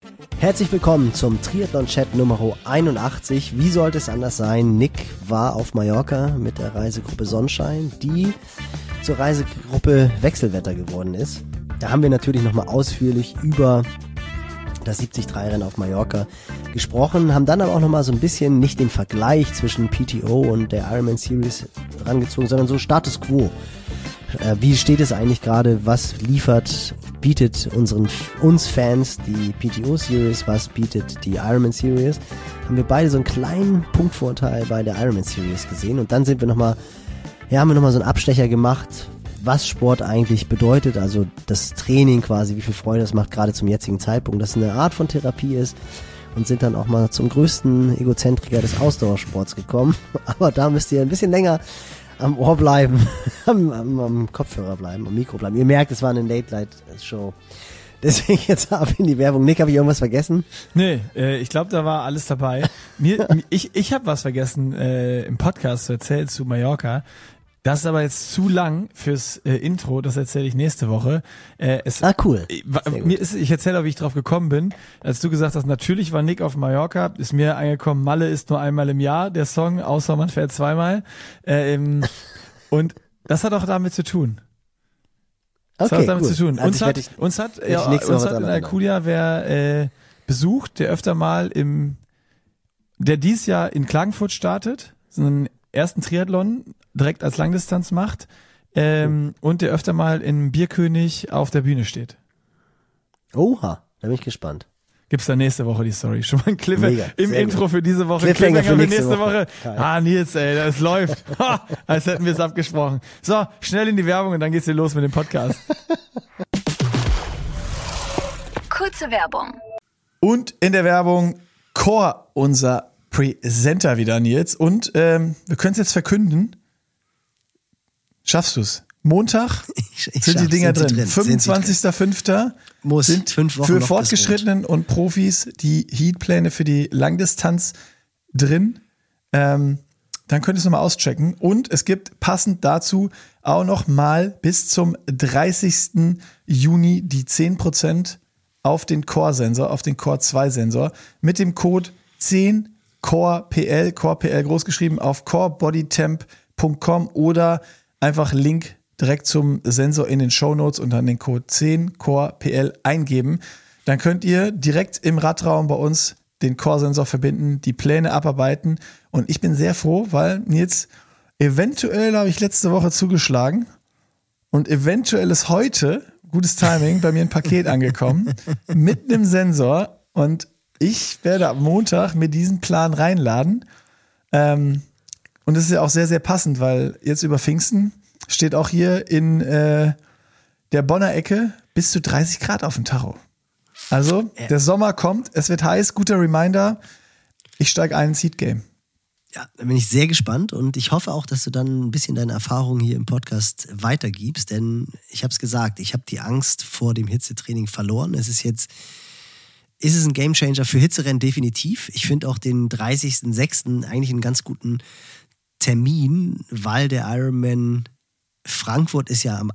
Herzlich willkommen zum Triathlon-Chat Nummer 81. Wie sollte es anders sein? Nick war auf Mallorca mit der Reisegruppe Sonnenschein, die zur Reisegruppe Wechselwetter geworden ist. Da haben wir natürlich nochmal ausführlich über das 73-Rennen auf Mallorca gesprochen, haben dann aber auch nochmal so ein bisschen nicht den Vergleich zwischen PTO und der Ironman Series rangezogen, sondern so Status Quo. Wie steht es eigentlich gerade? Was bietet uns Fans die PTO Series? Was bietet die Ironman Series? Haben wir beide so einen kleinen Punktvorteil bei der Ironman Series gesehen. Und dann haben wir nochmal so einen Abstecher gemacht, was Sport eigentlich bedeutet. Also das Training quasi, wie viel Freude das macht, gerade zum jetzigen Zeitpunkt. Dass es eine Art von Therapie ist. Und sind dann auch mal zum größten Egozentriker des Ausdauersports gekommen. Aber da müsst ihr ein bisschen länger am Ohr bleiben, am Kopfhörer bleiben, am Mikro bleiben. Ihr merkt, es war eine Late-Night-Show. Deswegen jetzt ab in die Werbung. Nick, habe ich irgendwas vergessen? Nee, ich glaube, da war alles dabei. Ich habe was vergessen im Podcast zu erzählen zu Mallorca. Das ist aber jetzt zu lang fürs Intro, das erzähle ich nächste Woche. Cool. Ich erzähle auch, wie ich drauf gekommen bin. Als du gesagt hast, natürlich war Nick auf Mallorca, ist mir angekommen, Malle ist nur einmal im Jahr, der Song, außer man fährt zweimal. Und das hat auch damit zu tun. Das hat damit zu tun. Uns hat in Alcudia wer besucht, der öfter mal der dieses Jahr in Klagenfurt startet, so einen ersten Triathlon direkt als Langdistanz macht und der öfter mal in Bierkönig auf der Bühne steht. Oha, da bin ich gespannt. Gibt's da nächste Woche die Story. Schon mal ein Cliffhanger im Intro gut. Für diese Woche. Cliffhanger für nächste Woche. Nils, ey, das läuft. Als hätten wir es abgesprochen. So, schnell in die Werbung und dann geht's hier los mit dem Podcast. Kurze Werbung. Und in der Werbung Core, unser Presenter wieder, Nils. Und wir können es jetzt verkünden. Schaffst du's? Montag sind die Dinger drin. 25.05. sind 5 Wochen für Fortgeschrittenen und Profis die Heatpläne für die Langdistanz drin. Dann könnt ihr es nochmal auschecken. Und es gibt passend dazu auch noch mal bis zum 30. Juni die 10% auf den Core-Sensor, auf den Core-2-Sensor mit dem Code 10 CorePL, CorePL großgeschrieben, auf corebodytemp.com oder einfach Link direkt zum Sensor in den Shownotes und dann den Code 10 CorePL eingeben. Dann könnt ihr direkt im Radraum bei uns den Core-Sensor verbinden, die Pläne abarbeiten und ich bin sehr froh, weil Nils, eventuell habe ich letzte Woche zugeschlagen und eventuell ist heute, gutes Timing, bei mir ein Paket angekommen mit einem Sensor und ich werde am Montag mir diesen Plan reinladen. Und es ist ja auch sehr, sehr passend, weil jetzt über Pfingsten steht auch hier in der Bonner Ecke bis zu 30 Grad auf dem Tacho. Also, der Sommer kommt, es wird heiß, guter Reminder, ich steige ein ins Heat-Game. Ja, da bin ich sehr gespannt und ich hoffe auch, dass du dann ein bisschen deine Erfahrungen hier im Podcast weitergibst, denn ich habe es gesagt, ich habe die Angst vor dem Hitzetraining verloren. Ist es ein Gamechanger für Hitzerennen? Definitiv. Ich finde auch den 30.06. eigentlich einen ganz guten Termin, weil der Ironman Frankfurt ist ja am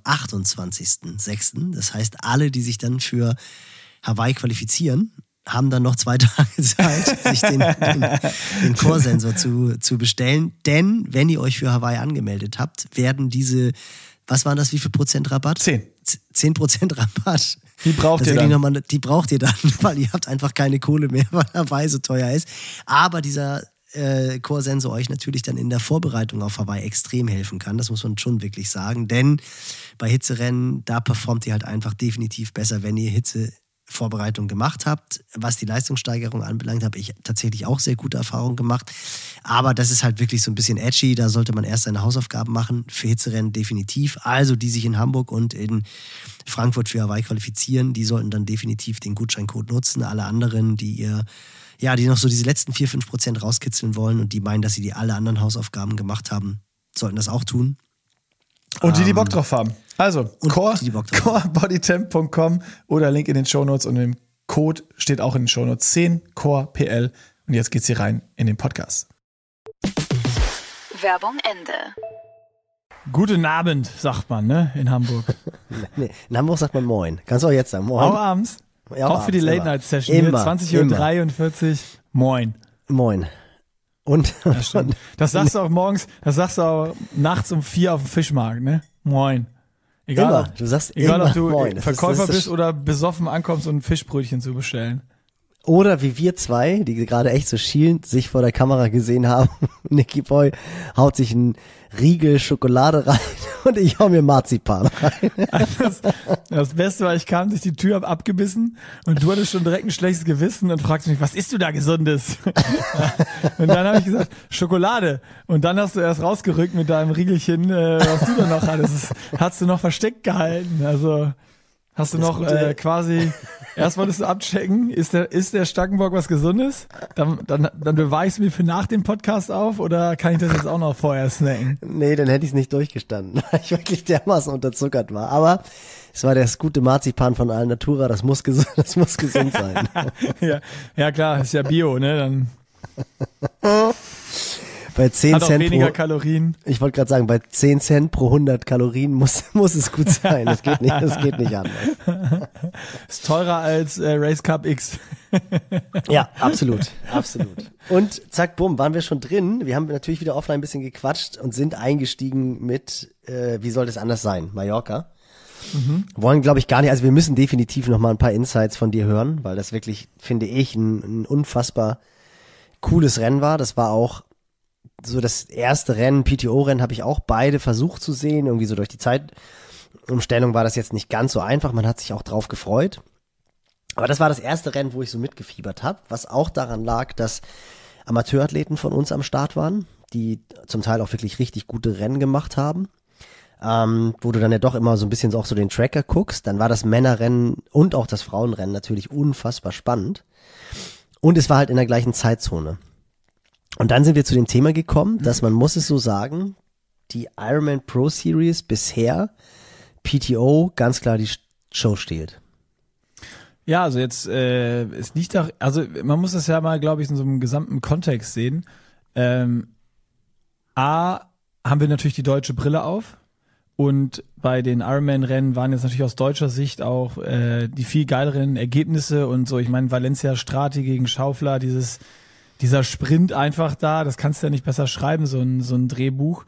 28.06. Das heißt, alle, die sich dann für Hawaii qualifizieren, haben dann noch 2 Tage Zeit, sich den Core-Sensor zu bestellen. Denn wenn ihr euch für Hawaii angemeldet habt, werden diese, was waren das, wie viel Prozent Rabatt? 10% Rabatt. Die braucht ihr dann. Die braucht ihr dann, weil ihr habt einfach keine Kohle mehr, weil Hawaii so teuer ist. Aber dieser Core-Sensor euch natürlich dann in der Vorbereitung auf Hawaii extrem helfen kann. Das muss man schon wirklich sagen. Denn bei Hitzerennen, da performt ihr halt einfach definitiv besser, wenn ihr Hitzevorbereitung gemacht habt. Was die Leistungssteigerung anbelangt, habe ich tatsächlich auch sehr gute Erfahrungen gemacht. Aber das ist halt wirklich so ein bisschen edgy. Da sollte man erst seine Hausaufgaben machen. Für Hitzerennen definitiv. Also die sich in Hamburg und in Frankfurt für Hawaii qualifizieren, die sollten dann definitiv den Gutscheincode nutzen. Alle anderen, die noch so diese letzten 4-5% rauskitzeln wollen und die meinen, dass sie alle anderen Hausaufgaben gemacht haben, sollten das auch tun. Und die Bock drauf haben. Also, corebodytemp.com oder Link in den Shownotes und im Code steht auch in den Shownotes 10 CorePL. Und jetzt geht's hier rein in den Podcast. Werbung Ende. Guten Abend, sagt man, ne, in Hamburg. Nee, in Hamburg sagt man Moin. Kannst du auch jetzt sagen, Moin. Auch abends? Ja, auch für die Late-Night-Session hier, 20:43 Uhr. Moin. Moin. Und, ja, stimmt. Das sagst du auch morgens, das sagst du auch nachts um 4 auf dem Fischmarkt, ne? Moin. Egal, du sagst egal immer ob du Moin. Verkäufer bist oder besoffen ankommst und ein Fischbrötchen zu bestellen. Oder wie wir zwei, die gerade echt so schielend sich vor der Kamera gesehen haben. Nicky Boy haut sich einen Riegel Schokolade rein und ich hau mir Marzipan rein. Das Beste war, ich kam durch die Tür, hab abgebissen und du hattest schon direkt ein schlechtes Gewissen und fragst mich, was isst du da Gesundes? Und dann habe ich gesagt, Schokolade. Und dann hast du erst rausgerückt mit deinem Riegelchen, was du da noch hattest. Das hast du noch versteckt gehalten. Also hast du noch quasi, erst wolltest du abchecken, ist der Stackenbock was Gesundes? Dann bewahre ich es mir für nach dem Podcast auf oder kann ich das jetzt auch noch vorher snacken? Nee, dann hätte ich es nicht durchgestanden, weil ich wirklich dermaßen unterzuckert war. Aber es war das gute Marzipan von Alnatura, das muss gesund sein. ja klar, ist ja Bio, ne? Dann bei 10 hat auch Cent weniger Kalorien. Ich wollte gerade sagen, bei 10 Cent pro 100 Kalorien muss es gut sein. Das geht nicht anders. Ist teurer als Race Cup X. Ja, absolut. Und zack, bumm, waren wir schon drin. Wir haben natürlich wieder offline ein bisschen gequatscht und sind eingestiegen mit, wie soll das anders sein, Mallorca. Wollen, glaube ich, gar nicht, also wir müssen definitiv noch mal ein paar Insights von dir hören, weil das wirklich, finde ich, ein unfassbar cooles Rennen war. Das war auch so das erste Rennen, PTO-Rennen habe ich auch beide versucht zu sehen. Irgendwie so durch die Zeitumstellung war das jetzt nicht ganz so einfach. Man hat sich auch drauf gefreut. Aber das war das erste Rennen, wo ich so mitgefiebert habe, was auch daran lag, dass Amateurathleten von uns am Start waren, die zum Teil auch wirklich richtig gute Rennen gemacht haben. Wo du dann ja doch immer so ein bisschen auch so den Tracker guckst. Dann war das Männerrennen und auch das Frauenrennen natürlich unfassbar spannend. Und es war halt in der gleichen Zeitzone. Und dann sind wir zu dem Thema gekommen, dass man muss es so sagen, die Ironman Pro Series bisher PTO ganz klar die Show stiehlt. Ja, also jetzt es liegt auch, also man muss das ja mal, glaube ich, in so einem gesamten Kontext sehen. A, haben wir natürlich die deutsche Brille auf und bei den Ironman-Rennen waren jetzt natürlich aus deutscher Sicht auch die viel geileren Ergebnisse und so. Ich meine, Valencia Strati gegen Schaufler, dieser Sprint einfach da, das kannst du ja nicht besser schreiben, so ein Drehbuch.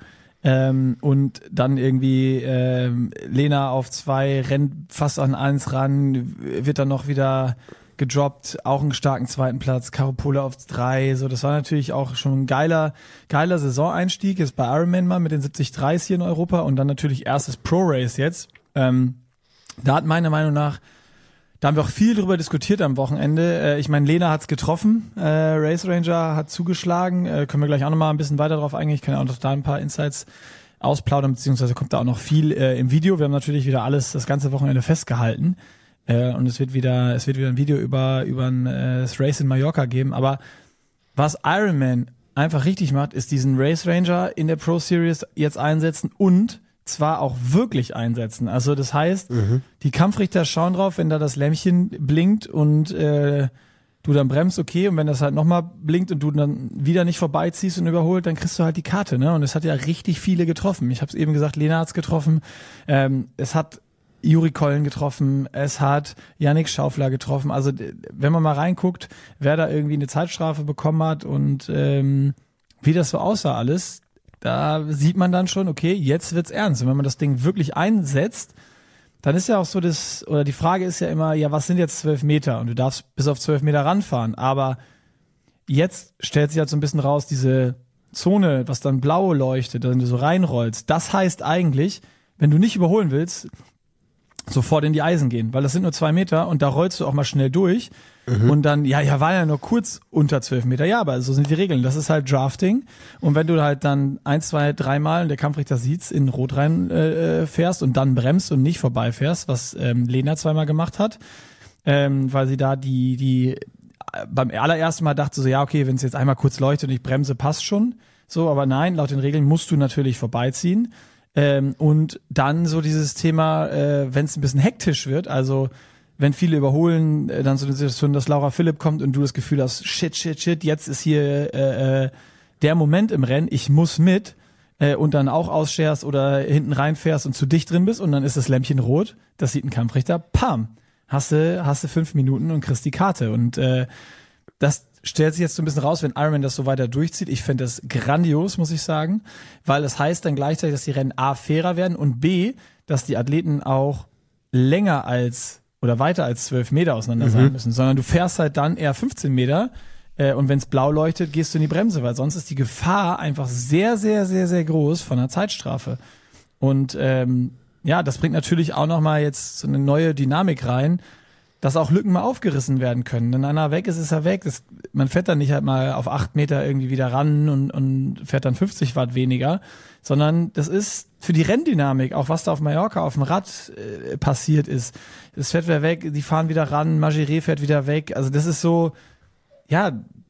Und dann irgendwie Lena auf 2, rennt fast an 1 ran, wird dann noch wieder gedroppt, auch einen starken zweiten Platz, Caro Pole auf 3, so, das war natürlich auch schon ein geiler Saisoneinstieg, jetzt bei Ironman mal mit den 73s hier in Europa und dann natürlich erstes Pro-Race jetzt. Da hat meiner Meinung nach, da haben wir auch viel drüber diskutiert am Wochenende. Ich meine, Lena hat's getroffen, Race Ranger hat zugeschlagen, können wir gleich auch nochmal ein bisschen weiter drauf eingehen. Ich kann ja auch noch da ein paar Insights ausplaudern, beziehungsweise kommt da auch noch viel im Video. Wir haben natürlich wieder alles das ganze Wochenende festgehalten und es wird wieder ein Video über das Race in Mallorca geben. Aber was Ironman einfach richtig macht, ist diesen Race Ranger in der Pro Series jetzt einsetzen und zwar auch wirklich einsetzen. Also das heißt, die Kampfrichter schauen drauf, wenn da das Lämpchen blinkt und du dann bremst, okay, und wenn das halt nochmal blinkt und du dann wieder nicht vorbeiziehst und überholt, dann kriegst du halt die Karte, ne? Und es hat ja richtig viele getroffen. Ich habe es eben gesagt, Lena hat's getroffen, es hat Juri Kollen getroffen, es hat Yannick Schaufler getroffen. Also wenn man mal reinguckt, wer da irgendwie eine Zeitstrafe bekommen hat und wie das so aussah alles, da sieht man dann schon, okay, jetzt wird's ernst. Und wenn man das Ding wirklich einsetzt, dann ist ja auch so oder die Frage ist ja immer, ja, was sind jetzt 12 Meter? Und du darfst bis auf 12 Meter ranfahren. Aber jetzt stellt sich halt so ein bisschen raus, diese Zone, was dann blau leuchtet, wenn du so reinrollst, das heißt eigentlich, wenn du nicht überholen willst, sofort in die Eisen gehen, weil das sind nur 2 Meter und da rollst du auch mal schnell durch. Und dann, war ja nur kurz unter 12 Meter. Ja, aber so sind die Regeln. Das ist halt Drafting. Und wenn du halt dann 1, 2, 3 Mal, und der Kampfrichter sieht's, in Rot rein fährst und dann bremst und nicht vorbeifährst, was Lena zweimal gemacht hat, weil sie da die beim allerersten Mal dachte so, ja, okay, wenn es jetzt einmal kurz leuchtet und ich bremse, passt schon. So, aber nein, laut den Regeln musst du natürlich vorbeiziehen. Und dann so dieses Thema, wenn es ein bisschen hektisch wird, also wenn viele überholen, dann so eine Situation, dass Laura Philipp kommt und du das Gefühl hast, shit, jetzt ist hier der Moment im Rennen, ich muss mit und dann auch ausscherst oder hinten reinfährst und zu dicht drin bist und dann ist das Lämpchen rot, das sieht ein Kampfrichter, pam, hast du 5 Minuten und kriegst die Karte. Und das stellt sich jetzt so ein bisschen raus, wenn Ironman das so weiter durchzieht. Ich finde das grandios, muss ich sagen, weil es heißt dann gleichzeitig, dass die Rennen A, fairer werden und B, dass die Athleten auch länger als oder weiter als 12 Meter auseinander sein müssen, sondern du fährst halt dann eher 15 Meter und wenn es blau leuchtet, gehst du in die Bremse, weil sonst ist die Gefahr einfach sehr, sehr, sehr, sehr groß von einer Zeitstrafe. Und das bringt natürlich auch nochmal jetzt so eine neue Dynamik rein, dass auch Lücken mal aufgerissen werden können. Wenn einer weg ist, ist er weg. Man fährt dann nicht halt mal auf 8 Meter irgendwie wieder ran und fährt dann 50 Watt weniger, sondern das ist für die Renndynamik, auch was da auf Mallorca auf dem Rad passiert ist. Es fährt wieder weg, die fahren wieder ran, Magiré fährt wieder weg. Also das ist so, ja,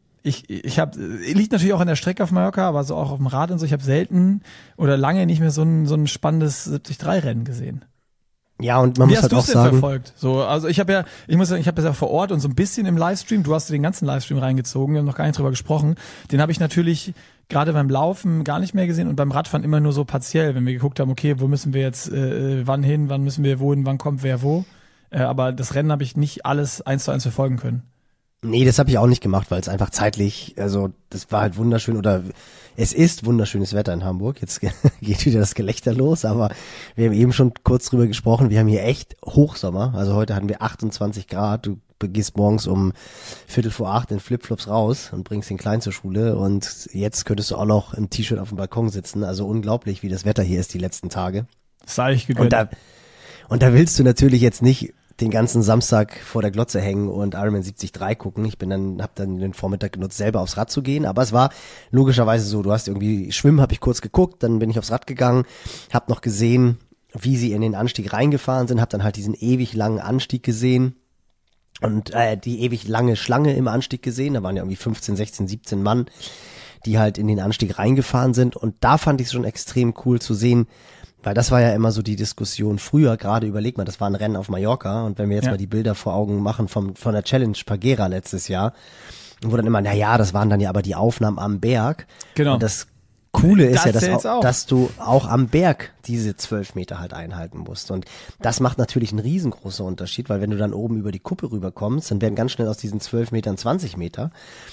liegt natürlich auch an der Strecke auf Mallorca, aber so auch auf dem Rad und so. Ich habe selten oder lange nicht mehr so ein spannendes 73-Rennen gesehen. Ja, und man muss halt auch sagen, verfolgt? So, also ich muss sagen, ich habe das ja vor Ort und so ein bisschen im Livestream, du hast den ganzen Livestream reingezogen, wir haben noch gar nicht drüber gesprochen, den habe ich natürlich gerade beim Laufen gar nicht mehr gesehen und beim Radfahren immer nur so partiell, wenn wir geguckt haben, okay, wo müssen wir jetzt, wann hin, wann müssen wir wohin, wann kommt wer wo, aber das Rennen habe ich nicht alles 1:1 verfolgen können. Nee, das habe ich auch nicht gemacht, weil es einfach zeitlich, also das war halt wunderschön oder es ist wunderschönes Wetter in Hamburg. Jetzt geht wieder das Gelächter los, aber wir haben eben schon kurz drüber gesprochen. Wir haben hier echt Hochsommer. Also heute hatten wir 28 Grad. Du gehst morgens um 7:45 in Flipflops raus und bringst den Kleinen zur Schule und jetzt könntest du auch noch im T-Shirt auf dem Balkon sitzen. Also unglaublich, wie das Wetter hier ist die letzten Tage. Das sei ich gegönnt. Und da willst du natürlich jetzt nicht den ganzen Samstag vor der Glotze hängen und Ironman 73 gucken. Hab dann den Vormittag genutzt, selber aufs Rad zu gehen. Aber es war logischerweise so, du hast irgendwie Schwimmen, habe ich kurz geguckt, dann bin ich aufs Rad gegangen, hab noch gesehen, wie sie in den Anstieg reingefahren sind, hab dann halt diesen ewig langen Anstieg gesehen und die ewig lange Schlange im Anstieg gesehen. Da waren ja irgendwie 15, 16, 17 Mann, die halt in den Anstieg reingefahren sind. Und da fand ich es schon extrem cool zu sehen, weil das war ja immer so die Diskussion früher, gerade überleg mal, das war ein Rennen auf Mallorca und wenn wir jetzt mal die Bilder vor Augen machen von der Challenge Pagera letztes Jahr, wo dann immer, das waren dann ja aber die Aufnahmen am Berg. Genau. Und das Coole ist dass du auch am Berg diese 12 Meter halt einhalten musst. Und das macht natürlich einen riesengroßen Unterschied, weil wenn du dann oben über die Kuppe rüberkommst, dann werden ganz schnell aus diesen 12 Metern 20 Meter.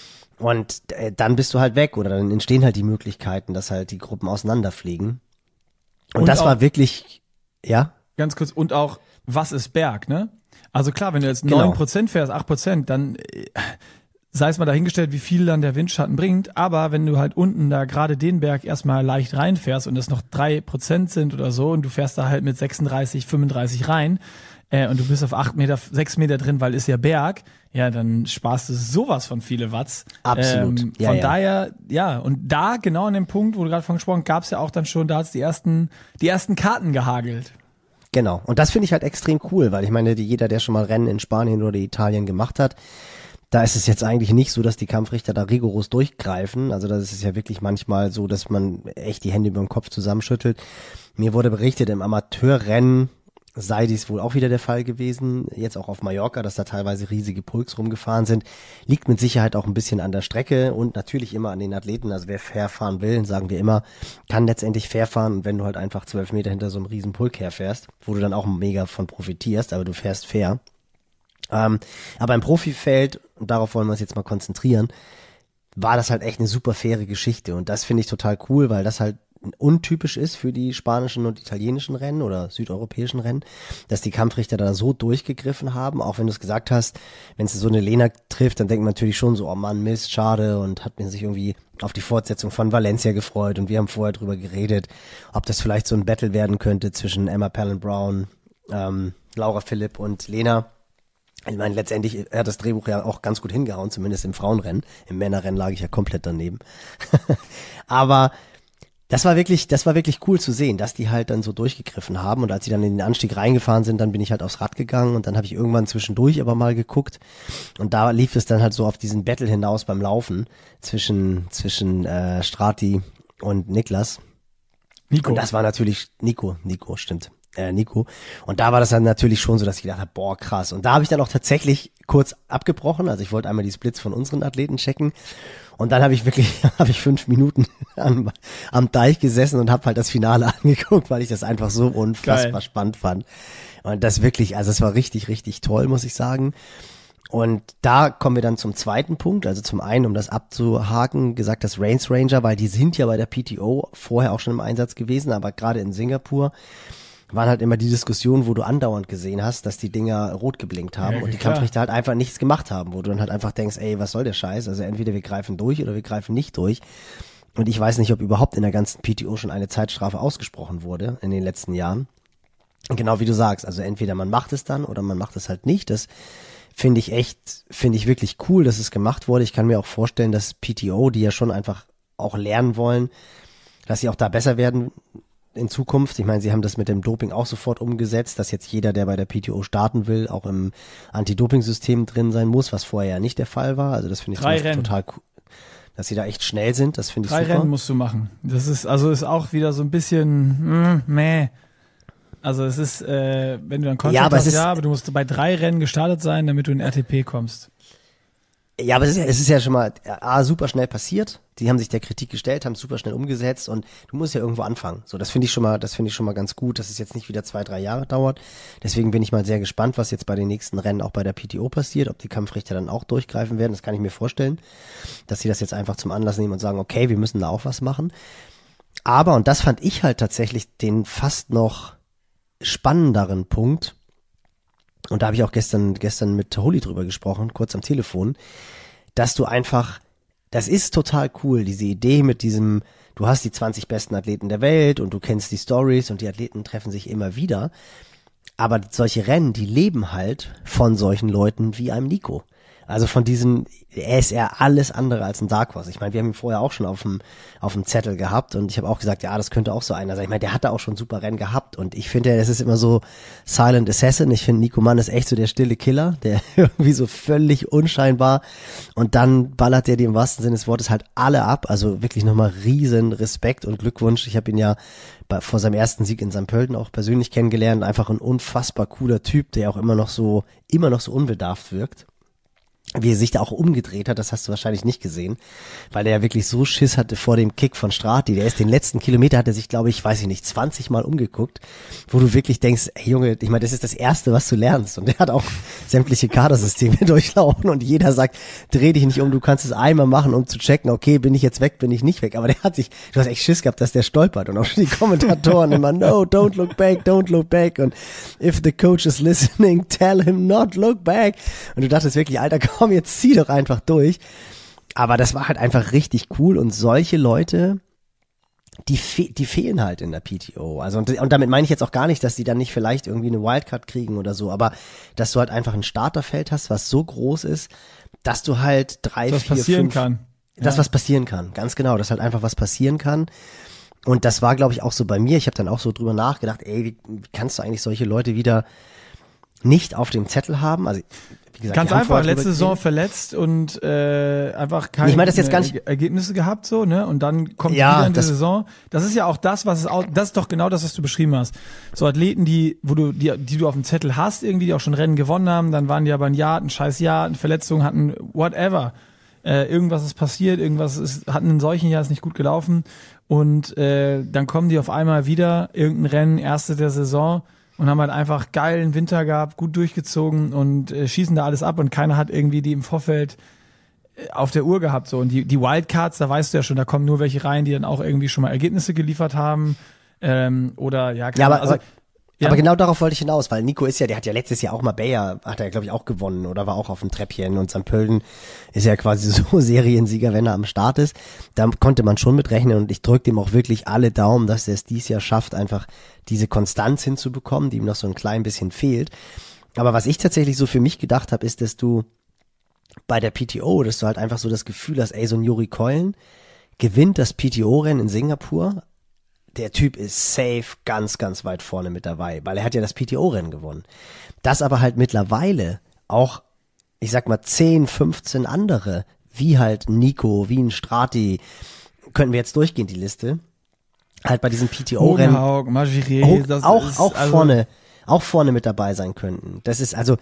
Und dann bist du halt weg oder dann entstehen halt die Möglichkeiten, dass halt die Gruppen auseinanderfliegen. Und das war wirklich, ja? Ganz kurz, und auch, was ist Berg, ne? Also klar, wenn du jetzt 9% fährst, 8%, dann sei es mal dahingestellt, wie viel dann der Windschatten bringt, aber wenn du halt unten da gerade den Berg erstmal leicht reinfährst und es noch 3% sind oder so und du fährst da halt mit 36, 35 rein und du bist auf 6 Meter drin, weil ist ja Berg, ja, dann sparst du sowas von viele Watts. Absolut. Von daher, und da genau an dem Punkt, wo du gerade von gesprochen hast, gab es ja auch dann schon, da hat es die ersten Karten gehagelt. Genau. Und das finde ich halt extrem cool, weil ich meine, jeder, der schon mal Rennen in Spanien oder Italien gemacht hat, da ist es jetzt eigentlich nicht so, dass die Kampfrichter da rigoros durchgreifen. Also das ist ja wirklich manchmal so, dass man echt die Hände über den Kopf zusammenschüttelt. Mir wurde berichtet, im Amateurrennen sei dies wohl auch wieder der Fall gewesen, jetzt auch auf Mallorca, dass da teilweise riesige Pulks rumgefahren sind. Liegt mit Sicherheit auch ein bisschen an der Strecke und natürlich immer an den Athleten. Also wer fair fahren will, sagen wir immer, kann letztendlich fair fahren. Und wenn du halt einfach 12 Meter hinter so einem riesen Pulk herfährst, wo du dann auch mega von profitierst, aber du fährst fair. Aber im Profifeld, und darauf wollen wir uns jetzt mal konzentrieren, war das halt echt eine super faire Geschichte. Und das finde ich total cool, weil das halt untypisch ist für die spanischen und italienischen Rennen oder südeuropäischen Rennen, dass die Kampfrichter da so durchgegriffen haben, auch wenn du es gesagt hast, wenn es so eine Lena trifft, dann denkt man natürlich schon so, oh Mann, Mist, schade, und hat mir sich irgendwie auf die Fortsetzung von Valencia gefreut und wir haben vorher drüber geredet, ob das vielleicht so ein Battle werden könnte zwischen Emma Palin-Brown, Laura Philipp und Lena. Ich meine, letztendlich hat das Drehbuch ja auch ganz gut hingehauen, zumindest im Frauenrennen. Im Männerrennen lag ich ja komplett daneben. Aber das war wirklich cool zu sehen, dass die halt dann so durchgegriffen haben. Und als sie dann in den Anstieg reingefahren sind, dann bin ich halt aufs Rad gegangen und dann habe ich irgendwann zwischendurch aber mal geguckt. Und da lief es dann halt so auf diesen Battle hinaus beim Laufen zwischen Strati und Niklas. Nico. Und das war natürlich Nico, stimmt. Nico. Und da war das dann natürlich schon so, dass ich gedacht habe, boah, krass. Und da habe ich dann auch tatsächlich kurz abgebrochen. Also ich wollte einmal die Splits von unseren Athleten checken. Und dann habe ich 5 Minuten am Deich gesessen und habe halt das Finale angeguckt, weil ich das einfach so unfassbar spannend fand. Und das wirklich, also es war richtig, richtig toll, muss ich sagen. Und da kommen wir dann zum zweiten Punkt, also zum einen, um das abzuhaken, gesagt, das Range Ranger, weil die sind ja bei der PTO vorher auch schon im Einsatz gewesen, aber gerade in Singapur waren halt immer die Diskussionen, wo du andauernd gesehen hast, dass die Dinger rot geblinkt haben und die Kampfrichter halt einfach nichts gemacht haben, wo du dann halt einfach denkst, ey, was soll der Scheiß? Also entweder wir greifen durch oder wir greifen nicht durch. Und ich weiß nicht, ob überhaupt in der ganzen PTO schon eine Zeitstrafe ausgesprochen wurde in den letzten Jahren. Und genau wie du sagst, also entweder man macht es dann oder man macht es halt nicht. Das finde ich wirklich cool, dass es gemacht wurde. Ich kann mir auch vorstellen, dass PTO, die ja schon einfach auch lernen wollen, dass sie auch da besser werden in Zukunft. Ich meine, sie haben das mit dem Doping auch sofort umgesetzt, dass jetzt jeder, der bei der PTO starten will, auch im Anti-Doping-System drin sein muss, was vorher ja nicht der Fall war. Also das finde ich total cool, dass sie da echt schnell sind. Das finde ich super. 3 Rennen musst du machen. Das ist auch wieder so ein bisschen Also es ist, wenn du dann Contract hast, aber du musst bei 3 Rennen gestartet sein, damit du in RTP kommst. Ja, aber es ist ja schon mal super schnell passiert. Die haben sich der Kritik gestellt, haben es super schnell umgesetzt und du musst ja irgendwo anfangen. So, das finde ich schon mal ganz gut, dass es jetzt nicht wieder 2-3 Jahre dauert. Deswegen bin ich mal sehr gespannt, was jetzt bei den nächsten Rennen auch bei der PTO passiert, ob die Kampfrichter dann auch durchgreifen werden. Das kann ich mir vorstellen, dass sie das jetzt einfach zum Anlass nehmen und sagen, okay, wir müssen da auch was machen. Aber, und das fand ich halt tatsächlich den fast noch spannenderen Punkt, und da habe ich auch gestern mit Holly drüber gesprochen, kurz am Telefon, dass du einfach, das ist total cool, diese Idee mit diesem, du hast die 20 besten Athleten der Welt und du kennst die Stories und die Athleten treffen sich immer wieder, aber solche Rennen, die leben halt von solchen Leuten wie einem Nico. Also von diesem, er ist ja alles andere als ein Dark Horse. Ich meine, wir haben ihn vorher auch schon auf dem Zettel gehabt und ich habe auch gesagt, ja, das könnte auch so einer sein. Ich meine, der hatte auch schon super Rennen gehabt und ich finde, das ist immer so Silent Assassin. Ich finde, Nico Mann ist echt so der stille Killer, der irgendwie so völlig unscheinbar und dann ballert der die im wahrsten Sinne des Wortes halt alle ab. Also wirklich nochmal riesen Respekt und Glückwunsch. Ich habe ihn ja vor seinem ersten Sieg in St. Pölten auch persönlich kennengelernt. Einfach ein unfassbar cooler Typ, der auch immer noch so unbedarft wirkt. Wie er sich da auch umgedreht hat, das hast du wahrscheinlich nicht gesehen, weil er ja wirklich so Schiss hatte vor dem Kick von Strati. Der ist den letzten Kilometer, hat er sich, glaube ich, 20 Mal umgeguckt, wo du wirklich denkst, hey Junge, ich meine, das ist das Erste, was du lernst. Und der hat auch sämtliche Kadersysteme durchlaufen und jeder sagt, dreh dich nicht um, du kannst es einmal machen, um zu checken, okay, bin ich jetzt weg, bin ich nicht weg. Aber du hast echt Schiss gehabt, dass der stolpert. Und auch schon die Kommentatoren immer, no, don't look back. Und if the coach is listening, tell him not look back. Und du dachtest wirklich, Alter, komm, jetzt zieh doch einfach durch. Aber das war halt einfach richtig cool und solche Leute, die fehlen halt in der PTO. Also und damit meine ich jetzt auch gar nicht, dass die dann nicht vielleicht irgendwie eine Wildcard kriegen oder so, aber dass du halt einfach ein Starterfeld hast, was so groß ist, dass du halt 3, 4, 5... Das, was passieren kann, ganz genau, dass halt einfach was passieren kann. Und das war, glaube ich, auch so bei mir. Ich habe dann auch so drüber nachgedacht, ey, wie kannst du eigentlich solche Leute wieder nicht auf dem Zettel haben? Also wie gesagt, ganz einfach, letzte Saison verletzt und einfach keine Ergebnisse gehabt, so, ne? Und dann kommt wieder in die Saison. Das ist ja auch das, das ist doch genau das, was du beschrieben hast. So Athleten, die du auf dem Zettel hast, irgendwie, die auch schon Rennen gewonnen haben, dann waren die aber ein scheiß Jahr, eine Verletzung hatten, whatever. Irgendwas ist passiert, hatten in solchen Jahren ist nicht gut gelaufen und dann kommen die auf einmal wieder, irgendein Rennen, erste der Saison, und haben halt einfach geilen Winter gehabt, gut durchgezogen und schießen da alles ab und keiner hat irgendwie die im Vorfeld auf der Uhr gehabt. So. Und die Wildcards, da weißt du ja schon, da kommen nur welche rein, die dann auch irgendwie schon mal Ergebnisse geliefert haben. Aber genau darauf wollte ich hinaus, weil Nico der hat ja letztes Jahr auch mal Bayer, hat er glaube ich auch gewonnen oder war auch auf dem Treppchen und St. Pölten ist ja quasi so Seriensieger, wenn er am Start ist. Da konnte man schon mit rechnen und ich drücke dem auch wirklich alle Daumen, dass er es dieses Jahr schafft, einfach diese Konstanz hinzubekommen, die ihm noch so ein klein bisschen fehlt. Aber was ich tatsächlich so für mich gedacht habe, ist, dass du bei der PTO, dass du halt einfach so das Gefühl hast, ey, so ein Juri Keulen gewinnt das PTO-Rennen in Singapur. Der Typ ist safe ganz, ganz weit vorne mit dabei, weil er hat ja das PTO-Rennen gewonnen. Das aber halt mittlerweile auch, ich sag mal 10, 15 andere, wie halt Nico, wie ein Strati, könnten wir jetzt durchgehen, die Liste, halt bei diesen PTO-Rennen auch vorne mit dabei sein könnten. Das ist also,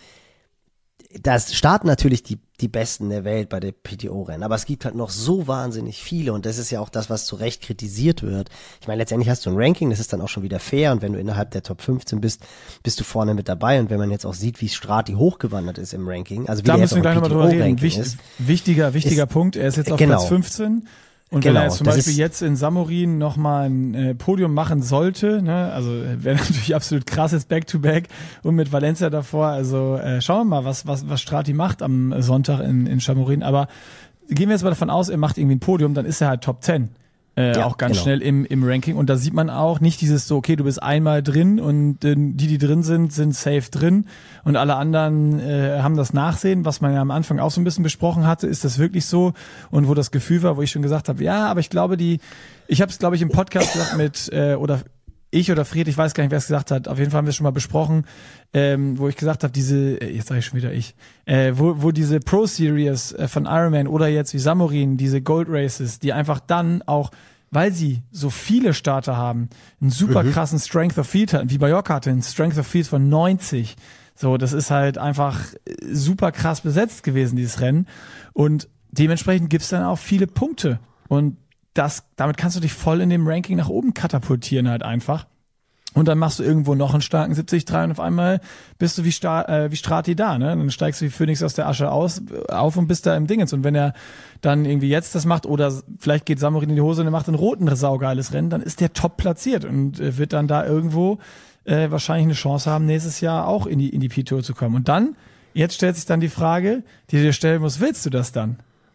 das starten natürlich die Besten der Welt bei der PTO-Rennen, aber es gibt halt noch so wahnsinnig viele und das ist ja auch das, was zu Recht kritisiert wird. Ich meine, letztendlich hast du ein Ranking, das ist dann auch schon wieder fair und wenn du innerhalb der Top 15 bist, bist du vorne mit dabei und wenn man jetzt auch sieht, wie Strati hochgewandert ist im Ranking, also wie da der müssen wir gleich nochmal drüber reden. Wichtiger Punkt, er ist jetzt auf Platz 15. Und wenn er jetzt zum Beispiel jetzt in Samorin nochmal ein Podium machen sollte, ne, also wäre natürlich absolut krasses Back-to-Back und mit Valencia davor, also schauen wir mal, was Strati macht am Sonntag in Samorin, aber gehen wir jetzt mal davon aus, er macht irgendwie ein Podium, dann ist er halt Top 10. Auch ganz schnell im Ranking und da sieht man auch nicht dieses so, okay, du bist einmal drin und die drin sind safe drin und alle anderen haben das Nachsehen, was man ja am Anfang auch so ein bisschen besprochen hatte, ist das wirklich so und wo das Gefühl war, wo ich schon gesagt habe, ja, aber ich glaube ich habe es glaube ich im Podcast gesagt mit oder Fred, ich weiß gar nicht, wer es gesagt hat, auf jeden Fall haben wir es schon mal besprochen, wo ich gesagt habe, jetzt sage ich schon wieder wo diese Pro Series von Ironman oder jetzt wie Samorin, diese Gold Races, die einfach dann auch, weil sie so viele Starter haben, einen super krassen Strength of Field hatten, wie Mallorca hatte, einen Strength of Field von 90. So, das ist halt einfach super krass besetzt gewesen, dieses Rennen. Und dementsprechend gibt's dann auch viele Punkte. Und damit kannst du dich voll in dem Ranking nach oben katapultieren halt einfach. Und dann machst du irgendwo noch einen starken 73 und auf einmal bist du wie Strati da, ne? Dann steigst du wie Phoenix aus der Asche auf und bist da im Dingens. Und wenn er dann irgendwie jetzt das macht oder vielleicht geht Samorin in die Hose und er macht einen roten saugeiles Rennen, dann ist der top platziert und wird dann da irgendwo wahrscheinlich eine Chance haben, nächstes Jahr auch in die PTO zu kommen. Und dann, jetzt stellt sich dann die Frage, die du dir stellen musst, willst du das dann?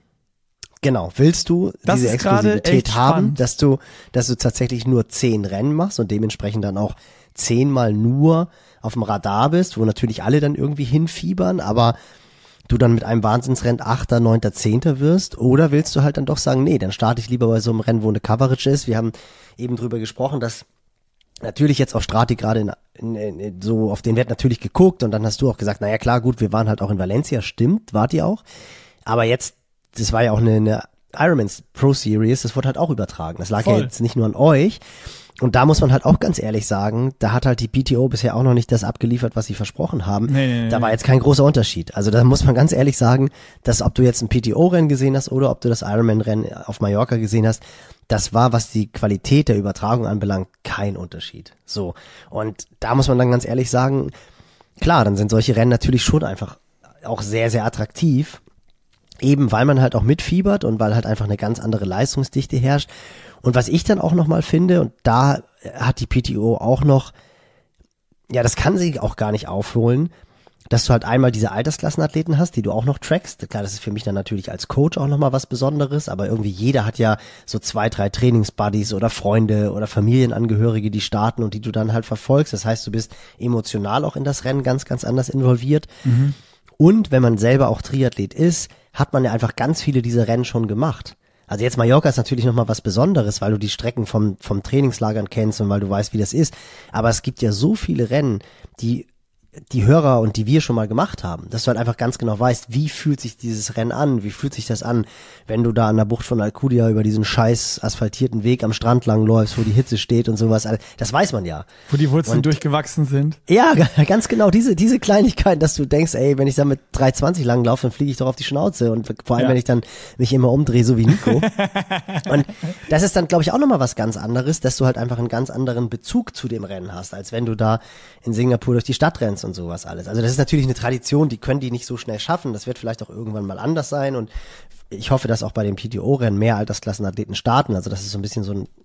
Genau, willst du diese Exklusivität haben, dass du tatsächlich nur 10 Rennen machst und dementsprechend dann auch 10-mal nur auf dem Radar bist, wo natürlich alle dann irgendwie hinfiebern, aber du dann mit einem Wahnsinnsrennen 8., 9., 10. wirst, oder willst du halt dann doch sagen, nee, dann starte ich lieber bei so einem Rennen, wo eine Coverage ist. Wir haben eben drüber gesprochen, dass natürlich jetzt auch Strati gerade so auf den Wert natürlich geguckt und dann hast du auch gesagt, naja klar, gut, wir waren halt auch in Valencia, stimmt, wart ihr auch, aber jetzt das war ja auch eine Ironman Pro Series, das wurde halt auch übertragen. Das lag ja jetzt nicht nur an euch. Und da muss man halt auch ganz ehrlich sagen, da hat halt die PTO bisher auch noch nicht das abgeliefert, was sie versprochen haben. Nee. Da war jetzt kein großer Unterschied. Also da muss man ganz ehrlich sagen, dass ob du jetzt ein PTO-Rennen gesehen hast oder ob du das Ironman-Rennen auf Mallorca gesehen hast, das war, was die Qualität der Übertragung anbelangt, kein Unterschied. So. Und da muss man dann ganz ehrlich sagen, klar, dann sind solche Rennen natürlich schon einfach auch sehr, sehr attraktiv. Eben weil man halt auch mitfiebert und weil halt einfach eine ganz andere Leistungsdichte herrscht. Und was ich dann auch nochmal finde, und da hat die PTO auch noch, ja, das kann sie auch gar nicht aufholen, dass du halt einmal diese Altersklassenathleten hast, die du auch noch trackst. Klar, das ist für mich dann natürlich als Coach auch nochmal was Besonderes, aber irgendwie jeder hat ja so 2, 3 Trainingsbuddies oder Freunde oder Familienangehörige, die starten und die du dann halt verfolgst. Das heißt, du bist emotional auch in das Rennen ganz, ganz anders involviert. Mhm. Und wenn man selber auch Triathlet ist, hat man ja einfach ganz viele dieser Rennen schon gemacht. Also jetzt Mallorca ist natürlich nochmal was Besonderes, weil du die Strecken vom Trainingslagern kennst und weil du weißt, wie das ist. Aber es gibt ja so viele Rennen, die Hörer und die wir schon mal gemacht haben, dass du halt einfach ganz genau weißt, wie fühlt sich dieses Rennen an, wie fühlt sich das an, wenn du da an der Bucht von Alcudia über diesen scheiß asphaltierten Weg am Strand lang läufst, wo die Hitze steht und sowas, das weiß man ja. Wo die Wurzeln durchgewachsen sind. Ja, ganz genau, diese Kleinigkeiten, dass du denkst, ey, wenn ich da mit 3,20 lang laufe, dann fliege ich doch auf die Schnauze und vor allem, wenn ich dann mich immer umdrehe, so wie Nico. Und das ist dann, glaube ich, auch nochmal was ganz anderes, dass du halt einfach einen ganz anderen Bezug zu dem Rennen hast, als wenn du da in Singapur durch die Stadt rennst und sowas alles. Also das ist natürlich eine Tradition, die können die nicht so schnell schaffen. Das wird vielleicht auch irgendwann mal anders sein und ich hoffe, dass auch bei den PTO-Rennen mehr Altersklassenathleten starten. Also das ist so ein bisschen so ein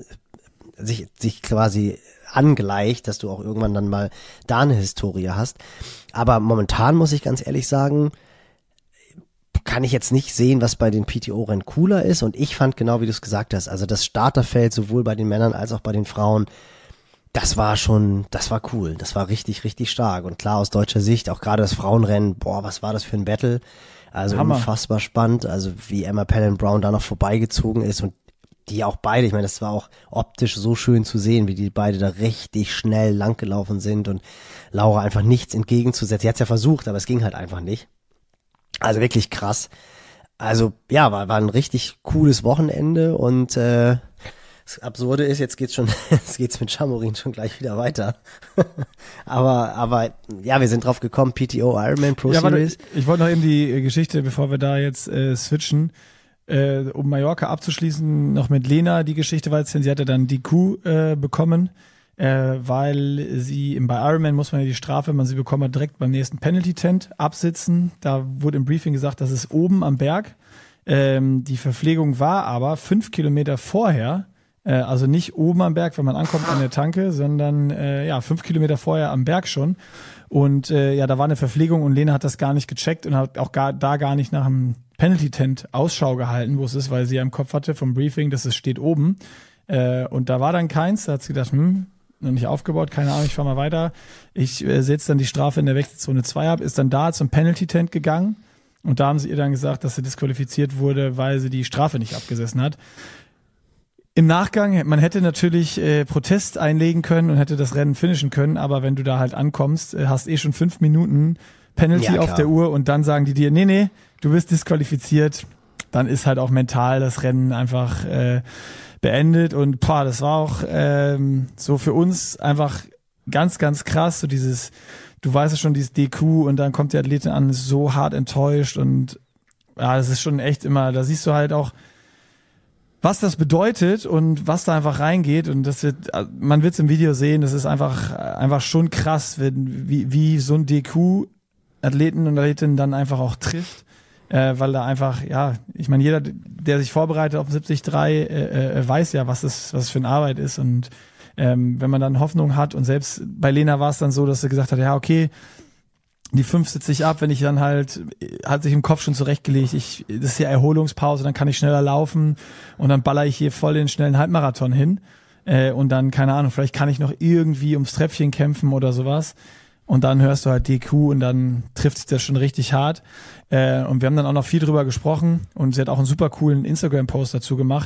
sich quasi angleicht, dass du auch irgendwann dann mal da eine Historie hast. Aber momentan muss ich ganz ehrlich sagen, kann ich jetzt nicht sehen, was bei den PTO-Rennen cooler ist und ich fand genau, wie du es gesagt hast, also das Starterfeld sowohl bei den Männern als auch bei den Frauen, das war cool. Das war richtig, richtig stark. Und klar, aus deutscher Sicht, auch gerade das Frauenrennen, was war das für ein Battle? Also Hammer. Unfassbar spannend. Also wie Emma Pennant-Brown da noch vorbeigezogen ist und die auch beide, ich meine, das war auch optisch so schön zu sehen, wie die beide da richtig schnell langgelaufen sind und Laura einfach nichts entgegenzusetzen. Sie hat's ja versucht, aber es ging halt einfach nicht. Also wirklich krass. Also ja, war ein richtig cooles Wochenende und Das Absurde ist, jetzt geht's mit Chamorin schon gleich wieder weiter. aber ja, wir sind drauf gekommen, PTO Ironman Pro Series. Ich wollte noch eben die Geschichte, bevor wir da jetzt switchen, um Mallorca abzuschließen, noch mit Lena die Geschichte war jetzt, denn sie hatte dann DQ bekommen, weil sie bei Ironman muss man ja die Strafe, wenn man sie bekommen hat, direkt beim nächsten Penalty-Tent absitzen. Da wurde im Briefing gesagt, das ist oben am Berg. Die Verpflegung war aber 5 Kilometer vorher, also nicht oben am Berg, wenn man ankommt an der Tanke, sondern 5 Kilometer vorher am Berg schon. Und da war eine Verpflegung und Lena hat das gar nicht gecheckt und hat auch gar nicht nach einem Penalty-Tent Ausschau gehalten, wo es ist, weil sie ja im Kopf hatte vom Briefing, dass es steht oben. Und da war dann keins, da hat sie gedacht, noch nicht aufgebaut, keine Ahnung, ich fahr mal weiter. Ich setze dann die Strafe in der Wechselzone 2 ab, ist dann da zum Penalty-Tent gegangen und da haben sie ihr dann gesagt, dass sie disqualifiziert wurde, weil sie die Strafe nicht abgesessen hat. Im Nachgang, man hätte natürlich Protest einlegen können und hätte das Rennen finishen können, aber wenn du da halt ankommst, hast schon 5 Minuten Penalty auf der Uhr und dann sagen die dir, nee, du bist disqualifiziert, dann ist halt auch mental das Rennen einfach beendet und das war auch so für uns einfach ganz, ganz krass, so dieses, du weißt ja schon, dieses DQ und dann kommt die Athletin an, ist so hart enttäuscht und ja, das ist schon echt immer, da siehst du halt auch, was das bedeutet und was da einfach reingeht und man wird es im Video sehen, das ist einfach schon krass, wie so ein DQ Athleten und Athletinnen dann einfach auch trifft, weil da einfach, ich meine, jeder, der sich vorbereitet auf 73, weiß ja, was es für eine Arbeit ist und wenn man dann Hoffnung hat und selbst bei Lena war es dann so, dass sie gesagt hat, ja okay, die 5 sitze ich ab, wenn ich dann hat sich im Kopf schon zurechtgelegt, das ist ja Erholungspause, dann kann ich schneller laufen und dann baller ich hier voll den schnellen Halbmarathon hin und dann, keine Ahnung, vielleicht kann ich noch irgendwie ums Treppchen kämpfen oder sowas und dann hörst du halt DQ und dann trifft sich das schon richtig hart und wir haben dann auch noch viel drüber gesprochen und sie hat auch einen super coolen Instagram-Post dazu gemacht,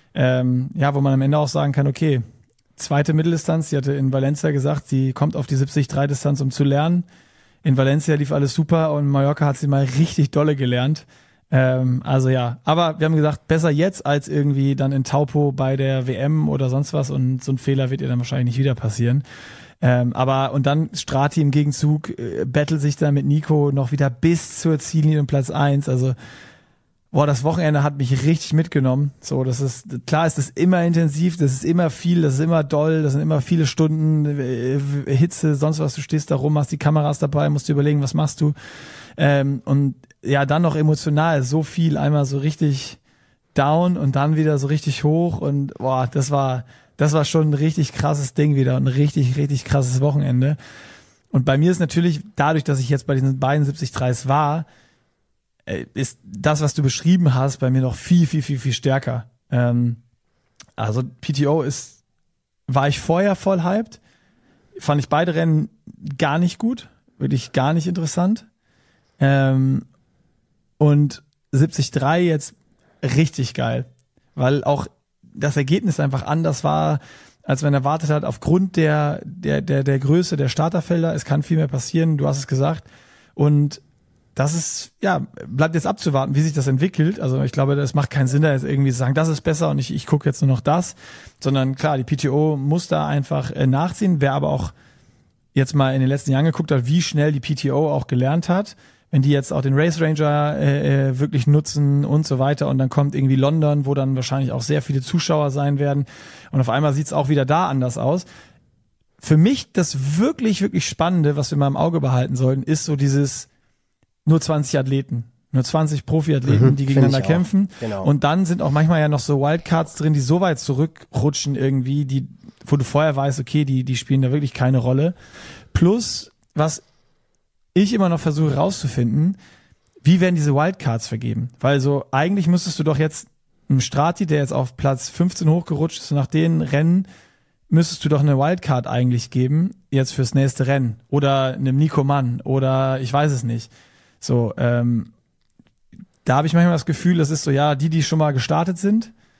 wo man am Ende auch sagen kann, okay, zweite Mitteldistanz, sie hatte in Valencia gesagt, sie kommt auf die 73-Distanz, um zu lernen. In Valencia lief alles super und in Mallorca hat sie mal richtig dolle gelernt. Aber wir haben gesagt, besser jetzt als irgendwie dann in Taupo bei der WM oder sonst was und so ein Fehler wird ihr dann wahrscheinlich nicht wieder passieren. Und dann Strati im Gegenzug battelt sich dann mit Nico noch wieder bis zur Ziellinie und Platz 1. Also das Wochenende hat mich richtig mitgenommen. So, das ist, klar ist das immer intensiv, das ist immer viel, das ist immer doll, das sind immer viele Stunden, Hitze, sonst was, du stehst da rum, hast die Kameras dabei, musst dir überlegen, was machst du. Und ja, dann noch emotional, so viel, einmal so richtig down und dann wieder so richtig hoch und das war schon ein richtig krasses Ding wieder und ein richtig, richtig krasses Wochenende. Und bei mir ist natürlich, dadurch, dass ich jetzt bei diesen beiden 73s war, ist das, was du beschrieben hast, bei mir noch viel, viel, viel, viel stärker. Also PTO war ich vorher voll hyped, fand ich beide Rennen gar nicht gut, wirklich gar nicht interessant. Und 73 jetzt richtig geil, weil auch das Ergebnis einfach anders war, als man erwartet hat, aufgrund der Größe der Starterfelder. Es kann viel mehr passieren, du hast es gesagt. Und das ist, bleibt jetzt abzuwarten, wie sich das entwickelt. Also ich glaube, das macht keinen Sinn, da jetzt irgendwie zu sagen, das ist besser und ich gucke jetzt nur noch das. Sondern klar, die PTO muss da einfach nachziehen. Wer aber auch jetzt mal in den letzten Jahren geguckt hat, wie schnell die PTO auch gelernt hat, wenn die jetzt auch den Race Ranger wirklich nutzen und so weiter und dann kommt irgendwie London, wo dann wahrscheinlich auch sehr viele Zuschauer sein werden und auf einmal sieht's auch wieder da anders aus. Für mich das wirklich, wirklich Spannende, was wir mal im Auge behalten sollten, ist so dieses nur 20 Athleten, nur 20 Profiathleten, die gegeneinander kämpfen. Genau. Und dann sind auch manchmal ja noch so Wildcards drin, die so weit zurückrutschen irgendwie, wo du vorher weißt, okay, die spielen da wirklich keine Rolle. Plus, was ich immer noch versuche rauszufinden, wie werden diese Wildcards vergeben? Weil so, eigentlich müsstest du doch jetzt einem Strati, der jetzt auf Platz 15 hochgerutscht ist, nach den Rennen, müsstest du doch eine Wildcard eigentlich geben, jetzt fürs nächste Rennen. Oder einem Nico Mann, oder ich weiß es nicht. So, da habe ich manchmal das Gefühl, das ist so, die schon mal gestartet sind,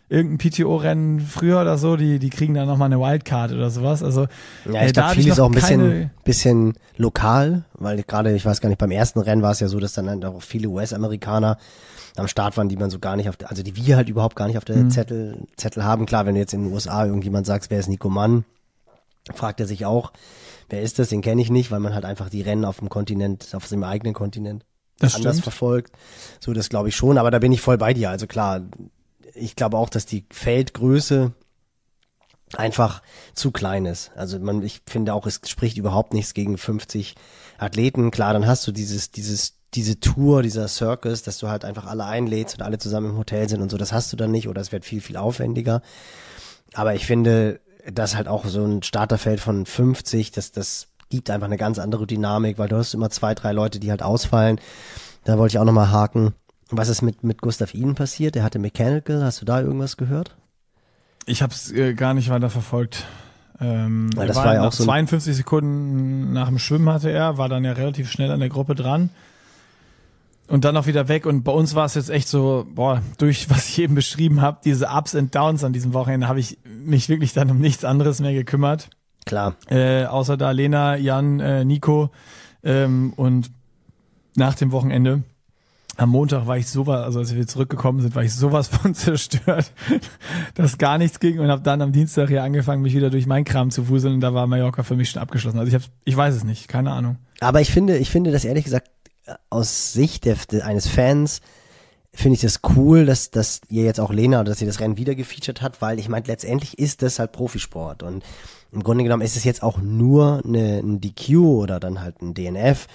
irgendein PTO-Rennen früher oder so, die kriegen dann nochmal eine Wildcard oder sowas. Also ja, ich glaube, viel ist auch ein bisschen lokal, weil gerade, ich weiß gar nicht, beim ersten Rennen war es ja so, dass dann auch viele US-Amerikaner am Start waren, die man so gar nicht also die wir halt überhaupt gar nicht auf der Zettel haben. Klar, wenn du jetzt in den USA irgendjemand sagst, wer ist Nico Mann, fragt er sich auch, wer ist das? Den kenne ich nicht, weil man halt einfach die Rennen auf dem Kontinent, auf seinem eigenen Kontinent anders verfolgt. So, das glaube ich schon, aber da bin ich voll bei dir. Also klar, ich glaube auch, dass die Feldgröße einfach zu klein ist. Also ich finde auch, es spricht überhaupt nichts gegen 50 Athleten. Klar, dann hast du diese Tour, dieser Circus, dass du halt einfach alle einlädst und alle zusammen im Hotel sind und so. Das hast du dann nicht oder es wird viel, viel aufwendiger. Aber ich finde, dass halt auch so ein Starterfeld von 50, das gibt einfach eine ganz andere Dynamik, weil du hast immer 2, 3 Leute, die halt ausfallen. Da wollte ich auch nochmal haken. Was ist mit Gustav Iden passiert? Der hatte Mechanical. Hast du da irgendwas gehört? Ich habe es gar nicht weiter verfolgt. Weil das war ja auch so 52 Sekunden nach dem Schwimmen hatte er, war dann ja relativ schnell an der Gruppe dran. Und dann auch wieder weg. Und bei uns war es jetzt echt so, durch was ich eben beschrieben habe, diese Ups and Downs an diesem Wochenende, habe ich mich wirklich dann um nichts anderes mehr gekümmert. Klar. Außer da Lena, Jan, Nico und nach dem Wochenende am Montag war ich sowas, also als wir zurückgekommen sind, war ich sowas von zerstört, dass gar nichts ging und habe dann am Dienstag hier angefangen, mich wieder durch meinen Kram zu wuseln und da war Mallorca für mich schon abgeschlossen. Also ich weiß es nicht, keine Ahnung. Aber ich finde das ehrlich gesagt aus Sicht eines Fans finde ich das cool, dass ihr jetzt auch Lena oder dass ihr das Rennen wieder gefeatured hat, weil ich meine, letztendlich ist das halt Profisport und im Grunde genommen ist es jetzt auch nur ein DQ oder dann halt ein DNF.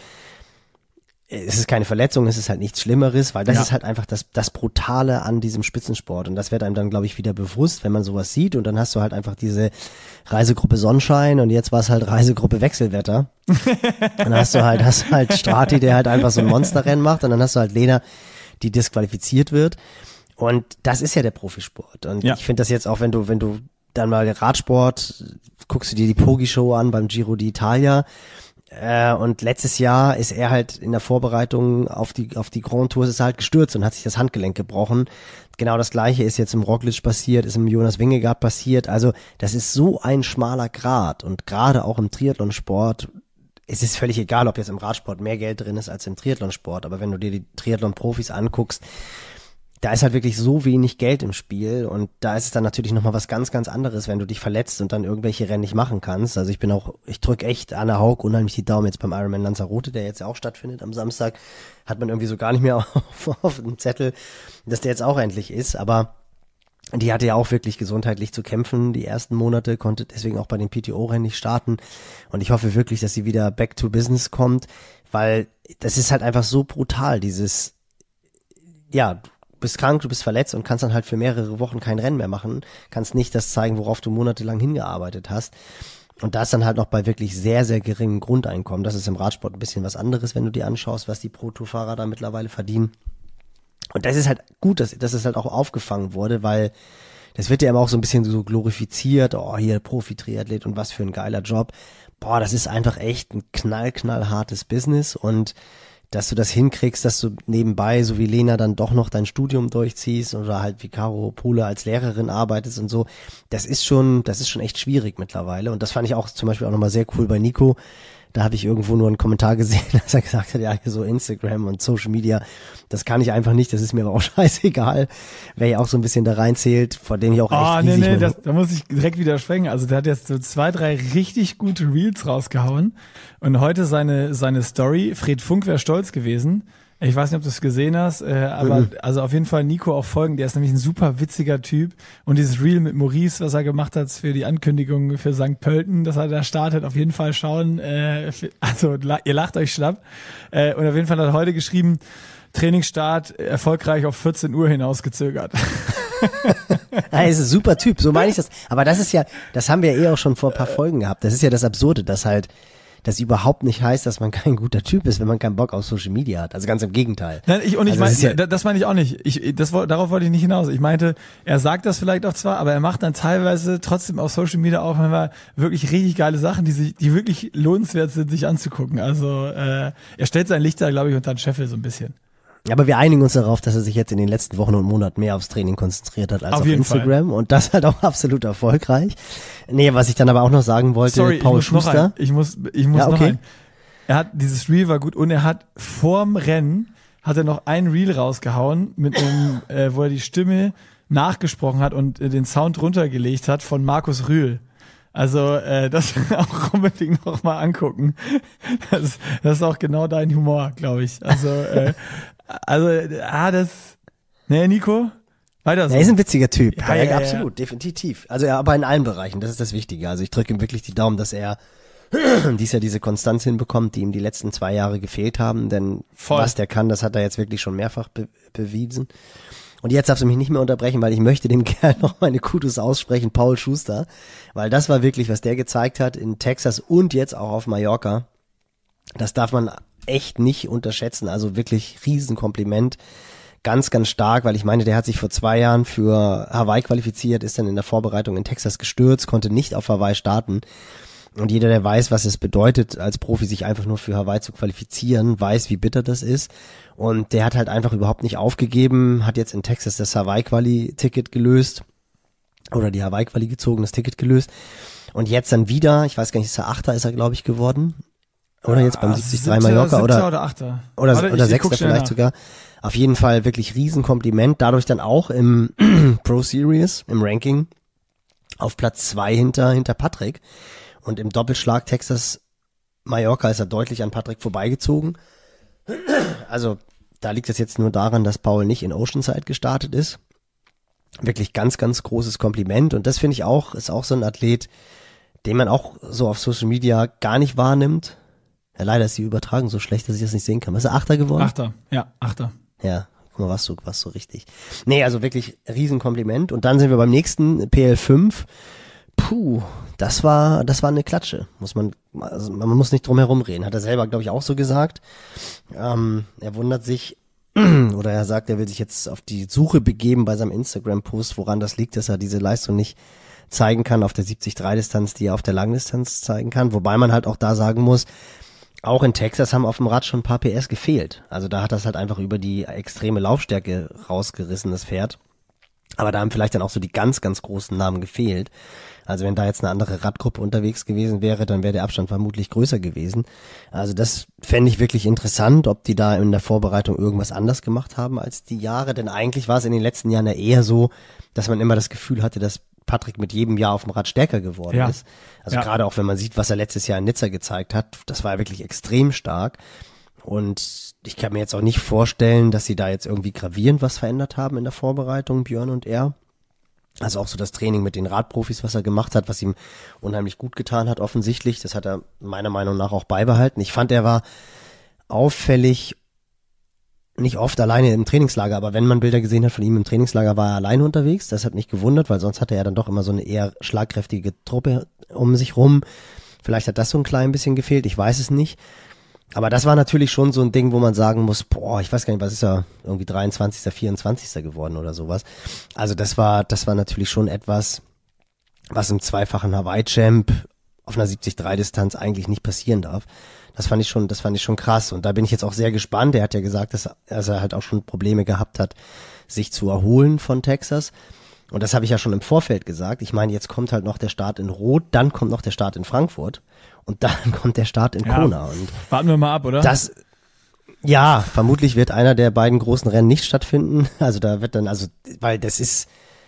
Es ist keine Verletzung, es ist halt nichts Schlimmeres, weil das ist halt einfach das Brutale an diesem Spitzensport und das wird einem dann, glaube ich, wieder bewusst, wenn man sowas sieht und dann hast du halt einfach diese Reisegruppe Sonnenschein und jetzt war es halt Reisegruppe Wechselwetter. Dann hast du halt Strati, der halt einfach so ein Monsterrennen macht und dann hast du halt Lena, die disqualifiziert wird und das ist ja der Profisport und ich finde das jetzt auch, wenn du dann mal Radsport, guckst du dir die Pogi-Show an beim Giro d'Italia. Und letztes Jahr ist er halt in der Vorbereitung auf die Grand Tours ist er halt gestürzt und hat sich das Handgelenk gebrochen. Genau das Gleiche ist jetzt im Roglic passiert, ist im Jonas Vingegaard passiert. Also das ist so ein schmaler Grat und gerade auch im Triathlonsport, es ist völlig egal, ob jetzt im Radsport mehr Geld drin ist als im Triathlonsport. Aber wenn du dir die Triathlon-Profis anguckst, da ist halt wirklich so wenig Geld im Spiel und da ist es dann natürlich nochmal was ganz, ganz anderes, wenn du dich verletzt und dann irgendwelche Rennen nicht machen kannst. Also ich drücke echt Anna Haug unheimlich die Daumen jetzt beim Ironman Lanzarote, der jetzt ja auch stattfindet am Samstag. Hat man irgendwie so gar nicht mehr auf dem Zettel, dass der jetzt auch endlich ist, aber die hatte ja auch wirklich gesundheitlich zu kämpfen die ersten Monate, konnte deswegen auch bei den PTO-Rennen nicht starten und ich hoffe wirklich, dass sie wieder back to business kommt, weil das ist halt einfach so brutal, dieses, du bist krank, du bist verletzt und kannst dann halt für mehrere Wochen kein Rennen mehr machen, kannst nicht das zeigen, worauf du monatelang hingearbeitet hast. Und das dann halt noch bei wirklich sehr, sehr geringem Grundeinkommen. Das ist im Radsport ein bisschen was anderes, wenn du dir anschaust, was die Pro-Tour-Fahrer da mittlerweile verdienen. Und das ist halt gut, dass es halt auch aufgefangen wurde, weil das wird ja immer auch so ein bisschen so glorifiziert, hier Profi-Triathlet und was für ein geiler Job. Das ist einfach echt ein knallhartes Business und dass du das hinkriegst, dass du nebenbei, so wie Lena, dann doch noch dein Studium durchziehst oder halt wie Caro Pohle als Lehrerin arbeitest und so, das ist schon echt schwierig mittlerweile und das fand ich auch zum Beispiel auch nochmal sehr cool bei Nico. Da habe ich irgendwo nur einen Kommentar gesehen, dass er gesagt hat, ja, so Instagram und Social Media, das kann ich einfach nicht, das ist mir aber auch scheißegal, wer ja auch so ein bisschen da reinzählt, vor dem ich auch echt riesig da muss ich direkt widersprechen. Also der hat jetzt so 2, 3 richtig gute Reels rausgehauen und heute seine Story, Fred Funk wäre stolz gewesen. Ich weiß nicht, ob du es gesehen hast, aber also auf jeden Fall Nico auch folgen, der ist nämlich ein super witziger Typ und dieses Reel mit Maurice, was er gemacht hat für die Ankündigung für St. Pölten, dass er da startet, auf jeden Fall schauen, also ihr lacht euch schlapp und auf jeden Fall hat er heute geschrieben, Trainingsstart erfolgreich auf 14 Uhr hinausgezögert. Er ist ein super Typ, so meine ich das, aber das haben wir ja auch schon vor ein paar Folgen gehabt, das ist ja das Absurde, dass halt das überhaupt nicht heißt, dass man kein guter Typ ist, wenn man keinen Bock auf Social Media hat. Also ganz im Gegenteil. Nein, das meine ich auch nicht. Darauf wollte ich nicht hinaus. Ich meinte, er sagt das vielleicht auch zwar, aber er macht dann teilweise trotzdem auf Social Media auch manchmal wirklich richtig geile Sachen, die wirklich lohnenswert sind, sich anzugucken. Also er stellt sein Licht da, glaube ich, unter den Scheffel so ein bisschen. Aber wir einigen uns darauf, dass er sich jetzt in den letzten Wochen und Monaten mehr aufs Training konzentriert hat als auf Instagram. Fall. Und das halt auch absolut erfolgreich. Nee, was ich dann aber auch noch sagen wollte, Paul Schuster. Ich muss noch ein. Dieses Reel war gut und er hat vorm Rennen noch ein Reel rausgehauen mit einem, wo er die Stimme nachgesprochen hat und den Sound runtergelegt hat von Markus Rühl. Also das auch unbedingt noch mal angucken. Das ist auch genau dein Humor, glaube ich. Nico? Weiter so. Er ist ein witziger Typ. Ja, absolut, definitiv. Also aber in allen Bereichen, das ist das Wichtige. Also ich drücke ihm wirklich die Daumen, dass er dies Jahr diese Konstanz hinbekommt, die ihm die letzten 2 Jahre gefehlt haben. Denn was der kann, das hat er jetzt wirklich schon mehrfach bewiesen. Und jetzt darfst du mich nicht mehr unterbrechen, weil ich möchte dem Kerl noch meine Kudos aussprechen, Paul Schuster. Weil das war wirklich, was der gezeigt hat in Texas und jetzt auch auf Mallorca. Das darf man echt nicht unterschätzen. Also wirklich Riesenkompliment. Ganz, ganz stark, weil ich meine, der hat sich vor 2 Jahren für Hawaii qualifiziert, ist dann in der Vorbereitung in Texas gestürzt, konnte nicht auf Hawaii starten. Und jeder, der weiß, was es bedeutet, als Profi sich einfach nur für Hawaii zu qualifizieren, weiß, wie bitter das ist. Und der hat halt einfach überhaupt nicht aufgegeben, hat jetzt in Texas das Hawaii-Quali-Ticket gelöst oder die Hawaii-Quali gezogen, das Ticket gelöst. Und jetzt dann wieder, ich weiß gar nicht, ist er Achter, ist er glaube ich geworden. Oder jetzt beim 73 Mallorca oder Achter. Oder Sechster vielleicht sogar. Auf jeden Fall wirklich Riesenkompliment. Dadurch dann auch im Pro Series, im Ranking, auf Platz 2 hinter Patrick. Und im Doppelschlag Texas-Mallorca ist er deutlich an Patrick vorbeigezogen. Also da liegt es jetzt nur daran, dass Paul nicht in Oceanside gestartet ist. Wirklich ganz, ganz großes Kompliment. Und das finde ich auch, ist auch so ein Athlet, den man auch so auf Social Media gar nicht wahrnimmt. Ja, leider ist die Übertragung so schlecht, dass ich das nicht sehen kann. Ist er Achter geworden? Achter. Ja, guck mal, warst du richtig. Nee, also wirklich Riesenkompliment. Und dann sind wir beim nächsten PL5. Puh, das war eine Klatsche. Man muss nicht drum herum reden. Hat er selber, glaube ich, auch so gesagt. Er wundert sich, oder er sagt, er will sich jetzt auf die Suche begeben bei seinem Instagram-Post, woran das liegt, dass er diese Leistung nicht zeigen kann auf der 73-Distanz, die er auf der Langdistanz zeigen kann. Wobei man halt auch da sagen muss, auch in Texas haben auf dem Rad schon ein paar PS gefehlt. Also da hat das halt einfach über die extreme Laufstärke rausgerissen, das Pferd. Aber da haben vielleicht dann auch so die ganz, ganz großen Namen gefehlt. Also wenn da jetzt eine andere Radgruppe unterwegs gewesen wäre, dann wäre der Abstand vermutlich größer gewesen. Also das fände ich wirklich interessant, ob die da in der Vorbereitung irgendwas anders gemacht haben als die Jahre. Denn eigentlich war es in den letzten Jahren ja eher so, dass man immer das Gefühl hatte, dass Patrick mit jedem Jahr auf dem Rad stärker geworden ist. Also gerade auch wenn man sieht, was er letztes Jahr in Nizza gezeigt hat, das war ja wirklich extrem stark. Und ich kann mir jetzt auch nicht vorstellen, dass sie da jetzt irgendwie gravierend was verändert haben in der Vorbereitung, Björn und er. Also auch so das Training mit den Radprofis, was er gemacht hat, was ihm unheimlich gut getan hat, offensichtlich. Das hat er meiner Meinung nach auch beibehalten. Ich fand, er war auffällig, nicht oft alleine im Trainingslager, aber wenn man Bilder gesehen hat von ihm im Trainingslager, war er alleine unterwegs. Das hat mich gewundert, weil sonst hatte er dann doch immer so eine eher schlagkräftige Truppe um sich rum. Vielleicht hat das so ein klein bisschen gefehlt, ich weiß es nicht. Aber das war natürlich schon so ein Ding, wo man sagen muss, ich weiß gar nicht, was ist er, irgendwie 23., 24. geworden oder sowas. Also das war natürlich schon etwas, was im zweifachen Hawaii-Champ auf einer 73-Distanz eigentlich nicht passieren darf. Das fand ich schon krass. Und da bin ich jetzt auch sehr gespannt. Er hat ja gesagt, dass er halt auch schon Probleme gehabt hat, sich zu erholen von Texas. Und das habe ich ja schon im Vorfeld gesagt. Ich meine, jetzt kommt halt noch der Start in Roth, dann kommt noch der Start in Frankfurt und dann kommt der Start in Kona. Und warten wir mal ab, oder? Vermutlich wird einer der beiden großen Rennen nicht stattfinden. Also da wird dann, weil das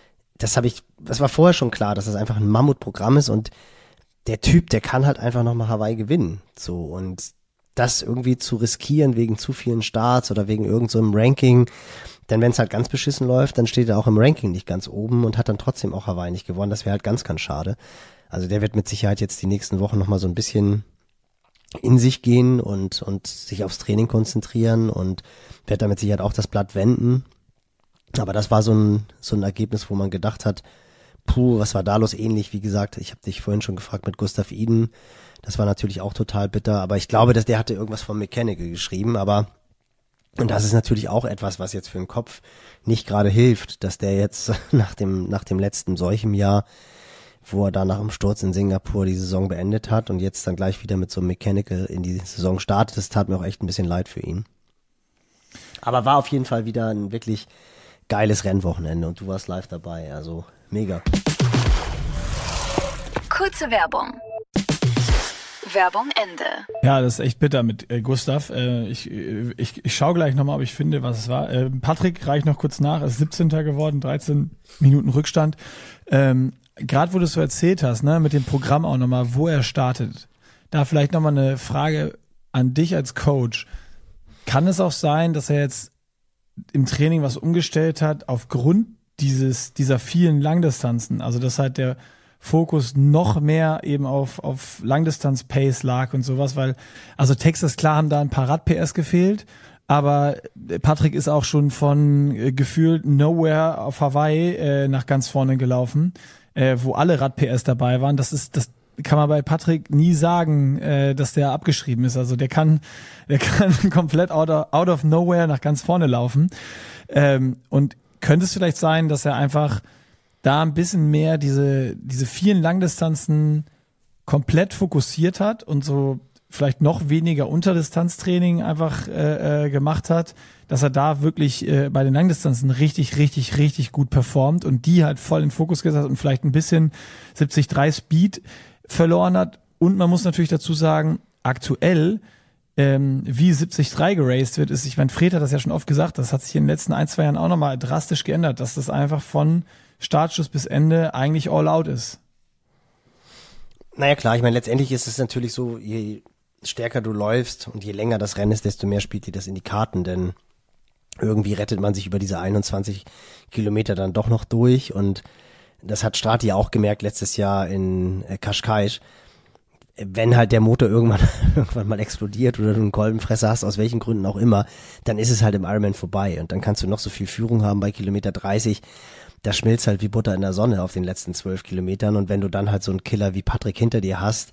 war vorher schon klar, dass das einfach ein Mammutprogramm ist und der Typ, der kann halt einfach nochmal Hawaii gewinnen. So, und das irgendwie zu riskieren wegen zu vielen Starts oder wegen irgend so einem Ranking. Denn wenn es halt ganz beschissen läuft, dann steht er auch im Ranking nicht ganz oben und hat dann trotzdem auch Hawaii nicht gewonnen. Das wäre halt ganz, ganz schade. Also der wird mit Sicherheit jetzt die nächsten Wochen nochmal so ein bisschen in sich gehen und sich aufs Training konzentrieren und wird damit Sicherheit auch das Blatt wenden. Aber das war so ein Ergebnis, wo man gedacht hat, was war da los? Ähnlich, wie gesagt, ich habe dich vorhin schon gefragt mit Gustav Iden. Das war natürlich auch total bitter, aber ich glaube, dass der hatte irgendwas von Mechanical geschrieben, und das ist natürlich auch etwas, was jetzt für den Kopf nicht gerade hilft, dass der jetzt nach dem letzten solchen Jahr, wo er da nach dem Sturz in Singapur die Saison beendet hat und jetzt dann gleich wieder mit so einem Mechanical in die Saison startet, das tat mir auch echt ein bisschen leid für ihn. Aber war auf jeden Fall wieder ein wirklich geiles Rennwochenende und du warst live dabei, also mega. Kurze Werbung. Werbung Ende. Ja, das ist echt bitter mit Gustav. Ich schaue gleich nochmal, ob ich finde, was es war. Patrick reicht noch kurz nach, ist 17. geworden, 13 Minuten Rückstand. Gerade wo du es so erzählt hast, ne, mit dem Programm auch nochmal, wo er startet. Da vielleicht nochmal eine Frage an dich als Coach. Kann es auch sein, dass er jetzt im Training was umgestellt hat aufgrund dieser vielen Langdistanzen? Also dass halt der Fokus noch mehr eben auf Langdistanz-Pace lag und sowas, weil, also Texas, klar, haben da ein paar Rad-PS gefehlt, aber Patrick ist auch schon von gefühlt Nowhere auf Hawaii nach ganz vorne gelaufen, wo alle Rad-PS dabei waren. Das kann man bei Patrick nie sagen, dass der abgeschrieben ist. Also der kann komplett out of nowhere nach ganz vorne laufen. Und könnte es vielleicht sein, dass er einfach da ein bisschen mehr diese vielen Langdistanzen komplett fokussiert hat und so vielleicht noch weniger Unterdistanztraining einfach gemacht hat, dass er da wirklich bei den Langdistanzen richtig, richtig, richtig gut performt und die halt voll in den Fokus gesetzt hat und vielleicht ein bisschen 70-3 Speed verloren hat. Und man muss natürlich dazu sagen, aktuell wie 70-3 geraced wird, ist, ich meine, Fred hat das ja schon oft gesagt, das hat sich in den letzten 1-2 Jahren auch nochmal drastisch geändert, dass das einfach von Startschuss bis Ende eigentlich all out ist. Naja klar, ich meine, letztendlich ist es natürlich so, je stärker du läufst und je länger das Rennen ist, desto mehr spielt dir das in die Karten, denn irgendwie rettet man sich über diese 21 Kilometer dann doch noch durch und das hat Strati auch gemerkt letztes Jahr in Cascais. Wenn halt der Motor irgendwann mal explodiert oder du einen Kolbenfresser hast, aus welchen Gründen auch immer, dann ist es halt im Ironman vorbei und dann kannst du noch so viel Führung haben bei Kilometer 30, das schmilzt halt wie Butter in der Sonne auf den letzten 12 Kilometern und wenn du dann halt so einen Killer wie Patrick hinter dir hast,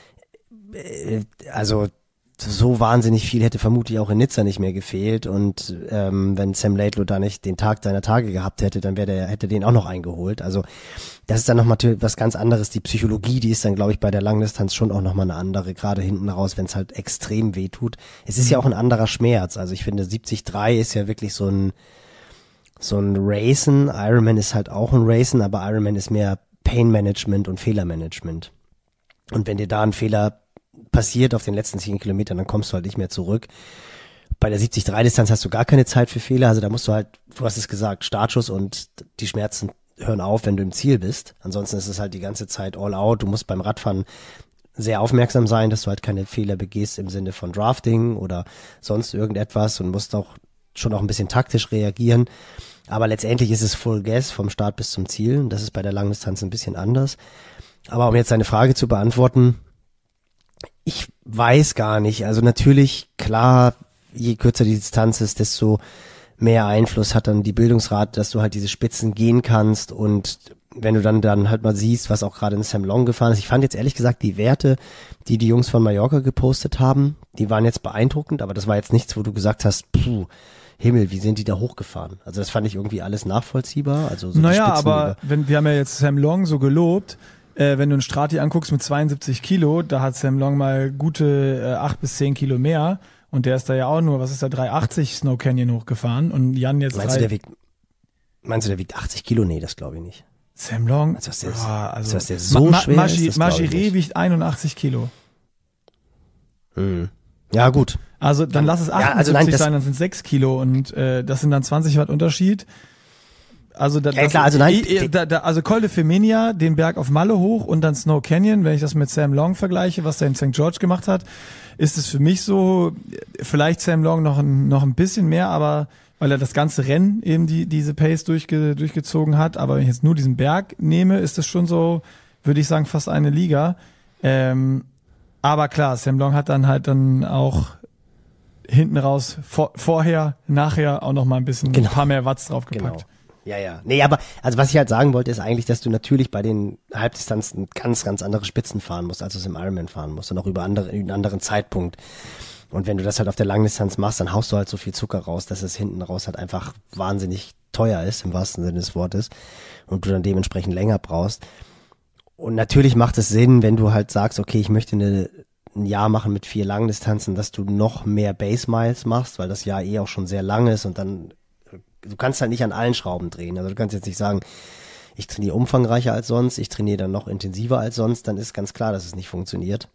also so wahnsinnig viel hätte vermutlich auch in Nizza nicht mehr gefehlt und wenn Sam Laidlow da nicht den Tag seiner Tage gehabt hätte, dann hätte den auch noch eingeholt. Also das ist dann nochmal was ganz anderes. Die Psychologie, die ist dann, glaube ich, bei der Langdistanz schon auch nochmal eine andere, gerade hinten raus, wenn es halt extrem weh tut. Es ist ja auch ein anderer Schmerz. Also ich finde 70-3 ist ja wirklich so ein Racen. Ironman ist halt auch ein Racen, aber Ironman ist mehr Pain-Management und Fehlermanagement. Und wenn dir da ein Fehler passiert auf den letzten 10 Kilometern, dann kommst du halt nicht mehr zurück. Bei der 70-3-Distanz hast du gar keine Zeit für Fehler, also da musst du halt, du hast es gesagt, Startschuss und die Schmerzen hören auf, wenn du im Ziel bist. Ansonsten ist es halt die ganze Zeit all out. Du musst beim Radfahren sehr aufmerksam sein, dass du halt keine Fehler begehst im Sinne von Drafting oder sonst irgendetwas und musst auch schon auch ein bisschen taktisch reagieren. Aber letztendlich ist es Full Gas vom Start bis zum Ziel und das ist bei der Langdistanz ein bisschen anders. Aber um jetzt deine Frage zu beantworten, ich weiß gar nicht. Also natürlich, klar, je kürzer die Distanz ist, desto mehr Einfluss hat dann die Bildungsrate, dass du halt diese Spitzen gehen kannst und wenn du dann halt mal siehst, was auch gerade in Sam Long gefahren ist. Ich fand jetzt ehrlich gesagt die Werte, die Jungs von Mallorca gepostet haben, die waren jetzt beeindruckend, aber das war jetzt nichts, wo du gesagt hast, puh, Himmel, wie sind die da hochgefahren? Also das fand ich irgendwie alles nachvollziehbar. Also so naja, aber wir haben ja jetzt Sam Long so gelobt, wenn du einen Strati anguckst mit 72 Kilo, da hat Sam Long mal gute 8 bis 10 Kilo mehr und der ist da ja auch nur, was ist da, 380 Snow Canyon hochgefahren und Jan jetzt Meinst du, der wiegt 80 Kilo? Nee, das glaube ich nicht. Sam Long? Also was der so schwer ist, Margiré wiegt 81 Kilo. Hm. Ja, gut. Also dann lass es 78 sein, dann sind es 6 Kilo und das sind dann 20 Watt Unterschied. Also also Col de Femenia, den Berg auf Malle hoch und dann Snow Canyon, wenn ich das mit Sam Long vergleiche, was der in St. George gemacht hat, ist es für mich so, vielleicht Sam Long noch ein bisschen mehr, aber weil er das ganze Rennen eben diese Pace durchgezogen hat, aber wenn ich jetzt nur diesen Berg nehme, ist das schon so, würde ich sagen, fast eine Liga. Aber klar, Sam Long hat dann auch hinten raus, vorher, nachher auch noch mal ein bisschen, ein paar mehr Watts draufgepackt. Genau. Ja. Nee, aber also was ich halt sagen wollte, ist eigentlich, dass du natürlich bei den Halbdistanzen ganz, ganz andere Spitzen fahren musst, als du es im Ironman fahren musst und auch über einen anderen Zeitpunkt. Und wenn du das halt auf der Langdistanz machst, dann haust du halt so viel Zucker raus, dass es hinten raus halt einfach wahnsinnig teuer ist, im wahrsten Sinne des Wortes, und du dann dementsprechend länger brauchst. Und natürlich macht es Sinn, wenn du halt sagst, okay, ich möchte eine ein Jahr machen mit 4 Langdistanzen, dass du noch mehr Base Miles machst, weil das Jahr auch schon sehr lang ist und dann, du kannst halt nicht an allen Schrauben drehen. Also du kannst jetzt nicht sagen, ich trainiere umfangreicher als sonst, ich trainiere dann noch intensiver als sonst, dann ist ganz klar, dass es nicht funktioniert.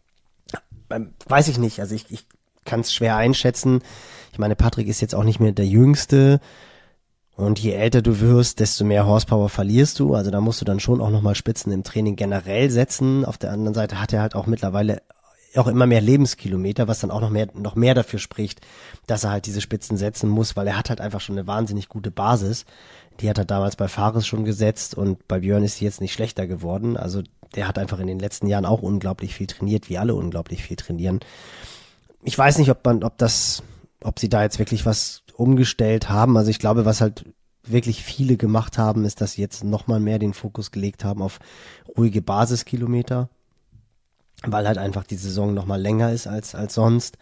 Weiß ich nicht, also ich kann es schwer einschätzen. Ich meine, Patrick ist jetzt auch nicht mehr der Jüngste und je älter du wirst, desto mehr Horsepower verlierst du. Also da musst du dann schon auch nochmal Spitzen im Training generell setzen. Auf der anderen Seite hat er halt auch mittlerweile auch immer mehr Lebenskilometer, was dann auch noch mehr dafür spricht, dass er halt diese Spitzen setzen muss, weil er hat halt einfach schon eine wahnsinnig gute Basis. Die hat er damals bei Fares schon gesetzt und bei Björn ist sie jetzt nicht schlechter geworden. Also der hat einfach in den letzten Jahren auch unglaublich viel trainiert, wie alle unglaublich viel trainieren. Ich weiß nicht, ob sie da jetzt wirklich was umgestellt haben. Also ich glaube, was halt wirklich viele gemacht haben, ist, dass sie jetzt nochmal mehr den Fokus gelegt haben auf ruhige Basiskilometer, weil halt einfach die Saison nochmal länger ist als sonst.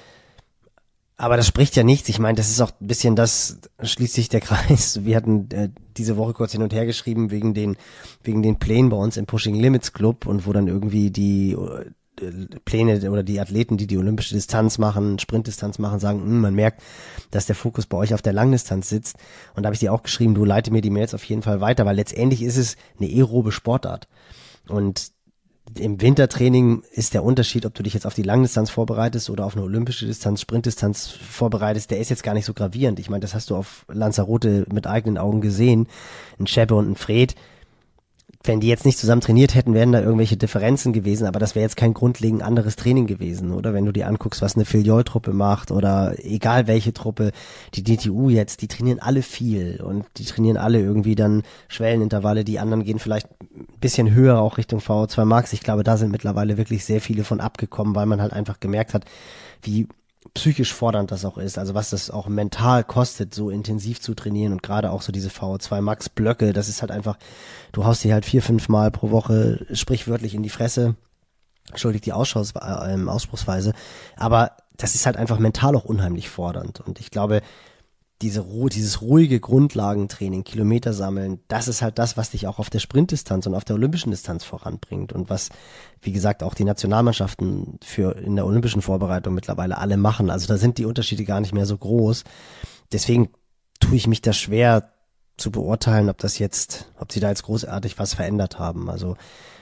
Aber das spricht ja nichts. Ich meine, das ist auch ein bisschen das, schließt sich der Kreis. Wir hatten diese Woche kurz hin und her geschrieben wegen den Plänen bei uns im Pushing Limits Club und wo dann irgendwie die Pläne oder die Athleten, die olympische Distanz machen, Sprintdistanz machen, sagen, man merkt, dass der Fokus bei euch auf der Langdistanz sitzt. Und da habe ich dir auch geschrieben, du leite mir die Mails auf jeden Fall weiter, weil letztendlich ist es eine aerobe Sportart. Und im Wintertraining ist der Unterschied, ob du dich jetzt auf die Langdistanz vorbereitest oder auf eine olympische Distanz, Sprintdistanz vorbereitest, der ist jetzt gar nicht so gravierend. Ich meine, das hast du auf Lanzarote mit eigenen Augen gesehen. Ein Scheppe und ein Fred, wenn die jetzt nicht zusammen trainiert hätten, wären da irgendwelche Differenzen gewesen, aber das wäre jetzt kein grundlegend anderes Training gewesen, oder? Wenn du dir anguckst, was eine Filiol-Truppe macht oder egal welche Truppe, die DTU jetzt, die trainieren alle viel und die trainieren alle irgendwie dann Schwellenintervalle, die anderen gehen vielleicht ein bisschen höher auch Richtung VO2 Max. Ich glaube, da sind mittlerweile wirklich sehr viele von abgekommen, weil man halt einfach gemerkt hat, wie psychisch fordernd das auch ist, also was das auch mental kostet, so intensiv zu trainieren und gerade auch so diese VO2 Max Blöcke, das ist halt einfach, du haust die halt 4-5 Mal pro Woche sprichwörtlich in die Fresse, entschuldigt die Ausspruchsweise, aber das ist halt einfach mental auch unheimlich fordernd und ich glaube, dieses ruhige Grundlagentraining, Kilometer sammeln, das ist halt das, was dich auch auf der Sprintdistanz und auf der olympischen Distanz voranbringt und was, wie gesagt, auch die Nationalmannschaften in der olympischen Vorbereitung mittlerweile alle machen. Also da sind die Unterschiede gar nicht mehr so groß. Deswegen tue ich mich da schwer zu beurteilen, ob sie da jetzt großartig was verändert haben. Also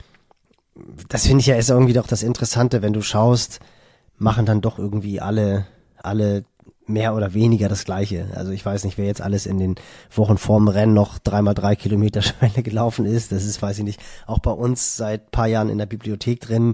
das finde ich ja ist irgendwie doch das Interessante, wenn du schaust, machen dann doch irgendwie alle mehr oder weniger das Gleiche. Also ich weiß nicht, wer jetzt alles in den Wochen vorm Rennen noch 3x3 Kilometer Schwelle gelaufen ist. Das ist, weiß ich nicht, auch bei uns seit ein paar Jahren in der Bibliothek drin.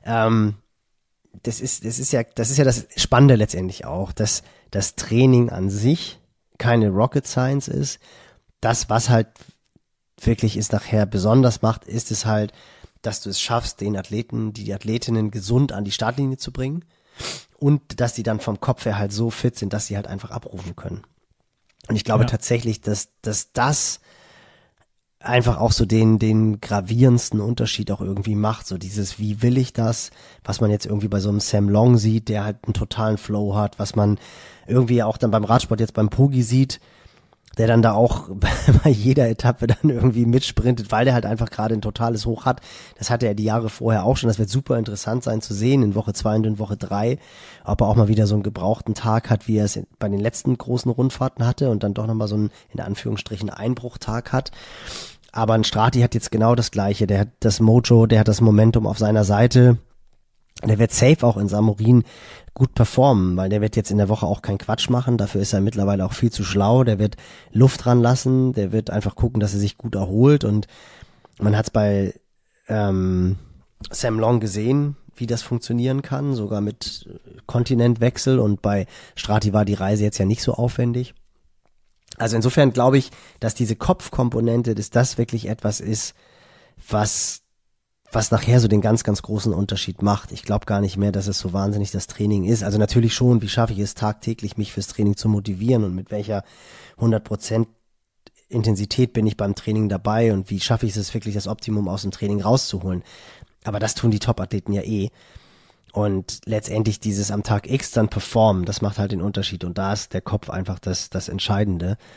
Das ist ja das Spannende letztendlich auch, dass das Training an sich keine Rocket Science ist. Das, was halt wirklich es nachher besonders macht, ist es halt, dass du es schaffst, die Athletinnen gesund an die Startlinie zu bringen. Und dass die dann vom Kopf her halt so fit sind, dass sie halt einfach abrufen können. Und ich glaube tatsächlich, dass das einfach auch so den gravierendsten Unterschied auch irgendwie macht. So dieses, wie will ich das, was man jetzt irgendwie bei so einem Sam Long sieht, der halt einen totalen Flow hat, was man irgendwie auch dann beim Radsport jetzt beim Pogi sieht, der dann da auch bei jeder Etappe dann irgendwie mitsprintet, weil der halt einfach gerade ein totales Hoch hat. Das hatte er die Jahre vorher auch schon. Das wird super interessant sein zu sehen in Woche 2 und in Woche 3, ob er auch mal wieder so einen gebrauchten Tag hat, wie er es bei den letzten großen Rundfahrten hatte und dann doch nochmal so einen, in Anführungsstrichen, Einbruchtag hat. Aber ein Strati hat jetzt genau das Gleiche. Der hat das Mojo, der hat das Momentum auf seiner Seite. Der wird safe auch in Samorin gut performen, weil der wird jetzt in der Woche auch keinen Quatsch machen, dafür ist er mittlerweile auch viel zu schlau, der wird Luft dran lassen, der wird einfach gucken, dass er sich gut erholt und man hat es bei Sam Long gesehen, wie das funktionieren kann, sogar mit Kontinentwechsel und bei Strati war die Reise jetzt ja nicht so aufwendig. Also insofern glaube ich, dass diese Kopfkomponente, dass das wirklich etwas ist, was nachher so den ganz, ganz großen Unterschied macht. Ich glaube gar nicht mehr, dass es so wahnsinnig das Training ist. Also natürlich schon, wie schaffe ich es tagtäglich, mich fürs Training zu motivieren und mit welcher 100% Intensität bin ich beim Training dabei und wie schaffe ich es wirklich, das Optimum aus dem Training rauszuholen. Aber das tun die Top-Athleten ja eh. Und letztendlich dieses am Tag X dann performen, das macht halt den Unterschied. Und da ist der Kopf einfach das Entscheidende.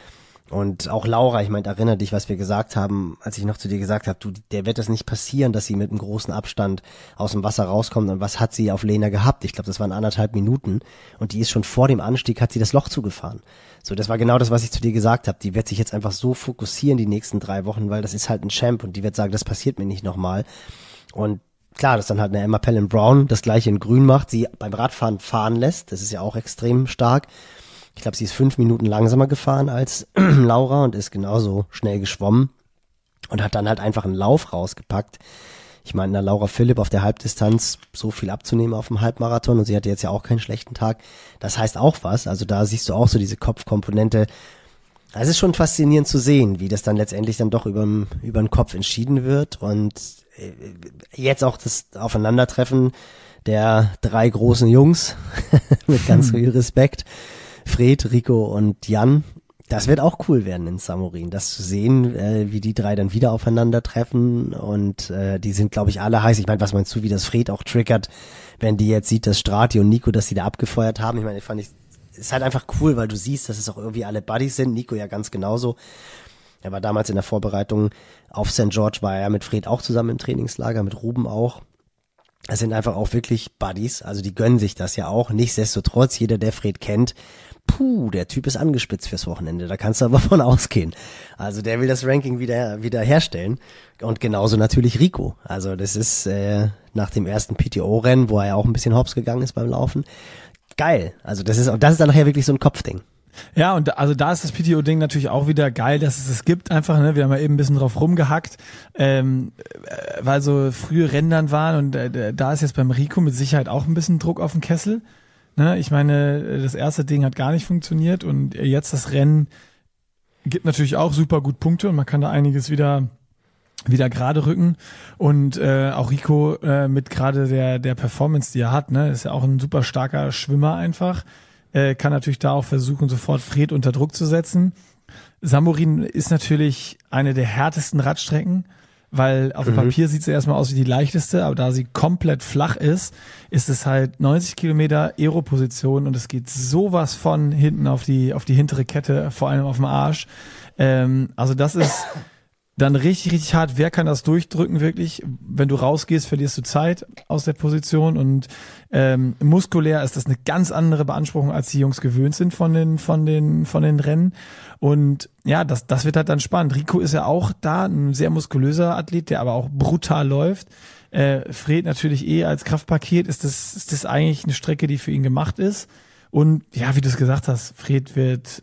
Und auch Laura, ich meine, erinnere dich, was wir gesagt haben, als ich noch zu dir gesagt habe, der wird das nicht passieren, dass sie mit einem großen Abstand aus dem Wasser rauskommt. Und was hat sie auf Lena gehabt? Ich glaube, das waren 1,5 Minuten. Und die ist schon vor dem Anstieg, hat sie das Loch zugefahren. So, das war genau das, was ich zu dir gesagt habe. Die wird sich jetzt einfach so fokussieren die nächsten 3 Wochen, weil das ist halt ein Champ und die wird sagen, das passiert mir nicht nochmal. Und klar, dass dann halt eine Emma Pelham-Brown das gleiche in Grün macht, sie beim Radfahren fahren lässt, das ist ja auch extrem stark. Ich glaube, sie ist 5 Minuten langsamer gefahren als Laura und ist genauso schnell geschwommen und hat dann halt einfach einen Lauf rausgepackt. Ich meine, der Laura Philipp auf der Halbdistanz so viel abzunehmen auf dem Halbmarathon und sie hatte jetzt ja auch keinen schlechten Tag. Das heißt auch was, also da siehst du auch so diese Kopfkomponente. Es ist schon faszinierend zu sehen, wie das dann letztendlich dann doch über den Kopf entschieden wird und jetzt auch das Aufeinandertreffen der 3 großen Jungs mit ganz viel Respekt. Fred, Rico und Jan, das wird auch cool werden in Samorin, das zu sehen, wie die 3 dann wieder aufeinandertreffen und die sind, glaube ich, alle heiß. Ich meine, was meinst du, wie das Fred auch triggert, wenn die jetzt sieht, dass Strati und Nico, dass die da abgefeuert haben? Ich meine, ist halt einfach cool, weil du siehst, dass es auch irgendwie alle Buddies sind, Nico ja ganz genauso. Er war damals in der Vorbereitung auf St. George, war er ja mit Fred auch zusammen im Trainingslager, mit Ruben auch. Es sind einfach auch wirklich Buddies, also die gönnen sich das ja auch. Nichtsdestotrotz, jeder, der Fred kennt, der Typ ist angespitzt fürs Wochenende, da kannst du aber von ausgehen. Also der will das Ranking wieder herstellen und genauso natürlich Rico. Also das ist nach dem ersten PTO-Rennen, wo er ja auch ein bisschen hops gegangen ist beim Laufen, geil. Also das ist dann nachher wirklich so ein Kopfding. Ja, und also da ist das PTO-Ding natürlich auch wieder geil, dass es gibt einfach, ne? Wir haben ja eben ein bisschen drauf rumgehackt, weil so frühe Rennen dann waren und da ist jetzt beim Rico mit Sicherheit auch ein bisschen Druck auf den Kessel. Ne? Ich meine, das erste Ding hat gar nicht funktioniert und jetzt das Rennen gibt natürlich auch super gut Punkte und man kann da einiges wieder gerade rücken und auch Rico mit gerade der Performance, die er hat, ne, ist ja auch ein super starker Schwimmer einfach, kann natürlich da auch versuchen, sofort Fred unter Druck zu setzen. Samorin ist natürlich eine der härtesten Radstrecken, weil auf dem Papier sieht sie erstmal aus wie die leichteste, aber da sie komplett flach ist es halt 90 Kilometer Aero-Position und es geht sowas von hinten auf die hintere Kette, vor allem auf dem Arsch. Also das ist dann richtig, richtig hart. Wer kann das durchdrücken wirklich? Wenn du rausgehst, verlierst du Zeit aus der Position und muskulär ist das eine ganz andere Beanspruchung, als die Jungs gewöhnt sind von den Rennen. Und ja, das wird halt dann spannend. Rico ist ja auch da, ein sehr muskulöser Athlet, der aber auch brutal läuft. Fred natürlich als Kraftpaket ist das eigentlich eine Strecke, die für ihn gemacht ist. Und ja, wie du es gesagt hast, Fred wird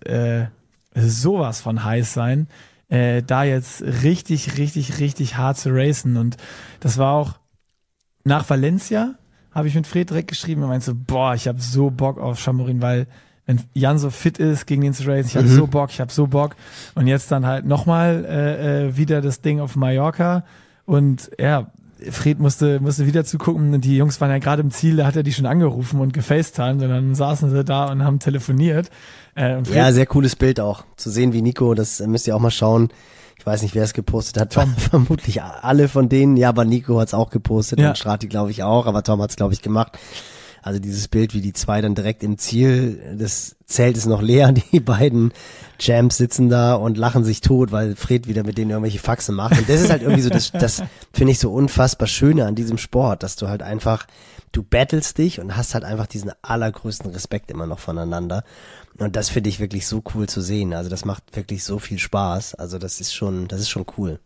sowas von heiß sein. Da jetzt richtig, richtig, richtig hart zu racen. Und das war auch nach Valencia, habe ich mit Fred direkt geschrieben und meinte so, ich habe so Bock auf Samorin, weil wenn Jan so fit ist, gegen den zu racen, ich habe so Bock. Und jetzt dann halt nochmal wieder das Ding auf Mallorca. Und ja, Fred musste wieder zugucken und die Jungs waren ja gerade im Ziel, da hat er die schon angerufen und gefacetimed und dann saßen sie da und haben telefoniert. Ja, sehr cooles Bild auch. Zu sehen, wie Nico, das müsst ihr auch mal schauen. Ich weiß nicht, wer es gepostet hat. Tom. Vermutlich alle von denen. Ja, aber Nico hat es auch gepostet und Strati, glaube ich, auch. Aber Tom hat es, glaube ich, gemacht. Also dieses Bild, wie die 2 dann direkt im Ziel, das Zelt ist noch leer, die beiden Champs sitzen da und lachen sich tot, weil Fred wieder mit denen irgendwelche Faxen macht. Und das ist halt irgendwie so, das finde ich so unfassbar Schöne an diesem Sport, dass du halt einfach, du battlest dich und hast halt einfach diesen allergrößten Respekt immer noch voneinander. Und das finde ich wirklich so cool zu sehen. Also das macht wirklich so viel Spaß. Also das ist schon cool.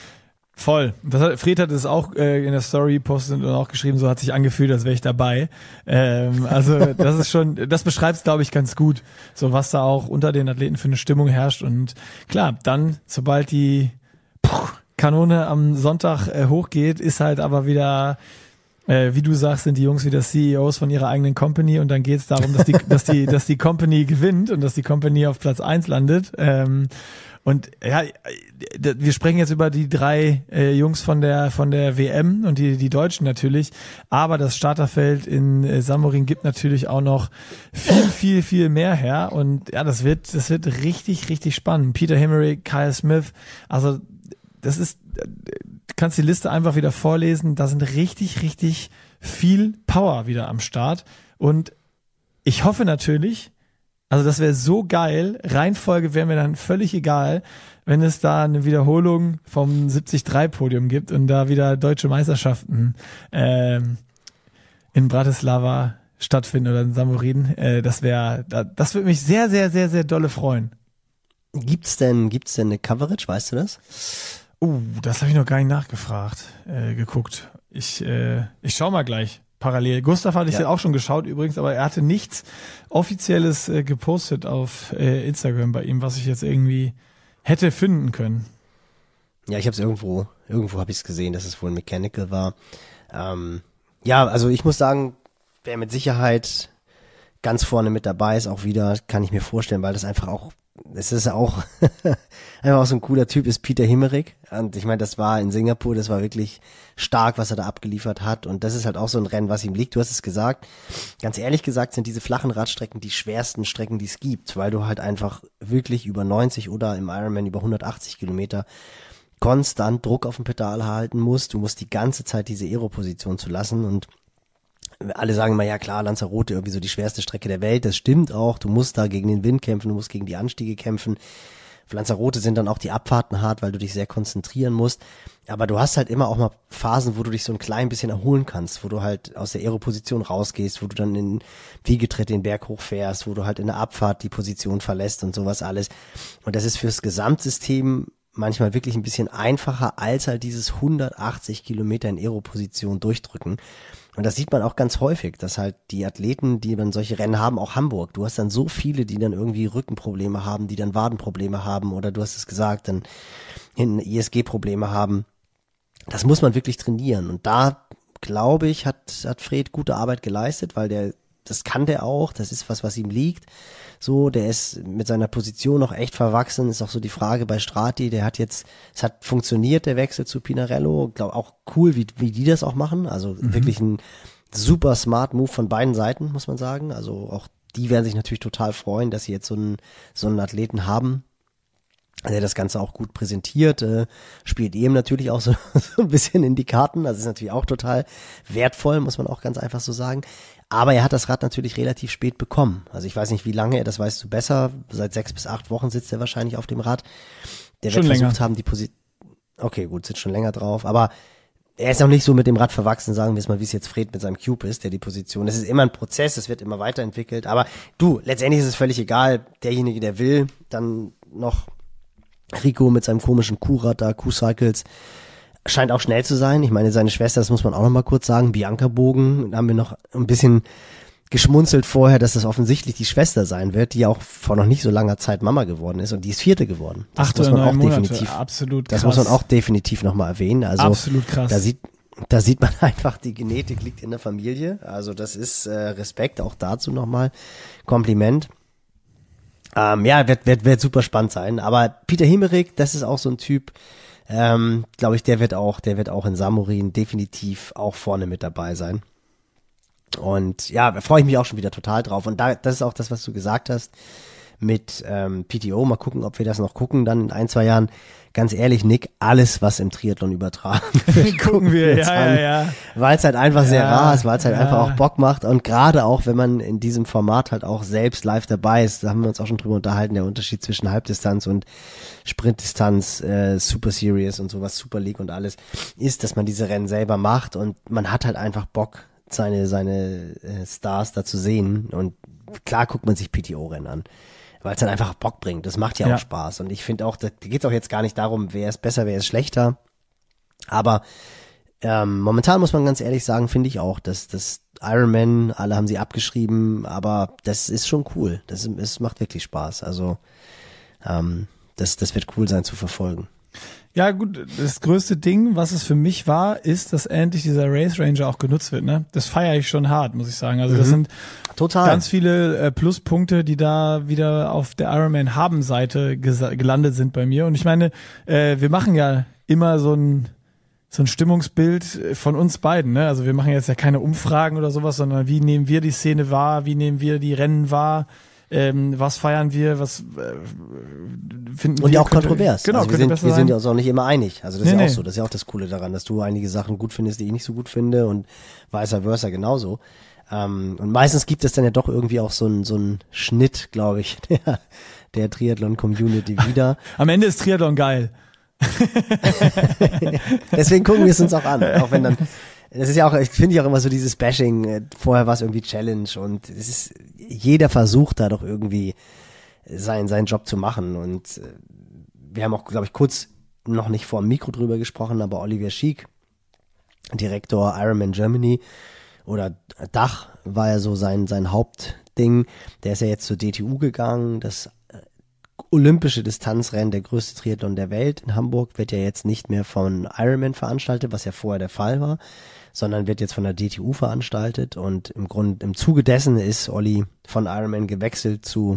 Voll. Fred hat es auch in der Story postet und auch geschrieben, so hat sich angefühlt, als wäre ich dabei. Also das ist schon, das beschreibt es, glaube ich, ganz gut, so was da auch unter den Athleten für eine Stimmung herrscht. Und klar, dann, sobald die Kanone am Sonntag hochgeht, ist halt aber wieder, wie du sagst, sind die Jungs wieder CEOs von ihrer eigenen Company und dann geht es darum, dass die Company gewinnt und dass die Company auf Platz 1 landet. Und ja, wir sprechen jetzt über die 3 Jungs von der WM und die Deutschen natürlich, aber das Starterfeld in Samorin gibt natürlich auch noch viel, viel, viel mehr her und ja, das wird richtig, richtig spannend. Peter Hemmerich, Kyle Smith, also das ist, du kannst die Liste einfach wieder vorlesen, da sind richtig, richtig viel Power wieder am Start und ich hoffe natürlich, Also das wäre so geil. Reihenfolge wäre mir dann völlig egal, wenn es da eine Wiederholung vom 73-Podium gibt und da wieder deutsche Meisterschaften in Bratislava stattfinden oder in Samorin. Das würde mich sehr, sehr, sehr, sehr dolle freuen. Gibt's denn eine Coverage, weißt du das? Das habe ich noch gar nicht geguckt. Ich schau mal gleich parallel. Gustav hatte ich ja auch schon geschaut übrigens, aber er hatte nichts Offizielles gepostet auf Instagram bei ihm, was ich jetzt irgendwie hätte finden können. Ja, ich habe es irgendwo habe ich es gesehen, dass es wohl Mechanical war. Ja, also ich muss sagen, wer mit Sicherheit ganz vorne mit dabei ist, auch wieder, kann ich mir vorstellen, weil das einfach auch einfach auch so ein cooler Typ ist, Pieter Himmerich. Und ich meine, das war in Singapur, das war wirklich stark, was er da abgeliefert hat. Und das ist halt auch so ein Rennen, was ihm liegt. Du hast es gesagt. Ganz ehrlich gesagt sind diese flachen Radstrecken die schwersten Strecken, die es gibt, weil du halt einfach wirklich über 90 oder im Ironman über 180 Kilometer konstant Druck auf dem Pedal halten musst. Du musst die ganze Zeit diese Aero-Position zu lassen und alle sagen immer, ja klar, Lanzarote irgendwie so die schwerste Strecke der Welt. Das stimmt auch. Du musst da gegen den Wind kämpfen, du musst gegen die Anstiege kämpfen. Auf Lanzarote sind dann auch die Abfahrten hart, weil du dich sehr konzentrieren musst. Aber du hast halt immer auch mal Phasen, wo du dich so ein klein bisschen erholen kannst, wo du halt aus der Aero-Position rausgehst, wo du dann in Wiegetritt den Berg hochfährst, wo du halt in der Abfahrt die Position verlässt und sowas alles. Und das ist fürs Gesamtsystem manchmal wirklich ein bisschen einfacher, als halt dieses 180 Kilometer in Aero-Position durchdrücken. Und das sieht man auch ganz häufig, dass halt die Athleten, die dann solche Rennen haben, auch Hamburg, du hast dann so viele, die dann irgendwie Rückenprobleme haben, die dann Wadenprobleme haben oder du hast es gesagt, dann hinten ISG-Probleme haben. Das muss man wirklich trainieren. Und da, glaube ich, hat Fred gute Arbeit geleistet, weil das kann der auch, das ist was ihm liegt. So, der ist mit seiner Position noch echt verwachsen, ist auch so die Frage bei Strati, es hat funktioniert, der Wechsel zu Pinarello, glaube auch cool, wie die das auch machen, also wirklich ein super smart Move von beiden Seiten, muss man sagen, also auch die werden sich natürlich total freuen, dass sie jetzt so einen Athleten haben, der das Ganze auch gut präsentiert, spielt ihm natürlich auch so ein bisschen in die Karten, das ist natürlich auch total wertvoll, muss man auch ganz einfach so sagen. Aber er hat das Rad natürlich relativ spät bekommen. Also ich weiß nicht, wie lange das weißt du besser. Seit 6 bis 8 Wochen sitzt er wahrscheinlich auf dem Rad. Der schon wird versucht länger. haben, die Position. Okay, gut, sitzt schon länger drauf. Aber er ist auch nicht so mit dem Rad verwachsen, sagen wir es mal, wie es jetzt Fred mit seinem Cube ist, der die Position. Das ist immer ein Prozess, es wird immer weiterentwickelt. Aber du, letztendlich ist es völlig egal. Derjenige, der will, dann noch Rico mit seinem komischen Q-Rad da, Q-Cycles, scheint auch schnell zu sein. Ich meine, seine Schwester, das muss man auch noch mal kurz sagen, Bianca Bogen, da haben wir noch ein bisschen geschmunzelt vorher, dass das offensichtlich die Schwester sein wird, die ja auch vor noch nicht so langer Zeit Mama geworden ist und die ist 4. geworden. Das 8 muss oder man 9 auch Monate, definitiv, absolut das krass. muss man auch definitiv noch mal erwähnen. Also absolut krass. Da sieht man einfach, die Genetik liegt in der Familie. Also das ist Respekt auch dazu nochmal. Kompliment. Ja, wird super spannend sein. Aber Pieter Himmerich, das ist auch so ein Typ, glaube ich, der wird auch in Samorin definitiv auch vorne mit dabei sein. Und ja, da freue ich mich auch schon wieder total drauf. Und das ist auch das, was du gesagt hast mit PTO. Mal gucken, ob wir das noch gucken dann in 1, 2 Jahren. Ganz ehrlich, Nick, alles, was im Triathlon übertragen wird, gucken wir jetzt an. Ja. Weil es halt einfach sehr rar ist, weil es halt einfach auch Bock macht. Und gerade auch, wenn man in diesem Format halt auch selbst live dabei ist, da haben wir uns auch schon drüber unterhalten, der Unterschied zwischen Halbdistanz und Sprintdistanz, Super Series und sowas, Super League und alles, ist, dass man diese Rennen selber macht und man hat halt einfach Bock, seine Stars da zu sehen. Und klar guckt man sich PTO-Rennen an, weil es dann einfach Bock bringt. Das macht ja auch Spaß. Und ich finde auch, da geht es auch jetzt gar nicht darum, wer ist besser, wer ist schlechter. Aber momentan muss man ganz ehrlich sagen, finde ich auch, dass das Ironman, alle haben sie abgeschrieben, aber das ist schon cool. Es macht wirklich Spaß. Also das wird cool sein zu verfolgen. Ja gut, das größte Ding, was es für mich war, ist, dass endlich dieser Race Ranger auch genutzt wird. Ne? Das feiere ich schon hart, muss ich sagen. Also das sind total ganz viele Pluspunkte, die da wieder auf der Ironman-Haben-Seite gelandet sind bei mir. Und ich meine, wir machen ja immer so ein Stimmungsbild von uns beiden. Ne? Also wir machen jetzt ja keine Umfragen oder sowas, sondern wie nehmen wir die Szene wahr, wie nehmen wir die Rennen wahr, was feiern wir, was finden wir. Und ja auch kontrovers. Genau, also wir sind ja uns auch nicht immer einig. Also das ist ja auch so, das ist ja auch das Coole daran, dass du einige Sachen gut findest, die ich nicht so gut finde und vice versa genauso. Und meistens gibt es dann ja doch irgendwie auch so einen Schnitt, glaube ich, der Triathlon-Community wieder. Am Ende ist Triathlon geil. Deswegen gucken wir es uns auch an, auch wenn dann, das ist ja auch, ich finde ja auch immer so dieses Bashing, vorher war es irgendwie Challenge und es ist, jeder versucht da doch irgendwie seinen Job zu machen und wir haben auch, glaube ich, kurz noch nicht vor dem Mikro drüber gesprochen, aber Olivier Schick, Direktor Ironman Germany oder Dach war ja so sein Hauptding, der ist ja jetzt zur DTU gegangen, das olympische Distanzrennen, der größte Triathlon der Welt in Hamburg, wird ja jetzt nicht mehr von Ironman veranstaltet, was ja vorher der Fall war, sondern wird jetzt von der DTU veranstaltet und im Zuge dessen ist Olli von Ironman gewechselt zur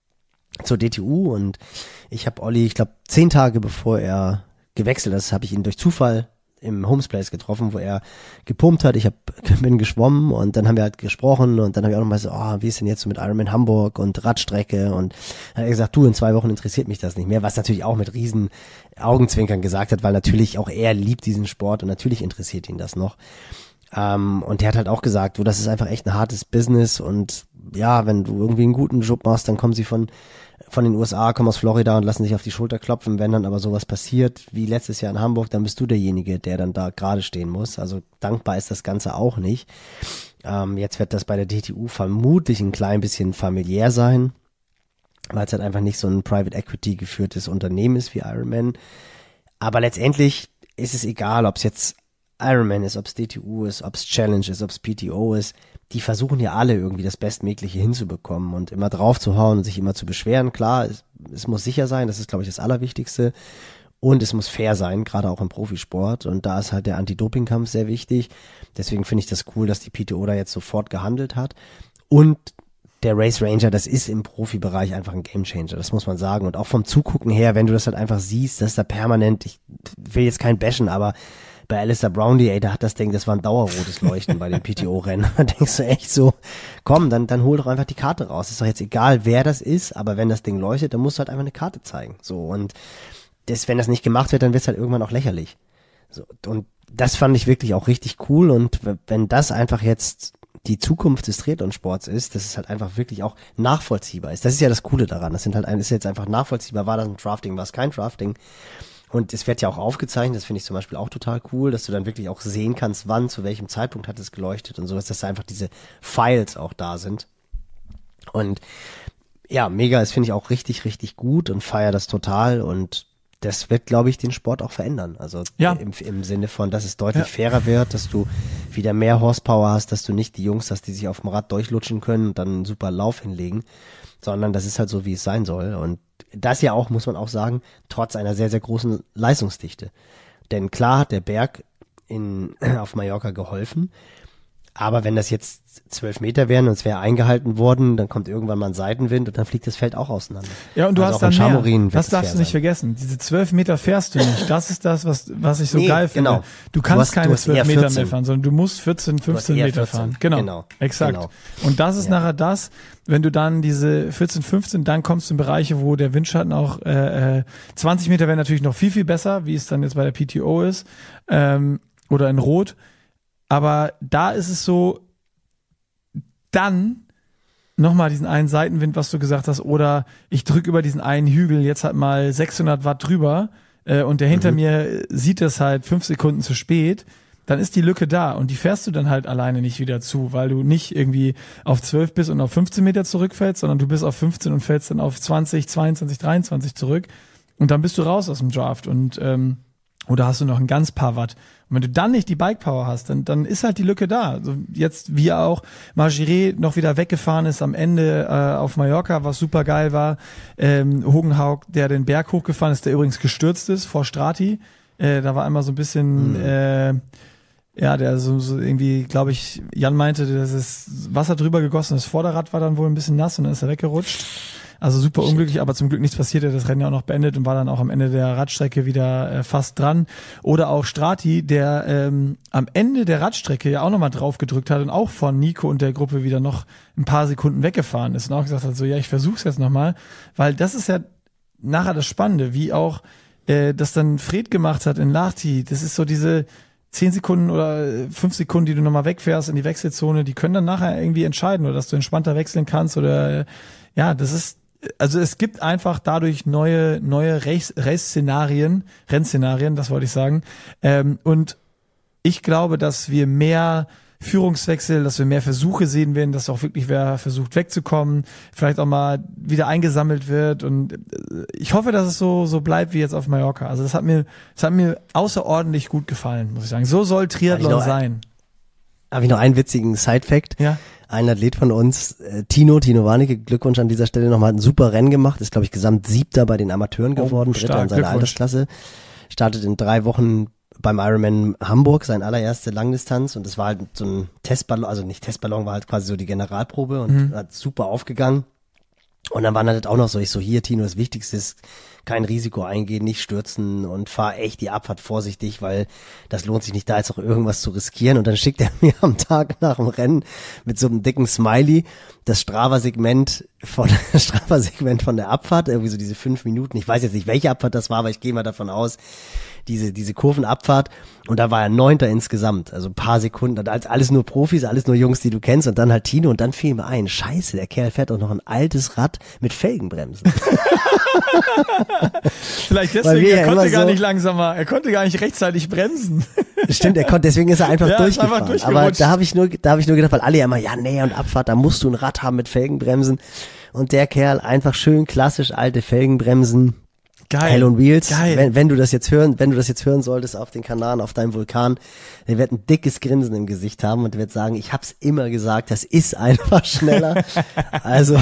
DTU und ich habe Olli, ich glaube 10 Tage bevor er gewechselt ist, habe ich ihn durch Zufall im Homes Place getroffen, wo er gepumpt hat. Ich bin geschwommen und dann haben wir halt gesprochen und dann habe ich auch nochmal so, wie ist denn jetzt so mit Ironman Hamburg und Radstrecke und dann hat er gesagt, du, in 2 Wochen interessiert mich das nicht mehr, was natürlich auch mit riesen Augenzwinkern gesagt hat, weil natürlich auch er liebt diesen Sport und natürlich interessiert ihn das noch. Und der hat halt auch gesagt, du, das ist einfach echt ein hartes Business und ja, wenn du irgendwie einen guten Job machst, dann kommen sie von den USA, kommen aus Florida und lassen sich auf die Schulter klopfen. Wenn dann aber sowas passiert, wie letztes Jahr in Hamburg, dann bist du derjenige, der dann da gerade stehen muss. Also dankbar ist das Ganze auch nicht. Jetzt wird das bei der DTU vermutlich ein klein bisschen familiär sein, weil es halt einfach nicht so ein Private Equity geführtes Unternehmen ist wie Ironman. Aber letztendlich ist es egal, ob es jetzt Ironman ist, ob es DTU ist, ob es Challenge ist, ob es PTO ist. Die versuchen ja alle irgendwie das Bestmögliche hinzubekommen und immer drauf zu hauen und sich immer zu beschweren. Klar, es muss sicher sein, das ist, glaube ich, das Allerwichtigste. Und es muss fair sein, gerade auch im Profisport. Und da ist halt der Anti-Doping-Kampf sehr wichtig. Deswegen finde ich das cool, dass die PTO da jetzt sofort gehandelt hat. Und der Race Ranger, das ist im Profibereich einfach ein Gamechanger, das muss man sagen. Und auch vom Zugucken her, wenn du das halt einfach siehst, dass da permanent, ich will jetzt kein bashen, aber bei Alistair Brownlee, da hat das Ding, das war ein dauerrotes Leuchten bei den PTO-Rennen. Da denkst du echt so, komm, dann hol doch einfach die Karte raus. Ist doch jetzt egal, wer das ist, aber wenn das Ding leuchtet, dann musst du halt einfach eine Karte zeigen. So, und wenn das nicht gemacht wird, dann wird es halt irgendwann auch lächerlich. So, und das fand ich wirklich auch richtig cool. Und wenn das einfach jetzt die Zukunft des Triathlon-Sports ist, dass es halt einfach wirklich auch nachvollziehbar ist. Das ist ja das Coole daran. Das ist jetzt einfach nachvollziehbar. War das ein Drafting, war es kein Drafting? Und es wird ja auch aufgezeichnet, das finde ich zum Beispiel auch total cool, dass du dann wirklich auch sehen kannst, wann, zu welchem Zeitpunkt hat es geleuchtet und sowas, dass da einfach diese Files auch da sind. Und ja, mega, das finde ich auch richtig, richtig gut und feiere das total und das wird, glaube ich, den Sport auch verändern. Also ja. im Sinne von, dass es deutlich fairer wird, dass du wieder mehr Horsepower hast, dass du nicht die Jungs hast, die sich auf dem Rad durchlutschen können und dann einen super Lauf hinlegen, sondern das ist halt so, wie es sein soll. Und das ja auch, muss man auch sagen, trotz einer sehr, sehr großen Leistungsdichte. Denn klar hat der Berg auf Mallorca geholfen, aber wenn das jetzt 12 Meter wären und es wäre eingehalten worden, dann kommt irgendwann mal ein Seitenwind und dann fliegt das Feld auch auseinander. Ja, und du hast dann mehr. Das darfst du nicht vergessen. Diese 12 Meter fährst du nicht. Das ist das, was ich so geil finde. Genau. Du kannst keine 12 Meter mehr fahren, sondern du musst 14, 15 Meter fahren. Genau. Exakt. Genau. Und das ist nachher das, wenn du dann diese 14, 15, dann kommst du in Bereiche, wo der Windschatten auch 20 Meter wäre natürlich noch viel, viel besser, wie es dann jetzt bei der PTO ist, oder in Rot. Aber da ist es so, dann nochmal diesen einen Seitenwind, was du gesagt hast, oder ich drücke über diesen einen Hügel jetzt halt mal 600 Watt drüber und der hinter mir sieht das halt 5 Sekunden zu spät, dann ist die Lücke da und die fährst du dann halt alleine nicht wieder zu, weil du nicht irgendwie auf 12 bist und auf 15 Meter zurückfällst, sondern du bist auf 15 und fällst dann auf 20, 22, 23 zurück und dann bist du raus aus dem Draft und oder hast du noch ein ganz paar Watt. Und wenn du dann nicht die Bike Power hast, dann ist halt die Lücke da. Also jetzt, wie auch Margiret noch wieder weggefahren ist am Ende auf Mallorca, was super geil war. Hogenhaug, der den Berg hochgefahren ist, der übrigens gestürzt ist vor Strati. Da war einmal so ein bisschen, der so irgendwie, glaube ich, Jan meinte, dass es Wasser drüber gegossen. Das Vorderrad war dann wohl ein bisschen nass und dann ist er weggerutscht. Also super unglücklich, aber zum Glück nichts passiert. Er hat das Rennen ja auch noch beendet und war dann auch am Ende der Radstrecke wieder fast dran. Oder auch Strati, der am Ende der Radstrecke ja auch nochmal drauf gedrückt hat und auch von Nico und der Gruppe wieder noch ein paar Sekunden weggefahren ist und auch gesagt hat, so ja, ich versuch's jetzt nochmal, weil das ist ja nachher das Spannende, wie auch das dann Fred gemacht hat in Lahti. Das ist so diese 10 Sekunden oder 5 Sekunden, die du nochmal wegfährst in die Wechselzone, die können dann nachher irgendwie entscheiden oder dass du entspannter wechseln kannst oder ja, das ist, also es gibt einfach dadurch neue Rennszenarien, das wollte ich sagen. Und ich glaube, dass wir mehr Führungswechsel, dass wir mehr Versuche sehen werden, dass auch wirklich wer versucht wegzukommen, vielleicht auch mal wieder eingesammelt wird und ich hoffe, dass es so bleibt wie jetzt auf Mallorca. Also das hat mir außerordentlich gut gefallen, muss ich sagen. So soll Triathlon sein. Habe ich noch einen witzigen Side-Fact? Ja. Ein Athlet von uns, Tino Warnecke, Glückwunsch an dieser Stelle nochmal, hat ein super Rennen gemacht, ist glaube ich Gesamt 7. bei den Amateuren geworden, 3. in seiner Altersklasse, startet in 3 Wochen beim Ironman Hamburg, seine allererste Langdistanz und es war halt so ein Testballon, also nicht Testballon, war halt quasi so die Generalprobe und hat super aufgegangen. Und dann waren halt auch noch so, ich so, hier Tino, das Wichtigste ist, kein Risiko eingehen, nicht stürzen und fahr echt die Abfahrt vorsichtig, weil das lohnt sich nicht, da jetzt auch irgendwas zu riskieren. Und dann schickt er mir am Tag nach dem Rennen mit so einem dicken Smiley das Strava-Segment von der Abfahrt, irgendwie so diese 5 Minuten. Ich weiß jetzt nicht, welche Abfahrt das war, aber ich gehe mal davon aus, diese Kurvenabfahrt und da war er 9. insgesamt, also ein paar Sekunden, alles nur Profis, alles nur Jungs, die du kennst und dann halt Tino und dann fiel mir ein, scheiße, der Kerl fährt auch noch ein altes Rad mit Felgenbremsen. Vielleicht deswegen, er konnte gar nicht langsamer, er konnte gar nicht rechtzeitig bremsen. Stimmt, deswegen ist er einfach durchgefahren. Aber da habe ich nur gedacht, weil alle ja immer, ja, Nähe und Abfahrt, da musst du ein Rad haben mit Felgenbremsen und der Kerl einfach schön klassisch alte Felgenbremsen. Geil. Hell on Wheels. Geil. Wenn du das jetzt hören solltest auf den Kanaren, auf deinem Vulkan, der wird ein dickes Grinsen im Gesicht haben und wird sagen, ich hab's immer gesagt, das ist einfach schneller. Also.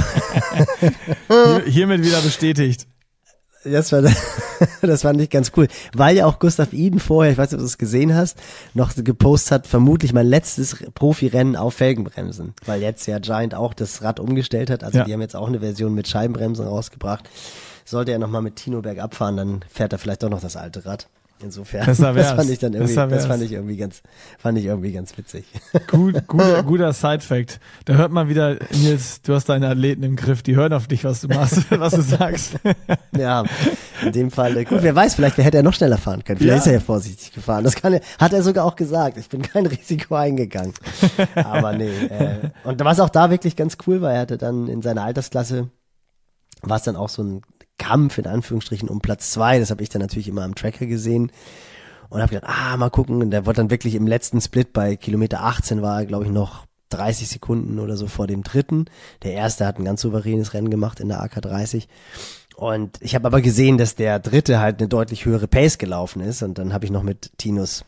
Hiermit wieder bestätigt. Das fand ich ganz cool. Weil ja auch Gustav Iden vorher, ich weiß nicht, ob du es gesehen hast, noch gepostet hat, vermutlich mein letztes Profirennen auf Felgenbremsen. Weil jetzt ja Giant auch das Rad umgestellt hat. Also die haben jetzt auch eine Version mit Scheibenbremsen rausgebracht. Sollte er nochmal mit Tino bergab fahren, dann fährt er vielleicht doch noch das alte Rad. Insofern, das fand ich irgendwie ganz witzig. Guter Side-Fact. Da hört man wieder, Nils, du hast deine Athleten im Griff, die hören auf dich, was du machst, was du sagst. Ja, in dem Fall, gut, wer weiß, vielleicht hätte er noch schneller fahren können. Vielleicht ist er ja vorsichtig gefahren. Hat er sogar auch gesagt. Ich bin kein Risiko eingegangen. Aber nee. Und was auch da wirklich ganz cool war, er hatte dann in seiner Altersklasse, war es dann auch so ein Kampf in Anführungsstrichen um Platz 2, das habe ich dann natürlich immer am Tracker gesehen und habe gedacht, mal gucken, und der wurde dann wirklich im letzten Split bei Kilometer 18 war er, glaube ich, noch 30 Sekunden oder so vor dem 3. Der erste hat ein ganz souveränes Rennen gemacht in der AK 30 und ich habe aber gesehen, dass der 3. halt eine deutlich höhere Pace gelaufen ist und dann habe ich noch mit Tinos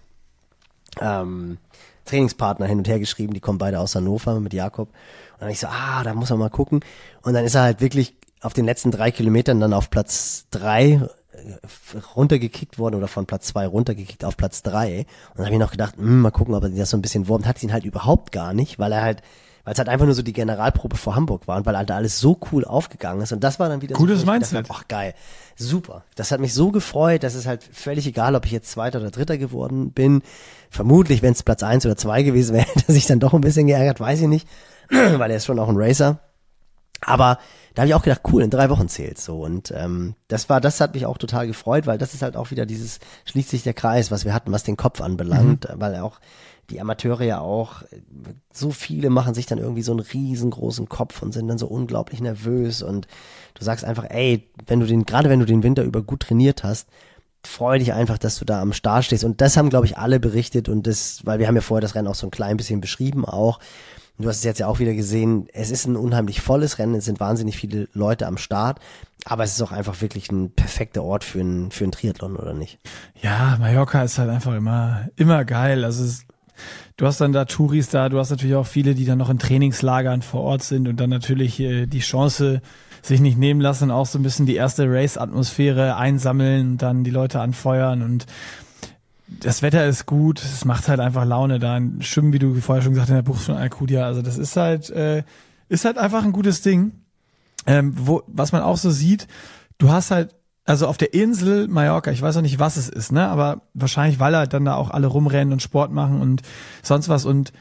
Trainingspartner hin und her geschrieben, die kommen beide aus Hannover mit Jakob und dann ich so, da muss man mal gucken und dann ist er halt wirklich auf den letzten 3 Kilometern dann auf Platz 3 runtergekickt worden oder von Platz 2 runtergekickt auf Platz 3. Und dann habe ich noch gedacht, mal gucken, ob er das so ein bisschen wurmt. Hat sie ihn halt überhaupt gar nicht, weil es halt einfach nur so die Generalprobe vor Hamburg war und weil halt alles so cool aufgegangen ist. Und das war dann wieder gutes Mindset. Ach geil, super. Das hat mich so gefreut, dass es halt völlig egal, ob ich jetzt 2. oder 3. geworden bin. Vermutlich, wenn es Platz 1 oder 2 gewesen wäre, hätte er sich dann doch ein bisschen geärgert, weiß ich nicht, weil er ist schon auch ein Racer. Aber da habe ich auch gedacht, cool, in 3 Wochen zählt's so. Und das hat mich auch total gefreut, weil das ist halt auch wieder schließt sich der Kreis, was wir hatten, was den Kopf anbelangt, weil auch die Amateure ja auch, so viele machen sich dann irgendwie so einen riesengroßen Kopf und sind dann so unglaublich nervös und du sagst einfach, ey, gerade wenn du den Winter über gut trainiert hast, freu dich einfach, dass du da am Start stehst. Und das haben, glaube ich, alle berichtet und weil wir haben ja vorher das Rennen auch so ein klein bisschen beschrieben auch. Du hast es jetzt ja auch wieder gesehen, es ist ein unheimlich volles Rennen, es sind wahnsinnig viele Leute am Start, aber es ist auch einfach wirklich ein perfekter Ort für einen Triathlon, oder nicht? Ja, Mallorca ist halt einfach immer geil. Also du hast dann da Touris da, du hast natürlich auch viele, die dann noch in Trainingslagern vor Ort sind und dann natürlich die Chance sich nicht nehmen lassen, auch so ein bisschen die erste Race-Atmosphäre einsammeln und dann die Leute anfeuern und das Wetter ist gut, es macht halt einfach Laune da. Ein Schwimmen, wie du vorher schon gesagt hast, in der Bucht von Alcudia. Also das ist halt einfach ein gutes Ding. Was man auch so sieht, du hast halt, also auf der Insel Mallorca, ich weiß auch nicht, was es ist, ne, aber wahrscheinlich, weil halt dann da auch alle rumrennen und Sport machen und sonst was. Und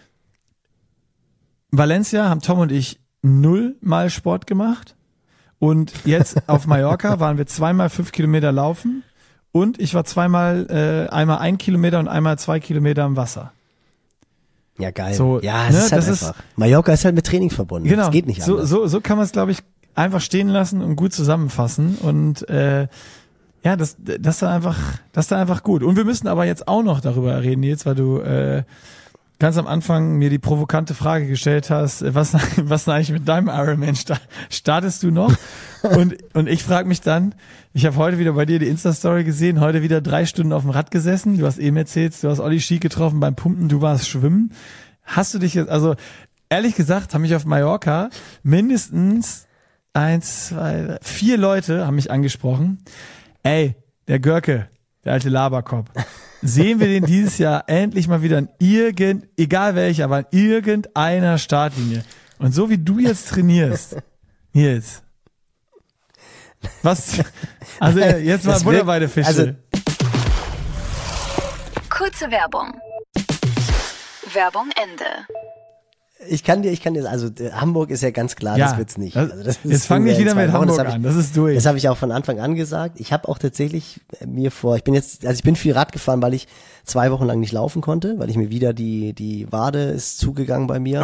Valencia haben Tom und ich 0 Mal Sport gemacht. Und jetzt auf Mallorca waren wir 2 mal 5 Kilometer laufen. und ich war zweimal, einmal 1 Kilometer und einmal 2 Kilometer im Wasser. Ja, geil. So, ja, es ist halt einfach. Mallorca ist halt mit Training verbunden. Genau. Das geht nicht anders. So kann man es, glaube ich, einfach stehen lassen und gut zusammenfassen. Und ja, das ist dann einfach gut. Und wir müssen aber jetzt auch noch darüber reden, Nils, weil du ganz am Anfang mir die provokante Frage gestellt hast, was eigentlich mit deinem Ironman startest du noch? Und ich frage mich dann, ich habe heute wieder bei dir die Insta-Story gesehen, heute wieder 3 Stunden auf dem Rad gesessen, du hast eben erzählt, du hast Olli Schiek getroffen beim Pumpen, du warst schwimmen. Hast du dich jetzt, also ehrlich gesagt, haben mich auf Mallorca mindestens 1, 2, 3, 4 Leute haben mich angesprochen. Ey, der Görke, der alte Laberkopf, sehen wir den dieses Jahr endlich mal wieder egal welcher, aber an irgendeiner Startlinie. Und so wie du jetzt trainierst, Nils, was, also jetzt mal Butter bei der Fische. Also, kurze Werbung. Werbung Ende. Ich kann dir, also Hamburg ist ja ganz klar, das wird's nicht. Also das jetzt fang nicht wieder mit Hamburg an, das ist durch. Das habe ich auch von Anfang an gesagt. Ich habe auch tatsächlich ich bin viel Rad gefahren, weil ich 2 Wochen lang nicht laufen konnte, weil ich mir wieder die Wade ist zugegangen bei mir.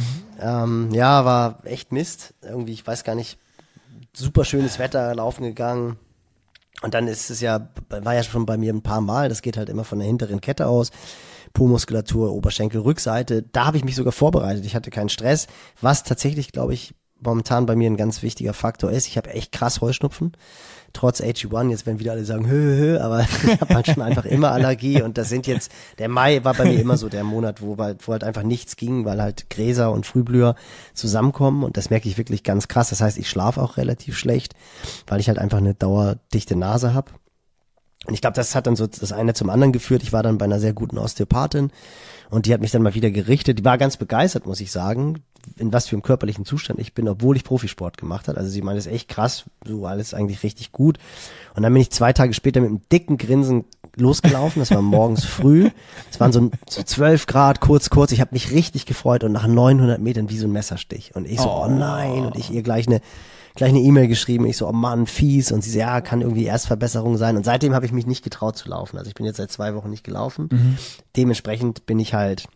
Ja, war echt Mist. Irgendwie, ich weiß gar nicht, super schönes Wetter, laufen gegangen. Und dann war ja schon bei mir ein paar Mal, das geht halt immer von der hinteren Kette aus. Po-Muskulatur, Oberschenkel, Rückseite. Da habe ich mich sogar vorbereitet. Ich hatte keinen Stress, was tatsächlich, glaube ich, momentan bei mir ein ganz wichtiger Faktor ist. Ich habe echt krass Heuschnupfen, trotz AG1. Jetzt werden wieder alle sagen, aber ich habe halt schon einfach immer Allergie. Und der Mai war bei mir immer so der Monat, wo halt einfach nichts ging, weil halt Gräser und Frühblüher zusammenkommen. Und das merke ich wirklich ganz krass. Das heißt, ich schlafe auch relativ schlecht, weil ich halt einfach eine dauerdichte Nase habe. Und ich glaube, das hat dann so das eine zum anderen geführt. Ich war dann bei einer sehr guten Osteopathin und die hat mich dann mal wieder gerichtet. Die war ganz begeistert, muss ich sagen, in was für einem körperlichen Zustand ich bin, obwohl ich Profisport gemacht habe. Also sie meinte, das ist echt krass, so alles eigentlich richtig gut. Und dann bin ich 2 Tage später mit einem dicken Grinsen losgelaufen. Das war morgens früh. Es waren so 12 Grad, kurz. Ich habe mich richtig gefreut und nach 900 Metern wie so ein Messerstich. Und ich so, oh nein. Und ich ihr gleich eine E-Mail geschrieben, ich so, oh Mann, fies. Und sie so, ja, kann irgendwie Erstverbesserung sein. Und seitdem habe ich mich nicht getraut zu laufen. Also ich bin jetzt seit 2 Wochen nicht gelaufen. Dementsprechend bin ich halt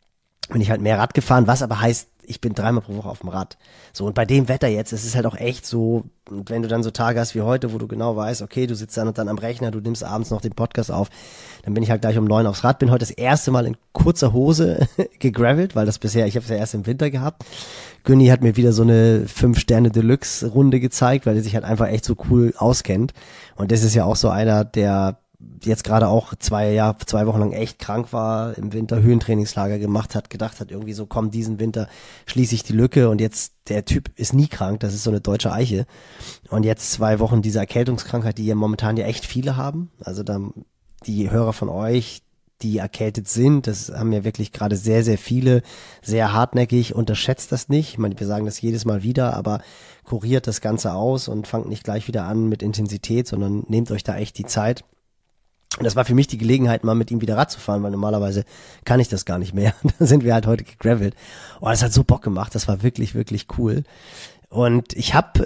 mehr Rad gefahren, was aber heißt, ich bin 3-mal pro Woche auf dem Rad. So, und bei dem Wetter jetzt, es ist halt auch echt so, und wenn du dann so Tage hast wie heute, wo du genau weißt, okay, du sitzt dann und dann am Rechner, du nimmst abends noch den Podcast auf, dann bin ich halt gleich um 9 aufs Rad, bin heute das erste Mal in kurzer Hose gegravelt, weil ich habe es ja erst im Winter gehabt. Günni hat mir wieder so eine 5-Sterne-Deluxe-Runde gezeigt, weil er sich halt einfach echt so cool auskennt. Und das ist ja auch so einer, der jetzt gerade auch 2 Wochen lang echt krank war, im Winter Höhentrainingslager gemacht hat, gedacht hat, irgendwie so, komm, diesen Winter schließe ich die Lücke und jetzt, der Typ ist nie krank, das ist so eine deutsche Eiche. Und jetzt 2 Wochen diese Erkältungskrankheit, die ja momentan ja echt viele haben, also dann die Hörer von euch, die erkältet sind, das haben ja wirklich gerade sehr, sehr viele, sehr hartnäckig, unterschätzt das nicht. Ich meine, wir sagen das jedes Mal wieder, aber kuriert das Ganze aus und fangt nicht gleich wieder an mit Intensität, sondern nehmt euch da echt die Zeit. Und das war für mich die Gelegenheit, mal mit ihm wieder Rad zu fahren, weil normalerweise kann ich das gar nicht mehr. Da sind wir halt heute gegravelt. Oh, das hat so Bock gemacht. Das war wirklich, wirklich cool. Und ich habe,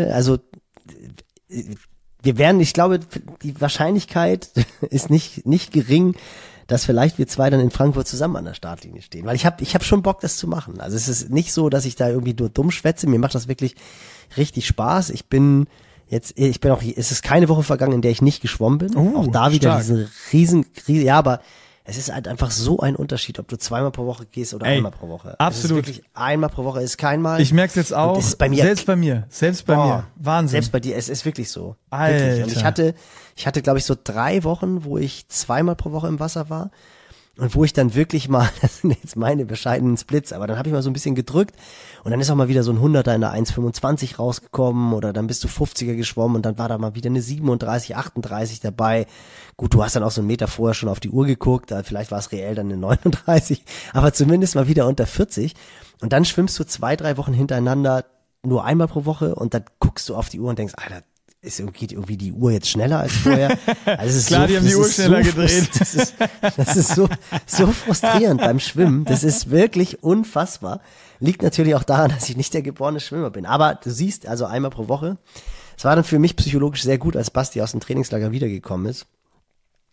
ich glaube, die Wahrscheinlichkeit ist nicht gering, dass vielleicht wir 2 dann in Frankfurt zusammen an der Startlinie stehen. Weil ich hab schon Bock, das zu machen. Also es ist nicht so, dass ich da irgendwie nur dumm schwätze. Mir macht das wirklich richtig Spaß. Es ist keine Woche vergangen, in der ich nicht geschwommen bin. Auch da wieder diese riesen, ja, aber es ist halt einfach so ein Unterschied, ob du 2-mal pro Woche gehst oder 1-mal pro Woche. Absolut. Es ist wirklich 1-mal pro Woche ist kein Mal. Ich merk's jetzt auch. Selbst bei mir. Wahnsinn. Selbst bei dir, es ist wirklich so. Alter. Wirklich. Und ich hatte, glaube ich, so 3 Wochen, wo ich 2-mal pro Woche im Wasser war. Und wo ich dann wirklich mal, das sind jetzt meine bescheidenen Splits, aber dann habe ich mal so ein bisschen gedrückt und dann ist auch mal wieder so ein 100er in der 1,25 rausgekommen oder dann bist du 50er geschwommen und dann war da mal wieder eine 37, 38 dabei. Gut, du hast dann auch so einen Meter vorher schon auf die Uhr geguckt, vielleicht war es reell dann eine 39, aber zumindest mal wieder unter 40 und dann schwimmst du 2-3 Wochen hintereinander nur 1-mal pro Woche und dann guckst du auf die Uhr und denkst, Alter, geht irgendwie die Uhr jetzt schneller als vorher. Also es ist klar, die haben die Uhr schneller gedreht. Das ist so frustrierend beim Schwimmen. Das ist wirklich unfassbar. Liegt natürlich auch daran, dass ich nicht der geborene Schwimmer bin. Aber du siehst, also 1-mal pro Woche. Es war dann für mich psychologisch sehr gut, als Basti aus dem Trainingslager wiedergekommen ist.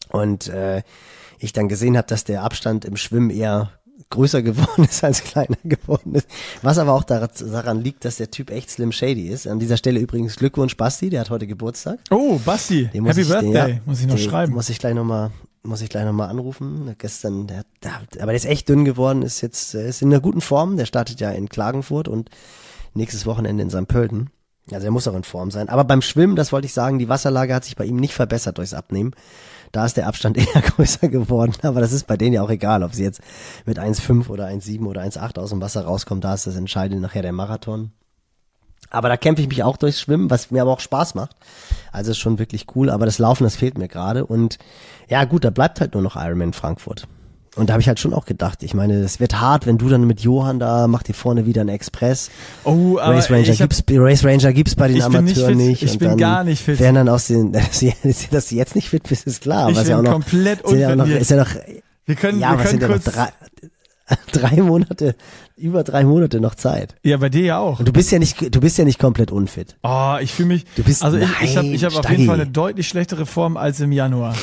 Und ich dann gesehen habe, dass der Abstand im Schwimmen eher größer geworden ist als kleiner geworden ist. Was aber auch daran liegt, dass der Typ echt Slim Shady ist. An dieser Stelle übrigens Glückwunsch Basti, der hat heute Geburtstag. Oh, Basti, Happy Birthday, muss ich noch schreiben. Muss ich gleich nochmal anrufen. Gestern, aber der ist echt dünn geworden, ist in einer guten Form. Der startet ja in Klagenfurt und nächstes Wochenende in St. Pölten. Also er muss auch in Form sein. Aber beim Schwimmen, das wollte ich sagen, die Wasserlage hat sich bei ihm nicht verbessert durchs Abnehmen. Da ist der Abstand eher größer geworden. Aber das ist bei denen ja auch egal, ob sie jetzt mit 1,5 oder 1,7 oder 1,8 aus dem Wasser rauskommen. Da ist das Entscheidende nachher der Marathon. Aber da kämpfe ich mich auch durchs Schwimmen, was mir aber auch Spaß macht. Also ist schon wirklich cool. Aber das Laufen, das fehlt mir gerade. Und ja gut, da bleibt halt nur noch Ironman Frankfurt. Und da habe ich halt schon auch gedacht, ich meine, es wird hart, wenn du dann mit Johann da, macht dir vorne wieder einen Express. Oh, aber Race Ranger gibt's bei den Amateuren nicht. Ich bin gar nicht fit. Werden dann dass du jetzt nicht fit bist, ist klar. Ich bin ja auch noch, komplett unfit. Ist ja noch, wir können kurz ja über 3 Monate noch Zeit. Ja, bei dir ja auch. Und du bist ja nicht komplett unfit. Oh, ich fühle mich, ich habe auf jeden Fall eine deutlich schlechtere Form als im Januar.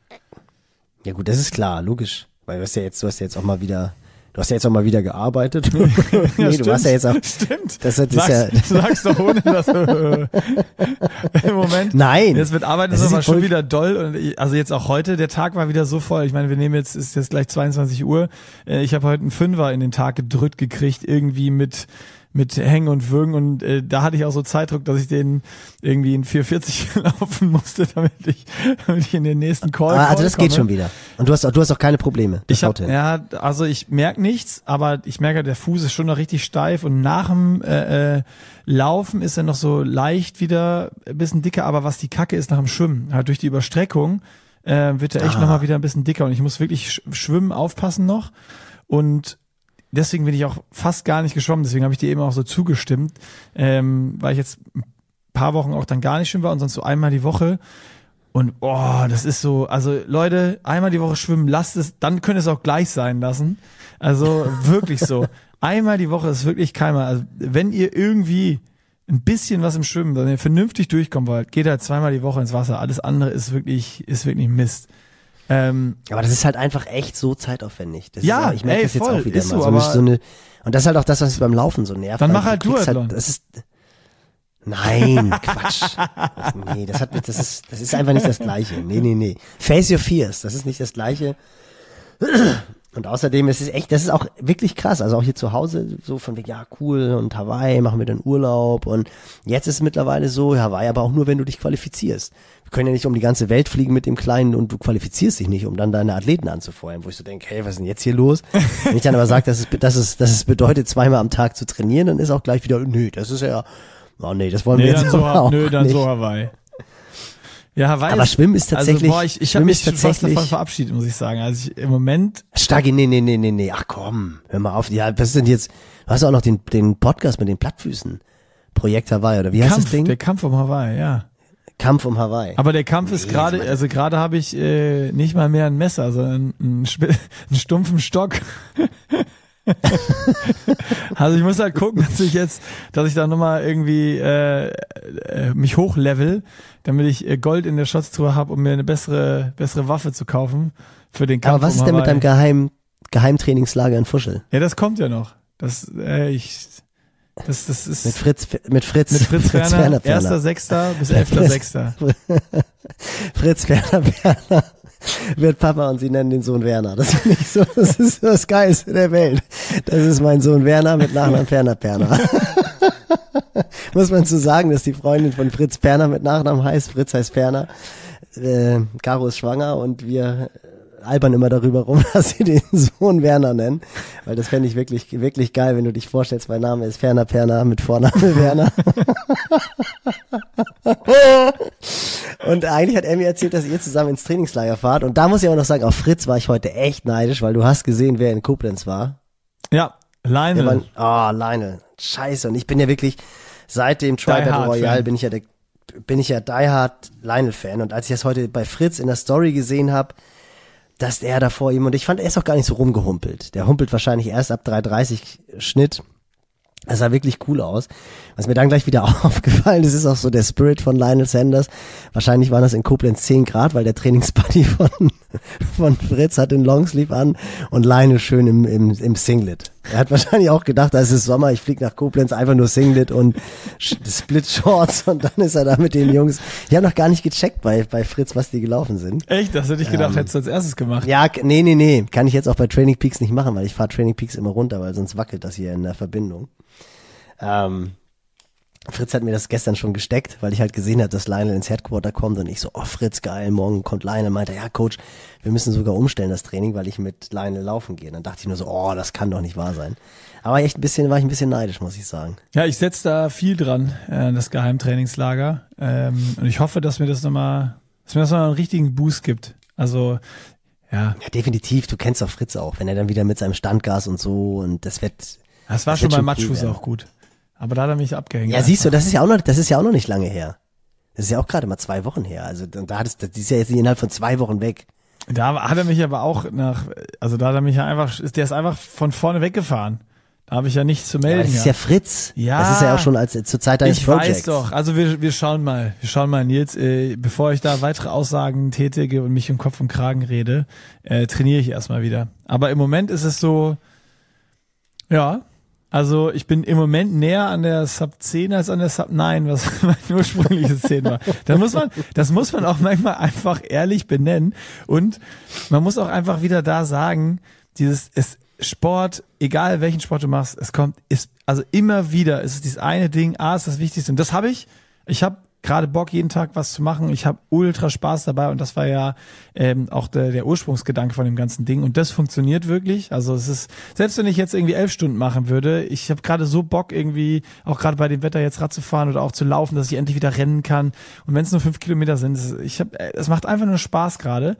Ja gut, das ist klar, logisch. Weil du hast ja jetzt auch mal wieder gearbeitet. Ja, nee, stimmt, du hast ja jetzt auch. Stimmt. Sag's doch ohne das. Im Moment. Nein. Jetzt mit Arbeit ist aber schon wieder doll. Und also jetzt auch heute, der Tag war wieder so voll. Ich meine, ist jetzt gleich 22 Uhr. Ich habe heute einen 5er in den Tag gedrückt gekriegt, irgendwie mit Hängen und Würgen und da hatte ich auch so Zeitdruck, dass ich den irgendwie in 4:40 laufen musste, damit ich in den nächsten Call also das komme. Geht schon wieder. Und du hast auch keine Probleme. Also ich merke nichts, aber ich merke, der Fuß ist schon noch richtig steif und nach dem Laufen ist er noch so leicht wieder ein bisschen dicker, aber was die Kacke ist nach dem Schwimmen, halt durch die Überstreckung wird er echt nochmal wieder ein bisschen dicker und ich muss wirklich schwimmen aufpassen noch und deswegen bin ich auch fast gar nicht geschwommen, deswegen habe ich dir eben auch so zugestimmt, weil ich jetzt ein paar Wochen auch dann gar nicht schwimmen war und sonst so einmal die Woche und das ist so, also Leute, einmal die Woche schwimmen, lasst es, dann könnt ihr es auch gleich sein lassen, also wirklich so, einmal die Woche ist wirklich keinmal, also wenn ihr irgendwie ein bisschen was im Schwimmen, wenn ihr vernünftig durchkommen wollt, geht halt zweimal die Woche ins Wasser, alles andere ist wirklich Mist. Aber das ist halt einfach echt so zeitaufwendig. Das ja, ich merke das jetzt voll, auch wieder ist mal. so, und das ist halt auch das, was beim Laufen so nervt. Dann mach halt Duathlon. Nein, Quatsch. Das ist einfach nicht das Gleiche. Nee. Face your fears, das ist nicht das Gleiche. Und außerdem das ist auch wirklich krass. Also auch hier zu Hause so von wegen, ja cool und Hawaii, machen wir dann Urlaub. Und jetzt ist es mittlerweile so, Hawaii aber auch nur, wenn du dich qualifizierst. Wir können ja nicht um die ganze Welt fliegen mit dem Kleinen und du qualifizierst dich nicht, um dann deine Athleten anzufeuern. Wo ich so denke, hey, was ist denn jetzt hier los? Wenn ich dann aber sage, dass es bedeutet, 2-mal am Tag zu trainieren, dann ist auch gleich wieder, das ist ja, das wollen wir jetzt auch nicht. So Hawaii. Ja, Hawaii aber Schwimmen ist tatsächlich. Also, ich habe mich schon fast davon verabschiedet, muss ich sagen. Also im Moment. Stagi, nee. Ach komm, hör mal auf. Ja, was ist denn jetzt? Du hast auch noch den Podcast mit den Plattfüßen. Projekt Hawaii, oder wie heißt das Ding? Der Kampf um Hawaii, ja. Kampf um Hawaii. Aber der Kampf ist gerade habe ich nicht mal mehr ein Messer, sondern einen stumpfen Stock. Also ich muss halt gucken, dass ich da nochmal irgendwie mich hochlevel, damit ich Gold in der Schatztruhe habe, um mir eine bessere Waffe zu kaufen für den Kampf. Aber was ist denn mit deinem Geheimtrainingslager in Fuschel? Ja, das kommt ja noch. Das ist mit Fritz Werner, 1.6. bis 11.6. Fritz Werner wird Papa und sie nennen den Sohn Werner. Das finde ich so, das ist das Geilste der Welt. Das ist mein Sohn Werner mit Nachnamen Perner. Muss man zu sagen, dass die Freundin von Fritz Perner mit Nachnamen heißt. Fritz heißt Perner. Caro ist schwanger und wir albern immer darüber rum, dass sie den Sohn Werner nennen. Weil das fände ich wirklich, wirklich geil, wenn du dich vorstellst, mein Name ist Ferner Perner mit Vorname Werner. Und eigentlich hat er mir erzählt, dass ihr zusammen ins Trainingslager fahrt. Und da muss ich aber noch sagen, auf Fritz war ich heute echt neidisch, weil du hast gesehen, wer in Koblenz war. Ja, Lionel. Lionel. Scheiße. Und ich bin ja wirklich, seit dem Tri Battle Royale bin ich ja Die Hard Lionel-Fan. Und als ich das heute bei Fritz in der Story gesehen habe, dass er da vor ihm, und ich fand, er ist auch gar nicht so rumgehumpelt. Der humpelt wahrscheinlich erst ab 3,30 Schnitt. Das sah wirklich cool aus. Was mir dann gleich wieder aufgefallen ist, ist auch so der Spirit von Lionel Sanders. Wahrscheinlich waren das in Koblenz 10 Grad, weil der Trainingsbuddy von Fritz hat den Longsleeve an und Lionel schön im Singlet. Er hat wahrscheinlich auch gedacht, da ist es Sommer, ich fliege nach Koblenz, einfach nur Singlet und Split Shorts und dann ist er da mit den Jungs. Ich habe noch gar nicht gecheckt bei Fritz, was die gelaufen sind. Echt? Das hätte ich gedacht, hättest du als erstes gemacht. Ja, nee. Kann ich jetzt auch bei Training Peaks nicht machen, weil ich fahre Training Peaks immer runter, weil sonst wackelt das hier in der Verbindung. Fritz hat mir das gestern schon gesteckt, weil ich halt gesehen habe, dass Lionel ins Headquarter kommt und ich so, oh Fritz, geil, morgen kommt Lionel, meinte, ja Coach, wir müssen sogar umstellen das Training, weil ich mit Lionel laufen gehe. Dann dachte ich nur so, oh, das kann doch nicht wahr sein. Aber war ich ein bisschen neidisch, muss ich sagen. Ja, ich setze da viel dran, das Geheimtrainingslager, und ich hoffe, dass mir das nochmal einen richtigen Boost gibt. Also, ja. Ja, definitiv, du kennst doch Fritz auch, wenn er dann wieder mit seinem Standgas und so und das wird... Das war schon bei Matschfuß auch gut. Aber da hat er mich abgehängt. Ja, siehst du, das ist ja auch noch nicht lange her. Das ist ja auch gerade mal 2 Wochen her. Also das ist ja jetzt innerhalb von 2 Wochen weg. Da hat er mich aber auch der ist einfach von vorne weggefahren. Da habe ich ja nichts zu melden. Ja, das ist ja Fritz. Ja. Das ist ja auch schon zur Zeit deines Projects. Ich weiß doch. Also wir schauen mal, Nils, bevor ich da weitere Aussagen tätige und mich um Kopf und Kragen rede, trainiere ich erstmal wieder. Aber im Moment ist es so, ja, also ich bin im Moment näher an der Sub 10 als an der Sub 9, was mein ursprüngliches 10 war. Das muss man auch manchmal einfach ehrlich benennen und man muss auch einfach wieder da sagen, Sport, egal welchen Sport du machst, also immer wieder ist es dieses eine Ding, ist das Wichtigste und das habe ich habe gerade Bock, jeden Tag was zu machen. Ich habe ultra Spaß dabei und das war ja auch der Ursprungsgedanke von dem ganzen Ding und das funktioniert wirklich. Also es ist, selbst wenn ich jetzt irgendwie 11 Stunden machen würde, ich habe gerade so Bock irgendwie, auch gerade bei dem Wetter jetzt Rad zu fahren oder auch zu laufen, dass ich endlich wieder rennen kann. Und wenn es nur 5 Kilometer sind, es macht einfach nur Spaß gerade.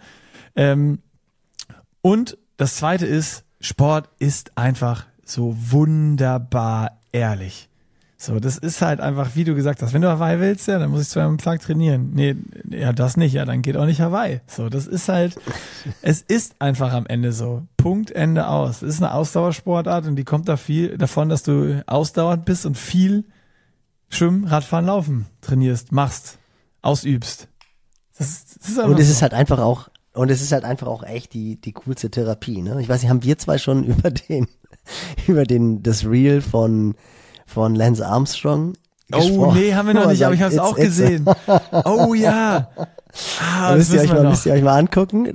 Und das Zweite ist, Sport ist einfach so wunderbar ehrlich. So, das ist halt einfach, wie du gesagt hast, wenn du Hawaii willst, ja, dann muss ich 2 am Tag trainieren. Nee, ja, das nicht, ja, dann geht auch nicht Hawaii. So, das ist halt, es ist einfach am Ende so. Punkt, Ende, aus. Es ist eine Ausdauersportart und die kommt da viel davon, dass du ausdauernd bist und viel Schwimmen, Radfahren, Laufen trainierst, machst, ausübst. Das ist einfach und es ist halt einfach auch, echt die coolste Therapie, ne? Ich weiß nicht, haben wir 2 schon über das Reel von Lance Armstrong gesprochen? Oh nee, haben wir noch nicht, aber ich habe es auch gesehen. Oh ja. Müsst ihr euch mal angucken.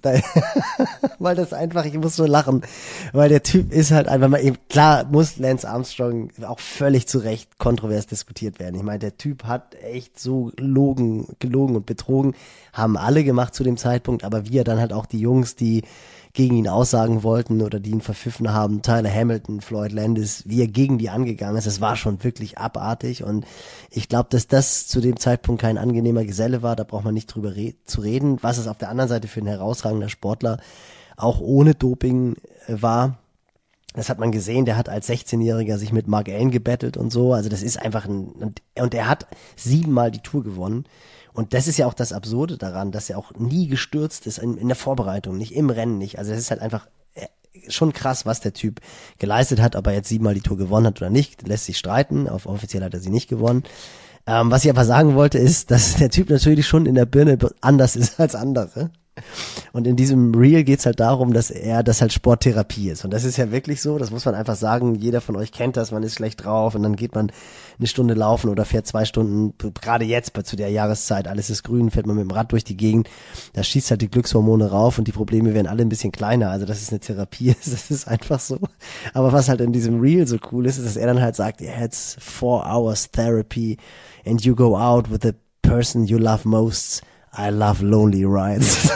Weil das einfach, ich muss so lachen, weil der Typ ist halt einfach mal, klar muss Lance Armstrong auch völlig zu Recht kontrovers diskutiert werden. Ich meine, der Typ hat echt so gelogen und betrogen, haben alle gemacht zu dem Zeitpunkt, aber wir dann halt auch die Jungs, die gegen ihn aussagen wollten oder die ihn verpfiffen haben, Tyler Hamilton, Floyd Landis, wie er gegen die angegangen ist, das war schon wirklich abartig und ich glaube, dass das zu dem Zeitpunkt kein angenehmer Geselle war, da braucht man nicht drüber zu reden, was es auf der anderen Seite für ein herausragender Sportler auch ohne Doping war. Das hat man gesehen, der hat als 16-Jähriger sich mit Mark Allen gebettelt und so, also das ist einfach und er hat 7-mal die Tour gewonnen. Und das ist ja auch das Absurde daran, dass er auch nie gestürzt ist in der Vorbereitung, nicht im Rennen nicht. Also das ist halt einfach schon krass, was der Typ geleistet hat, ob er jetzt 7-mal die Tour gewonnen hat oder nicht, lässt sich streiten. Offiziell hat er sie nicht gewonnen. Was ich aber sagen wollte ist, dass der Typ natürlich schon in der Birne anders ist als andere. Und in diesem Reel geht's halt darum, dass halt Sporttherapie ist. Und das ist ja wirklich so, das muss man einfach sagen, jeder von euch kennt das, man ist schlecht drauf und dann geht man 1 Stunde laufen oder fährt 2 Stunden, gerade jetzt zu der Jahreszeit, alles ist grün, fährt man mit dem Rad durch die Gegend, da schießt halt die Glückshormone rauf und die Probleme werden alle ein bisschen kleiner, also das ist eine Therapie, das ist einfach so. Aber was halt in diesem Reel so cool ist, dass er dann halt sagt, yeah, it's 4 hours therapy and you go out with the person you love most. I love lonely rides.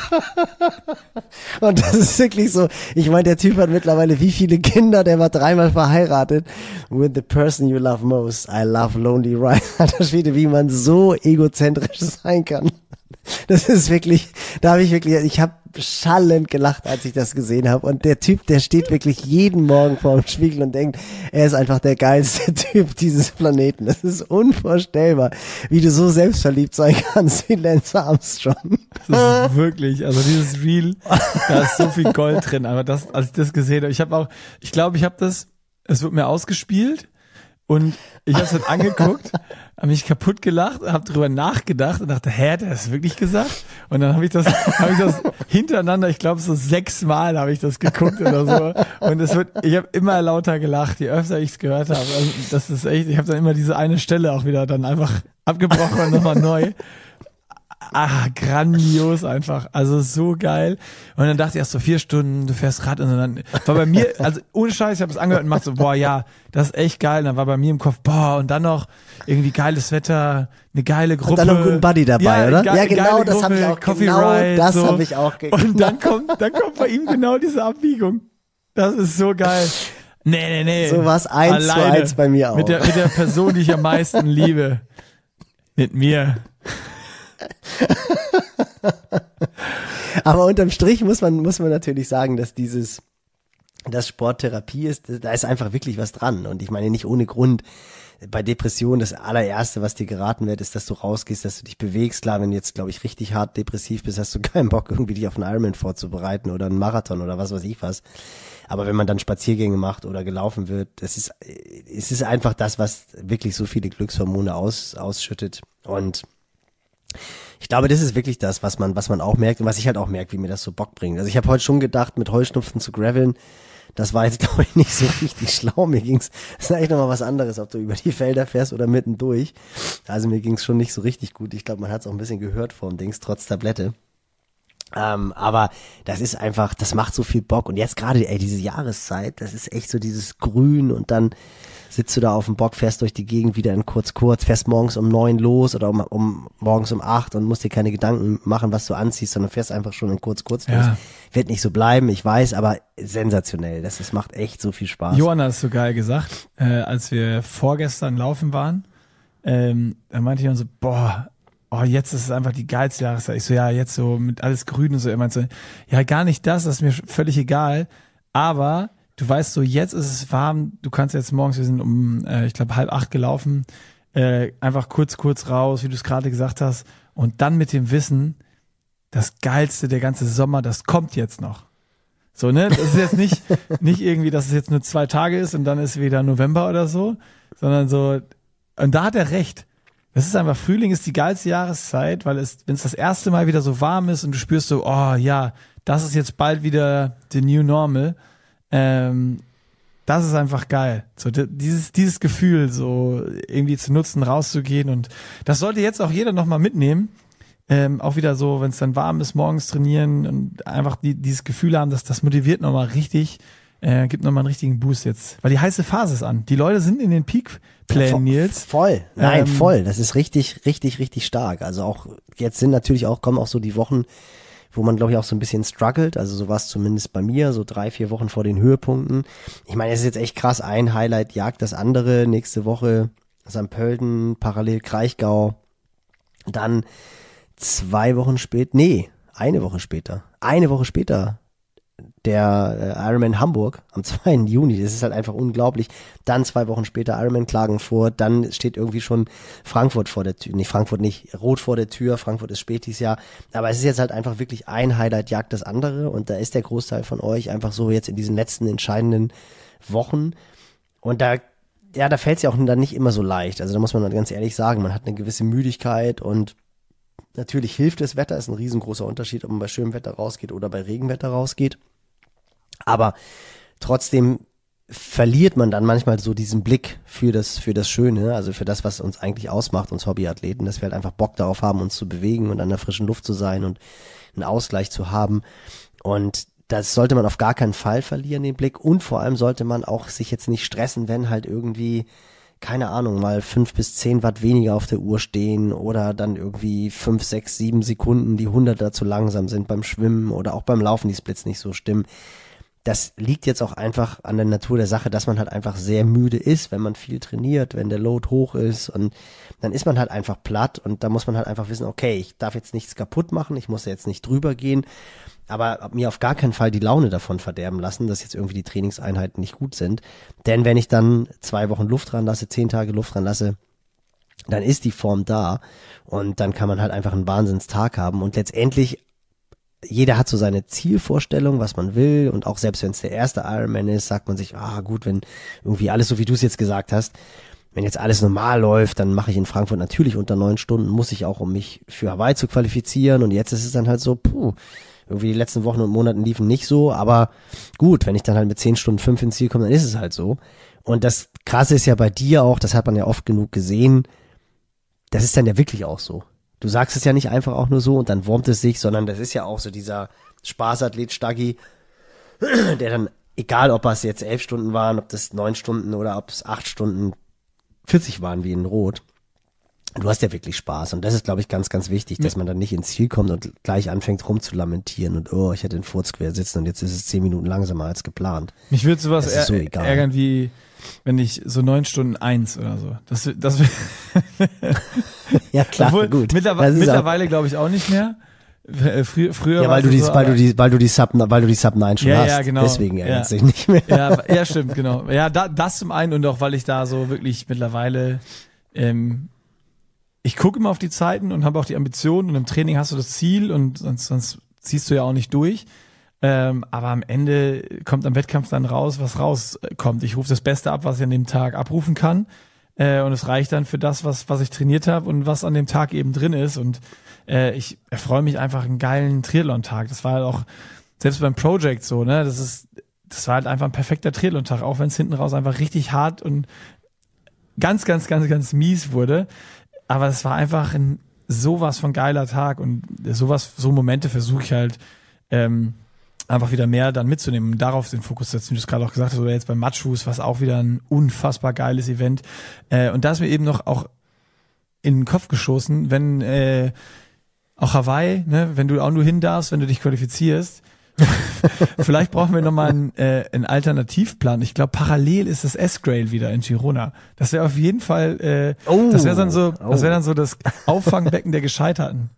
Und das ist wirklich so, ich meine, der Typ hat mittlerweile wie viele Kinder, der war 3-mal verheiratet. With the person you love most, I love lonely rides. Alter Schwede, wie man so egozentrisch sein kann. Das ist wirklich, ich habe schallend gelacht, als ich das gesehen habe. Und der Typ, der steht wirklich jeden Morgen vor dem Spiegel und denkt, er ist einfach der geilste Typ dieses Planeten. Das ist unvorstellbar, wie du so selbstverliebt sein kannst wie Lance Armstrong. Das ist wirklich, also dieses Reel, da ist so viel Gold drin. Aber als ich das gesehen habe, ich glaube, ich habe das es wird mir ausgespielt und ich habe es halt angeguckt, habe mich kaputt gelacht, habe drüber nachgedacht und dachte, hat er das wirklich gesagt? Und dann habe ich das hintereinander, ich glaube so 6 Mal habe ich das geguckt oder so. Und ich habe immer lauter gelacht, je öfter ich es gehört habe. Also das ist echt, ich habe dann immer diese eine Stelle auch wieder dann einfach abgebrochen und nochmal neu. Grandios einfach. Also so geil. Und dann dachte ich erst so 4 Stunden, du fährst Rad und dann war bei mir, also ohne Scheiß, ich habe es angehört und mach so, das ist echt geil. Und dann war bei mir im Kopf, und dann noch irgendwie geiles Wetter, eine geile Gruppe. Und dann noch einen guten Buddy dabei, oder? Ja, genau, das habe ich auch. Coffee Ride, das habe ich auch. Und dann kommt bei ihm genau diese Abbiegung. Das ist so geil. Nee. So war es 1:1 bei mir auch. Mit der Person, die ich am meisten liebe. Mit mir. Aber unterm Strich muss man natürlich sagen, dass das Sporttherapie ist, da ist einfach wirklich was dran. Und ich meine nicht ohne Grund, bei Depressionen das allererste, was dir geraten wird, ist, dass du rausgehst, dass du dich bewegst. Klar, wenn du jetzt, glaube ich, richtig hart depressiv bist, hast du keinen Bock, irgendwie dich auf einen Ironman vorzubereiten oder einen Marathon oder was weiß ich was. Aber wenn man dann Spaziergänge macht oder gelaufen wird, es ist einfach das, was wirklich so viele Glückshormone ausschüttet. Und ich glaube, das ist wirklich das, was man auch merkt und was ich halt auch merke, wie mir das so Bock bringt. Also ich habe heute schon gedacht, mit Heuschnupfen zu graveln, das war jetzt, glaube ich, nicht so richtig schlau. Mir ging's, das ist eigentlich nochmal was anderes, ob du über die Felder fährst oder mittendurch. Also mir ging's schon nicht so richtig gut. Ich glaube, man hat es auch ein bisschen gehört vom Dings, trotz Tablette. Aber das ist einfach, das macht so viel Bock. Und jetzt gerade, diese Jahreszeit, das ist echt so dieses Grün und dann sitzt du da auf dem Bock, fährst durch die Gegend wieder in kurz, fährst morgens um 9 los oder morgens um 8 und musst dir keine Gedanken machen, was du anziehst, sondern fährst einfach schon in kurz los. Wird nicht so bleiben, ich weiß, aber sensationell. Das macht echt so viel Spaß. Johanna hat es so geil gesagt, als wir vorgestern laufen waren, da meinte ich dann so, jetzt ist es einfach die geilste Jahreszeit. Ich so, jetzt so mit alles grün und so. Er meinte so, gar nicht das ist mir völlig egal, aber du weißt so, jetzt ist es warm, du kannst jetzt morgens, wir sind ich glaube 7:30 gelaufen, einfach kurz raus, wie du es gerade gesagt hast, und dann mit dem Wissen, das Geilste, der ganze Sommer, das kommt jetzt noch. So, ne? Das ist jetzt nicht irgendwie, dass es jetzt nur 2 Tage ist und dann ist wieder November oder so, sondern so, und da hat er recht. Das ist einfach, Frühling ist die geilste Jahreszeit, weil wenn es das erste Mal wieder so warm ist und du spürst so, das ist jetzt bald wieder the new normal, das ist einfach geil. So, dieses Gefühl, so irgendwie zu nutzen, rauszugehen, und das sollte jetzt auch jeder nochmal mitnehmen. Auch wieder so, wenn es dann warm ist, morgens trainieren und einfach dieses Gefühl haben, dass das motiviert nochmal richtig, gibt nochmal einen richtigen Boost jetzt. Weil die heiße Phase ist an. Die Leute sind in den Peak-Plänen, Nils. Voll. Nein, voll. Das ist richtig, richtig, richtig stark. Also auch, jetzt kommen auch so die Wochen, wo man, glaube ich, auch so ein bisschen struggelt. Also so war es zumindest bei mir, so 3-4 Wochen vor den Höhepunkten. Ich meine, es ist jetzt echt krass. Ein Highlight jagt das andere. Nächste Woche St. Pölten, parallel Kraichgau. Dann 1 Woche später der Ironman Hamburg am 2. Juni. Das ist halt einfach unglaublich. Dann 2 Wochen später Ironman Klagenfurt. Dann steht irgendwie schon Frankfurt vor der Tür. Nee, Frankfurt nicht. Rot vor der Tür. Frankfurt ist spät dieses Jahr. Aber es ist jetzt halt einfach wirklich ein Highlight jagt das andere. Und da ist der Großteil von euch einfach so jetzt in diesen letzten entscheidenden Wochen. Und da fällt es ja auch dann nicht immer so leicht. Also da muss man dann ganz ehrlich sagen, man hat eine gewisse Müdigkeit und natürlich hilft das Wetter, ist ein riesengroßer Unterschied, ob man bei schönem Wetter rausgeht oder bei Regenwetter rausgeht. Aber trotzdem verliert man dann manchmal so diesen Blick für das Schöne, also für das, was uns eigentlich ausmacht, uns Hobbyathleten, dass wir halt einfach Bock darauf haben, uns zu bewegen und an der frischen Luft zu sein und einen Ausgleich zu haben. Und das sollte man auf gar keinen Fall verlieren, den Blick. Und vor allem sollte man auch sich jetzt nicht stressen, wenn halt irgendwie, keine Ahnung, mal 5 bis 10 Watt weniger auf der Uhr stehen oder dann irgendwie 5, 6, 7 Sekunden die 100er zu langsam sind beim Schwimmen oder auch beim Laufen die Splits nicht so stimmen. Das liegt jetzt auch einfach an der Natur der Sache, dass man halt einfach sehr müde ist, wenn man viel trainiert, wenn der Load hoch ist, und dann ist man halt einfach platt, und da muss man halt einfach wissen, okay, ich darf jetzt nichts kaputt machen, ich muss jetzt nicht drüber gehen, aber mir auf gar keinen Fall die Laune davon verderben lassen, dass jetzt irgendwie die Trainingseinheiten nicht gut sind. Denn wenn ich dann 2 Wochen Luft ranlasse, 10 Tage Luft ranlasse, dann ist die Form da, und dann kann man halt einfach einen Wahnsinnstag haben, und letztendlich jeder hat so seine Zielvorstellung, was man will, und auch selbst wenn es der erste Ironman ist, sagt man sich, gut, wenn irgendwie alles so wie du es jetzt gesagt hast, wenn jetzt alles normal läuft, dann mache ich in Frankfurt natürlich unter 9 Stunden, muss ich auch, um mich für Hawaii zu qualifizieren, und jetzt ist es dann halt so, irgendwie die letzten Wochen und Monaten liefen nicht so, aber gut, wenn ich dann halt mit 10 Stunden 5 ins Ziel komme, dann ist es halt so. Und das Krasse ist ja bei dir auch, das hat man ja oft genug gesehen, das ist dann ja wirklich auch so. Du sagst es ja nicht einfach auch nur so und dann wurmt es sich, sondern das ist ja auch so dieser Spaßathlet Staggi, der dann, egal ob es jetzt 11 Stunden waren, ob das 9 Stunden oder ob es 8 Stunden 40 waren wie in Rot, du hast ja wirklich Spaß, und das ist, glaube ich, ganz, ganz wichtig, dass man dann nicht ins Ziel kommt und gleich anfängt rumzulamentieren und ich hätte den Furz quer sitzen und jetzt ist es 10 Minuten langsamer als geplant. Mich würde sowas ärgern wie, wenn ich so 9 Stunden 1 oder so. Das ja klar, obwohl, gut. Mittlerweile glaube ich auch nicht mehr. Früher ja, weil du die Sub 9 schon hast. Ja, genau. Deswegen ärgert sich nicht mehr. Ja, stimmt, genau. Ja, das zum einen, und auch weil ich da so wirklich mittlerweile ich gucke immer auf die Zeiten und habe auch die Ambitionen, und im Training hast du das Ziel und sonst ziehst du ja auch nicht durch. Aber am Ende kommt am Wettkampf dann raus, was rauskommt. Ich rufe das Beste ab, was ich an dem Tag abrufen kann. Und es reicht dann für das, was ich trainiert habe und was an dem Tag eben drin ist. Und ich erfreue mich einfach einen geilen Triathlon-Tag. Das war halt auch, selbst beim Project so, ne, das war halt einfach ein perfekter Triathlon-Tag, auch wenn es hinten raus einfach richtig hart und ganz, ganz, ganz, ganz mies wurde. Aber es war einfach ein sowas von geiler Tag, und so Momente versuche ich halt einfach wieder mehr dann mitzunehmen und darauf den Fokus setzen, wie du es gerade auch gesagt hast, oder jetzt beim Matschfuß, was auch wieder ein unfassbar geiles Event. Und da ist mir eben noch auch in den Kopf geschossen, wenn auch Hawaii, ne, wenn du auch nur hin darfst, wenn du dich qualifizierst, vielleicht brauchen wir nochmal einen Alternativplan. Ich glaube, parallel ist das S-Grail wieder in Girona. Das wäre auf jeden Fall, das wäre dann so das Auffangbecken der Gescheiterten.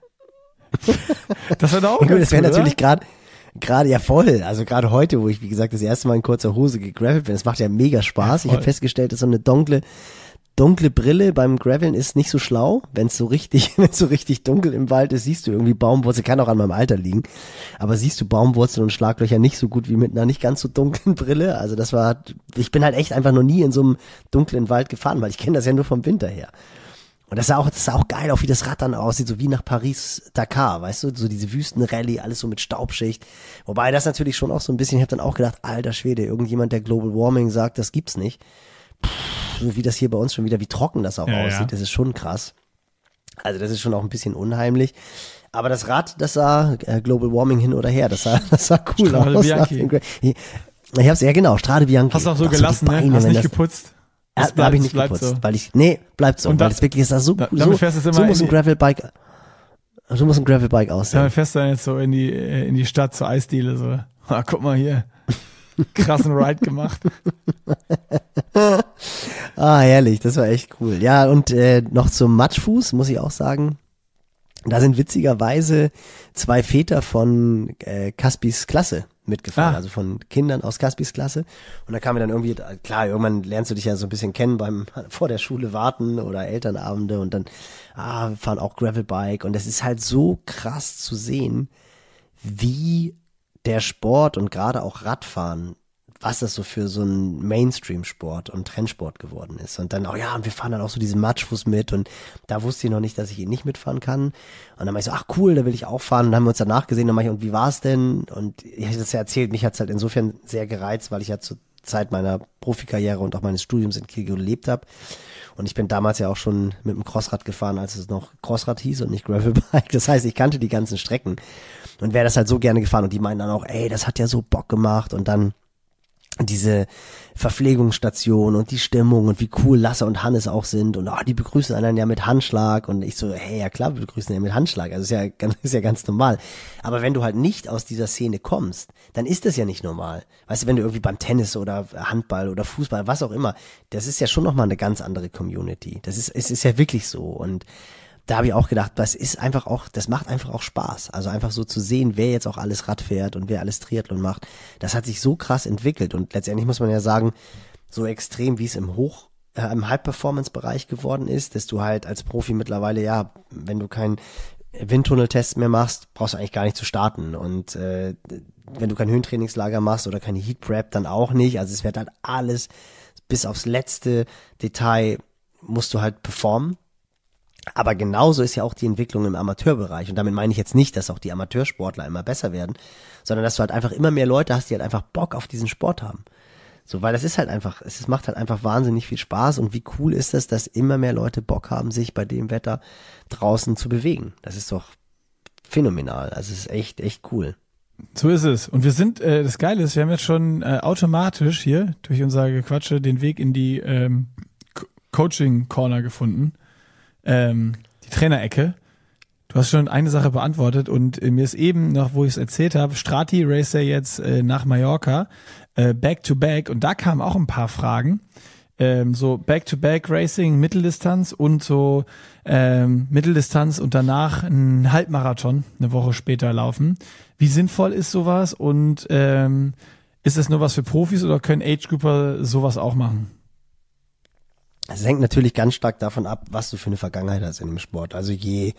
Das wäre auch gut, das wäre natürlich gerade ja voll, also gerade heute, wo ich, wie gesagt, das erste Mal in kurzer Hose gegravelt bin, das macht ja mega Spaß. Ja, ich habe festgestellt, dass so eine dunkle Brille beim Graveln ist nicht so schlau. Wenn es so richtig dunkel im Wald ist, siehst du irgendwie Baumwurzeln, kann auch an meinem Alter liegen, aber siehst du Baumwurzeln und Schlaglöcher nicht so gut wie mit einer nicht ganz so dunklen Brille. Also ich bin halt echt einfach noch nie in so einem dunklen Wald gefahren, weil ich kenne das ja nur vom Winter her. Und das sah auch geil, auch wie das Rad dann aussieht, so wie nach Paris-Dakar, weißt du, so diese Wüstenrallye, alles so mit Staubschicht. Wobei das natürlich schon auch so ein bisschen, ich habe dann auch gedacht, alter Schwede, irgendjemand, der Global Warming sagt, das gibt's nicht. So wie das hier bei uns schon wieder, wie trocken das auch aussieht, ja. Das ist schon krass. Also das ist schon auch ein bisschen unheimlich. Aber das Rad, das sah Global Warming hin oder her, das sah cool Strade aus. Bianchi. Ich hab's, ja genau, Strade Bianchi. Hast du auch so gelassen, ne? Hast nicht geputzt? Habe ich nicht geputzt, so. Bleibt so, weil es wirklich ist, so muss ein Gravelbike aussehen. Damit fährst du dann jetzt so in die Stadt zur Eisdiele, so, guck mal hier, krassen Ride gemacht. Herrlich, das war echt cool. Ja, und noch zum Matschfuß, muss ich auch sagen, da sind witzigerweise 2 Väter von Caspis Klasse mitgefahren, also von Kindern aus Caspis Klasse. Und da kam mir dann irgendwie, klar, irgendwann lernst du dich ja so ein bisschen kennen beim vor der Schule warten oder Elternabende, und dann fahren auch Gravelbike, und das ist halt so krass zu sehen, wie der Sport und gerade auch Radfahren, was das so für so ein Mainstream-Sport und Trendsport geworden ist. Und dann, und wir fahren dann auch so diesen Matschfuß mit, und da wusste ich noch nicht, dass ich ihn nicht mitfahren kann. Und dann war ich so, cool, da will ich auch fahren. Und dann haben wir uns danach gesehen, dann und wie war es denn? Und ich habe das ja erzählt, mich hat es halt insofern sehr gereizt, weil ich ja zur Zeit meiner Profikarriere und auch meines Studiums in Kiel gelebt habe. Und ich bin damals ja auch schon mit dem Crossrad gefahren, als es noch Crossrad hieß und nicht Gravelbike. Das heißt, ich kannte die ganzen Strecken und wäre das halt so gerne gefahren. Und die meinten dann auch, das hat ja so Bock gemacht. Und dann diese Verpflegungsstation und die Stimmung und wie cool Lasse und Hannes auch sind, und die begrüßen einen ja mit Handschlag, und ich so, ja klar, wir begrüßen ja mit Handschlag, also ist ja ganz normal. Aber wenn du halt nicht aus dieser Szene kommst, dann ist das ja nicht normal. Weißt du, wenn du irgendwie beim Tennis oder Handball oder Fußball, was auch immer, das ist ja schon nochmal eine ganz andere Community. Es ist ja wirklich so, und da habe ich auch gedacht, das macht einfach auch Spaß. Also einfach so zu sehen, wer jetzt auch alles Rad fährt und wer alles Triathlon macht. Das hat sich so krass entwickelt, und letztendlich muss man ja sagen, so extrem wie es im High-Performance-Bereich geworden ist, dass du halt als Profi mittlerweile, wenn du kein Windtunneltests mehr machst, brauchst du eigentlich gar nicht zu starten. Und wenn du kein Höhentrainingslager machst oder keine Heat Prep, dann auch nicht. Also es wird halt alles bis aufs letzte Detail musst du halt performen. Aber genauso ist ja auch die Entwicklung im Amateurbereich. Und damit meine ich jetzt nicht, dass auch die Amateursportler immer besser werden, sondern dass du halt einfach immer mehr Leute hast, die halt einfach Bock auf diesen Sport haben. So, weil das ist halt einfach, es macht halt einfach wahnsinnig viel Spaß. Und wie cool ist es, dass immer mehr Leute Bock haben, sich bei dem Wetter draußen zu bewegen. Das ist doch phänomenal. Also es ist echt, echt cool. So ist es. Und wir sind, das Geile ist, wir haben jetzt schon automatisch hier durch unser Gequatsche den Weg in die Coaching-Corner gefunden. Die Trainerecke. Du hast schon eine Sache beantwortet und mir ist eben noch, wo ich es erzählt habe, Strati race jetzt nach Mallorca, Back-to-Back, und da kamen auch ein paar Fragen. So Back-to-Back Racing, Mitteldistanz und so Mitteldistanz und danach ein Halbmarathon eine Woche später laufen. Wie sinnvoll ist sowas und ist das nur was für Profis oder können Age-Grouper sowas auch machen? Es hängt natürlich ganz stark davon ab, was du für eine Vergangenheit hast in dem Sport. Also je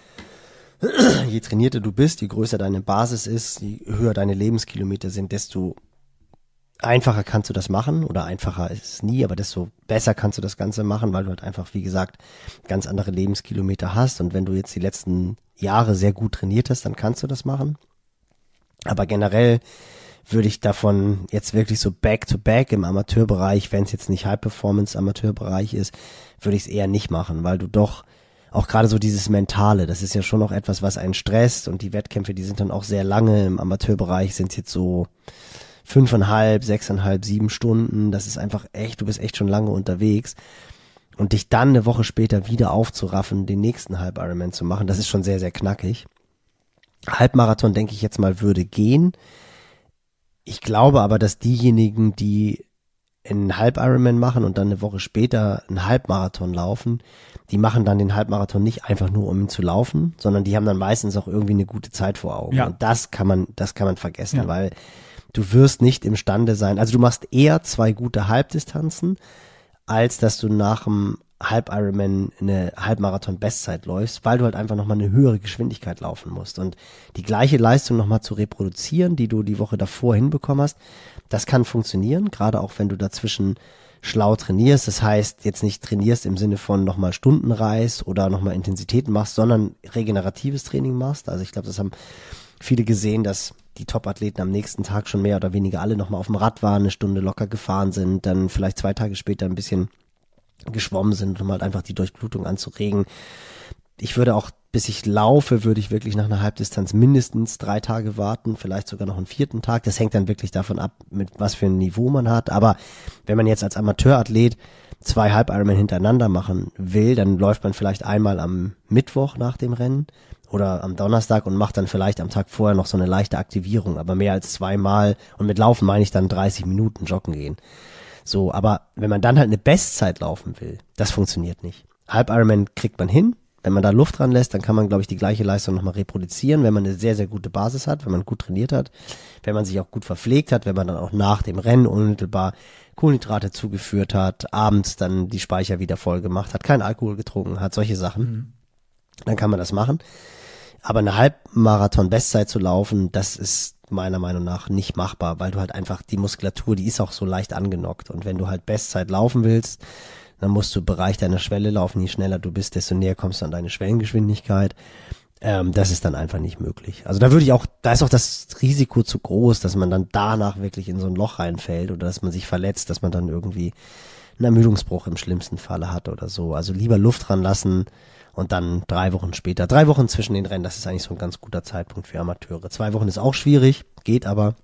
trainierter du bist, je größer deine Basis ist, je höher deine Lebenskilometer sind, desto einfacher kannst du das machen, oder einfacher ist es nie, aber desto besser kannst du das Ganze machen, weil du halt einfach, wie gesagt, ganz andere Lebenskilometer hast. Und wenn du jetzt die letzten Jahre sehr gut trainiert hast, dann kannst du das machen. Aber generell würde ich davon jetzt wirklich so Back-to-Back im Amateurbereich, wenn es jetzt nicht High-Performance-Amateurbereich ist, würde ich es eher nicht machen, weil du doch auch gerade so dieses Mentale, das ist ja schon noch etwas, was einen stresst, und die Wettkämpfe, die sind dann auch sehr lange. Im Amateurbereich sind es jetzt so 5,5, 6,5, 7 Stunden. Das ist einfach echt, du bist echt schon lange unterwegs. Und dich dann eine Woche später wieder aufzuraffen, den nächsten Halb-Ironman zu machen, das ist schon sehr, sehr knackig. Halbmarathon, denke ich jetzt mal, würde gehen. Ich glaube aber, dass diejenigen, die einen Halb-Ironman machen und dann eine Woche später einen Halbmarathon laufen, die machen dann den Halbmarathon nicht einfach nur, um ihn zu laufen, sondern die haben dann meistens auch irgendwie eine gute Zeit vor Augen. Ja. Und das kann man vergessen, ja, weil du wirst nicht imstande sein, also du machst eher 2 gute Halbdistanzen, als dass du nach dem Halb-Ironman eine Halbmarathon-Bestzeit läufst, weil du halt einfach nochmal eine höhere Geschwindigkeit laufen musst. Und die gleiche Leistung nochmal zu reproduzieren, die du die Woche davor hinbekommen hast, das kann funktionieren, gerade auch wenn du dazwischen schlau trainierst. Das heißt, jetzt nicht trainierst im Sinne von nochmal Stunden reist oder nochmal Intensitäten machst, sondern regeneratives Training machst. Also ich glaube, das haben viele gesehen, dass die Top-Athleten am nächsten Tag schon mehr oder weniger alle nochmal auf dem Rad waren, eine Stunde locker gefahren sind, dann vielleicht 2 Tage später ein bisschen geschwommen sind, um halt einfach die Durchblutung anzuregen. Ich würde auch, bis ich laufe, würde ich wirklich nach einer Halbdistanz mindestens 3 Tage warten, vielleicht sogar noch einen 4. Tag. Das hängt dann wirklich davon ab, mit was für ein Niveau man hat. Aber wenn man jetzt als Amateurathlet 2 Halb-Ironman hintereinander machen will, dann läuft man vielleicht einmal am Mittwoch nach dem Rennen oder am Donnerstag und macht dann vielleicht am Tag vorher noch so eine leichte Aktivierung. Aber mehr als 2 Mal, und mit Laufen meine ich dann 30 Minuten joggen gehen. So, aber wenn man dann halt eine Bestzeit laufen will, das funktioniert nicht. Halb-Ironman kriegt man hin. Wenn man da Luft dran lässt, dann kann man, glaube ich, die gleiche Leistung nochmal reproduzieren, wenn man eine sehr, sehr gute Basis hat, wenn man gut trainiert hat, wenn man sich auch gut verpflegt hat, wenn man dann auch nach dem Rennen unmittelbar Kohlenhydrate zugeführt hat, abends dann die Speicher wieder voll gemacht hat, keinen Alkohol getrunken hat, solche Sachen. Dann kann man das machen. Aber eine Halbmarathon-Bestzeit zu laufen, das ist meiner Meinung nach nicht machbar, weil du halt einfach die Muskulatur, die ist auch so leicht angenockt. Und wenn du halt Bestzeit laufen willst, dann musst du im Bereich deiner Schwelle laufen. Je schneller du bist, desto näher kommst du an deine Schwellengeschwindigkeit. Das ist dann einfach nicht möglich. Also da ist auch das Risiko zu groß, dass man dann danach wirklich in so ein Loch reinfällt oder dass man sich verletzt, dass man dann irgendwie einen Ermüdungsbruch im schlimmsten Falle hat oder so. Also lieber Luft dran lassen und dann 3 Wochen später. 3 Wochen zwischen den Rennen, das ist eigentlich so ein ganz guter Zeitpunkt für Amateure. 2 Wochen ist auch schwierig, geht aber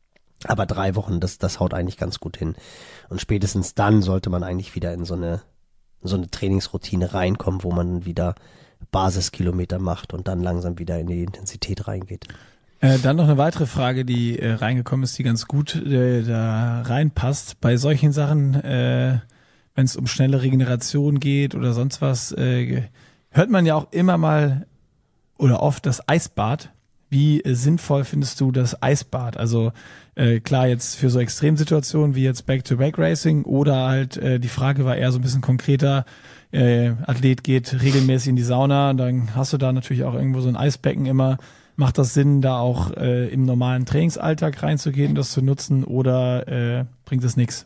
3 Wochen, das haut eigentlich ganz gut hin. Und spätestens dann sollte man eigentlich wieder in so eine Trainingsroutine reinkommen, wo man wieder Basiskilometer macht und dann langsam wieder in die Intensität reingeht. Dann noch eine weitere Frage, die reingekommen ist, die ganz gut da reinpasst. Bei solchen Sachen, wenn es um schnelle Regeneration geht oder sonst was, hört man ja auch immer mal oder oft das Eisbad. Wie sinnvoll findest du das Eisbad? Also klar, jetzt für so Extremsituationen wie jetzt Back-to-Back-Racing oder halt die Frage war eher so ein bisschen konkreter, Athlet geht regelmäßig in die Sauna, dann hast du da natürlich auch irgendwo so ein Eisbecken immer. Macht das Sinn, da auch im normalen Trainingsalltag reinzugehen und das zu nutzen oder bringt es nichts?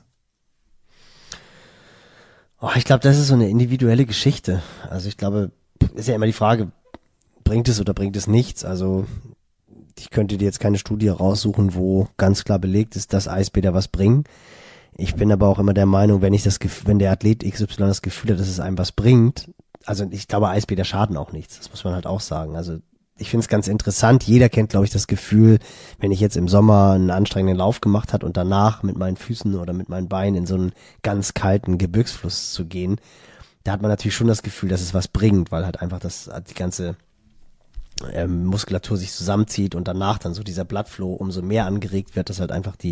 Oh, ich glaube, das ist so eine individuelle Geschichte. Also ich glaube, ist ja immer die Frage, bringt es oder bringt es nichts? Also ich könnte dir jetzt keine Studie raussuchen, wo ganz klar belegt ist, dass Eisbäder was bringen. Ich bin aber auch immer der Meinung, wenn der Athlet XY das Gefühl hat, dass es einem was bringt, also ich glaube, Eisbäder schaden auch nichts. Das muss man halt auch sagen. Also ich finde es ganz interessant. Jeder kennt, glaube ich, das Gefühl, wenn ich jetzt im Sommer einen anstrengenden Lauf gemacht habe und danach mit meinen Füßen oder mit meinen Beinen in so einen ganz kalten Gebirgsfluss zu gehen, da hat man natürlich schon das Gefühl, dass es was bringt, weil halt einfach die ganze Muskulatur sich zusammenzieht und danach dann so dieser Bloodflow umso mehr angeregt wird, dass halt einfach die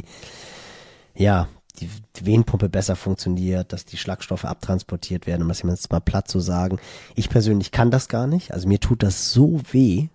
Venenpumpe besser funktioniert, dass die Schlagstoffe abtransportiert werden, um das jetzt mal platt zu sagen. Ich persönlich kann das gar nicht. Also mir tut das so weh,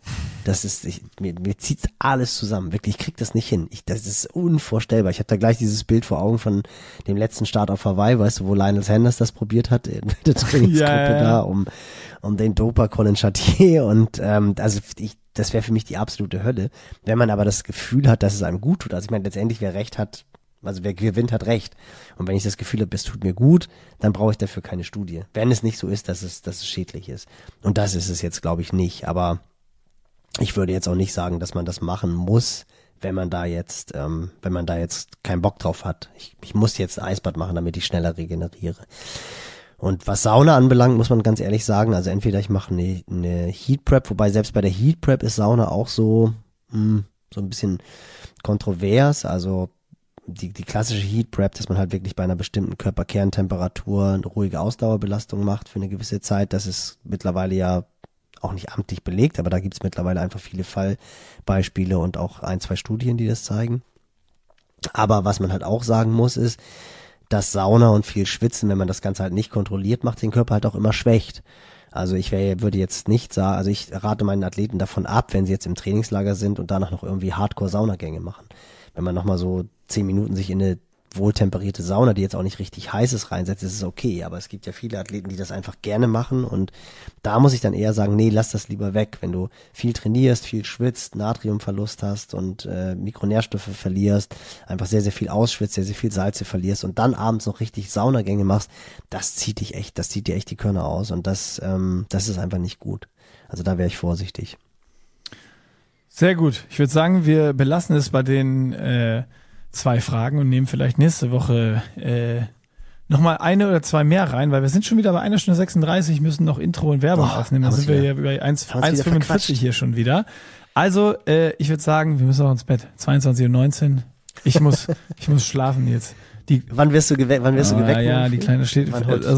mir zieht alles zusammen. Wirklich, ich krieg das nicht hin. Das ist unvorstellbar. Ich habe da gleich dieses Bild vor Augen von dem letzten Start auf Hawaii, weißt du, wo Lionel Sanders das probiert hat in der Trainingsgruppe da, um den Doper Colin Chartier und das wäre für mich die absolute Hölle. Wenn man aber das Gefühl hat, dass es einem gut tut, also ich meine, letztendlich wer recht hat, also wer gewinnt, hat recht. Und wenn ich das Gefühl habe, es tut mir gut, dann brauche ich dafür keine Studie. Wenn es nicht so ist, dass es schädlich ist. Und das ist es jetzt, glaube ich, nicht. Aber ich würde jetzt auch nicht sagen, dass man das machen muss, wenn man da jetzt keinen Bock drauf hat. Ich muss jetzt ein Eisbad machen, damit ich schneller regeneriere. Und was Sauna anbelangt, muss man ganz ehrlich sagen, also entweder ich mache eine Heat Prep, wobei selbst bei der Heat Prep ist Sauna auch so ein bisschen kontrovers, also die klassische Heat Prep, dass man halt wirklich bei einer bestimmten Körperkerntemperatur eine ruhige Ausdauerbelastung macht für eine gewisse Zeit, das ist mittlerweile ja auch nicht amtlich belegt, aber da gibt's mittlerweile einfach viele Fallbeispiele und auch 1-2 Studien, die das zeigen. Aber was man halt auch sagen muss, ist, dass Sauna und viel Schwitzen, wenn man das Ganze halt nicht kontrolliert macht, den Körper halt auch immer schwächt. Also würde jetzt nicht sagen, also ich rate meinen Athleten davon ab, wenn sie jetzt im Trainingslager sind und danach noch irgendwie Hardcore-Saunagänge machen. Wenn man nochmal so 10 Minuten sich in eine wohltemperierte Sauna, die jetzt auch nicht richtig heiß ist, reinsetzt, ist es okay. Aber es gibt ja viele Athleten, die das einfach gerne machen und da muss ich dann eher sagen, nee, lass das lieber weg. Wenn du viel trainierst, viel schwitzt, Natriumverlust hast und Mikronährstoffe verlierst, einfach sehr, sehr viel ausschwitzt, sehr, sehr viel Salze verlierst und dann abends noch richtig Saunagänge machst, das zieht dir echt die Körner aus und das ist einfach nicht gut. Also da wäre ich vorsichtig. Sehr gut. Ich würde sagen, wir belassen es bei den 2 Fragen und nehmen vielleicht nächste Woche nochmal 1 oder 2 mehr rein, weil wir sind schon wieder bei 1 Stunde 36, müssen noch Intro und Werbung aufnehmen. Dann sind wir ja bei 1,45 hier schon wieder. Also, ich würde sagen, wir müssen auch ins Bett. 22:19 Uhr. Ich muss schlafen jetzt. Wann wirst du geweckt? Ja, die Kleine steht.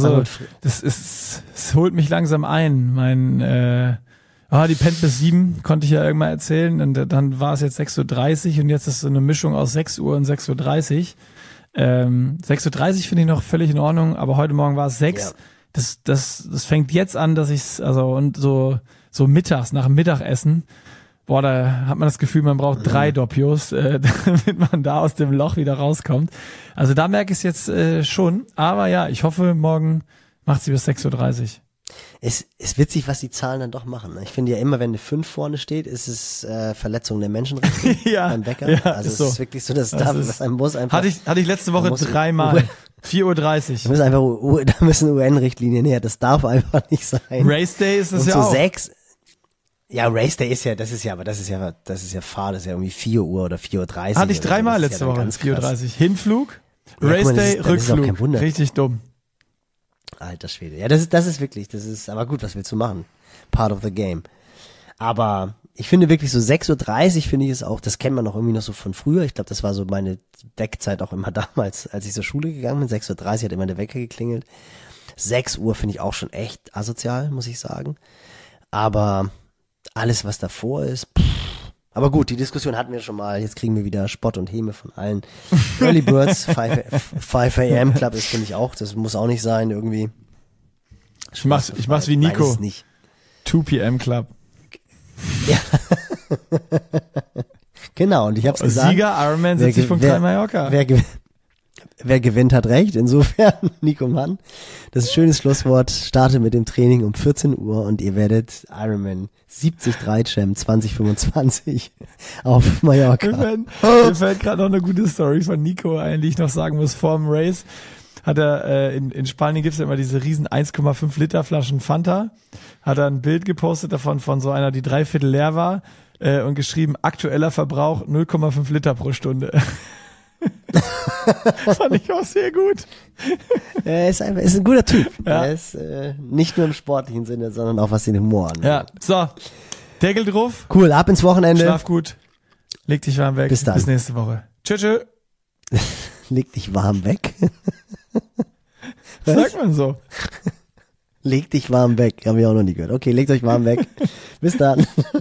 Es holt mich langsam ein. Die pennt bis 7, konnte ich ja irgendwann erzählen. Und dann war es jetzt 6:30 Uhr und jetzt ist so eine Mischung aus 6 Uhr und 6:30 Uhr. 6:30 Uhr finde ich noch völlig in Ordnung, aber heute Morgen war es 6. Ja. Das fängt jetzt an, dass und so mittags, nach dem Mittagessen, da hat man das Gefühl, man braucht 3 Doppios, damit man da aus dem Loch wieder rauskommt. Also da merke ich es jetzt schon. Aber ja, ich hoffe, morgen macht sie bis 6:30 Uhr. Es ist witzig, was die Zahlen dann doch machen. Ich finde ja immer, wenn eine 5 vorne steht, ist es Verletzung der Menschenrechte beim Bäcker. Ja, also es ist wirklich so, dass man muss einfach... Hatte ich letzte Woche 3-mal. 4:30 Uhr. Da müssen UN-Richtlinien her. Das darf einfach nicht sein. Race Day ist das ja auch. 6. Ja, Race Day das ist ja fahr, das ist ja irgendwie 4 Uhr oder 4:30 Uhr. Hatte ich 3-mal letzte Woche, 4:30 Uhr. Hinflug, Race Day, Rückflug. Richtig dumm. Alter Schwede. Ja, das ist, aber gut, was willst du machen? Part of the game. Aber ich finde wirklich so 6:30 Uhr finde ich es auch, das kennt man auch irgendwie noch so von früher. Ich glaube, das war so meine Weckzeit auch immer damals, als ich zur Schule gegangen bin. 6:30 Uhr hat immer der Wecker geklingelt. 6 Uhr finde ich auch schon echt asozial, muss ich sagen. Aber alles, was davor ist, aber gut, die Diskussion hatten wir schon mal. Jetzt kriegen wir wieder Spott und Häme von allen. Early Birds, 5 AM Club ist, finde ich auch. Das muss auch nicht sein, irgendwie. Ich mach's wie Nico. 2 PM Club. Ja. Genau, und ich hab's gesagt. Sieger Ironman 70.3 Mallorca. wer gewinnt, hat recht. Insofern, Nico Mann, das ist ein schönes Schlusswort. Starte mit dem Training um 14 Uhr und ihr werdet Ironman 73 Champ 2025 auf Mallorca. Mir fällt gerade noch eine gute Story von Nico ein, die ich noch sagen muss vor dem Race. Hat er in Spanien gibt's ja immer diese riesen 1,5 Liter Flaschen Fanta. Hat er ein Bild gepostet davon von so einer, die 3/4 leer war und geschrieben, aktueller Verbrauch 0,5 Liter pro Stunde. Fand ich auch sehr gut. Er ist ein guter Typ. Ja. Er ist nicht nur im sportlichen Sinne, sondern auch was den Humor angeht. Ja, so. Deckel drauf. Cool, ab ins Wochenende. Schlaf gut. Leg dich warm weg. Bis dann. Bis nächste Woche. Tschö. Leg dich warm weg. Was sagt man so? Leg dich warm weg. Haben wir auch noch nie gehört. Okay, legt euch warm weg. Bis dann.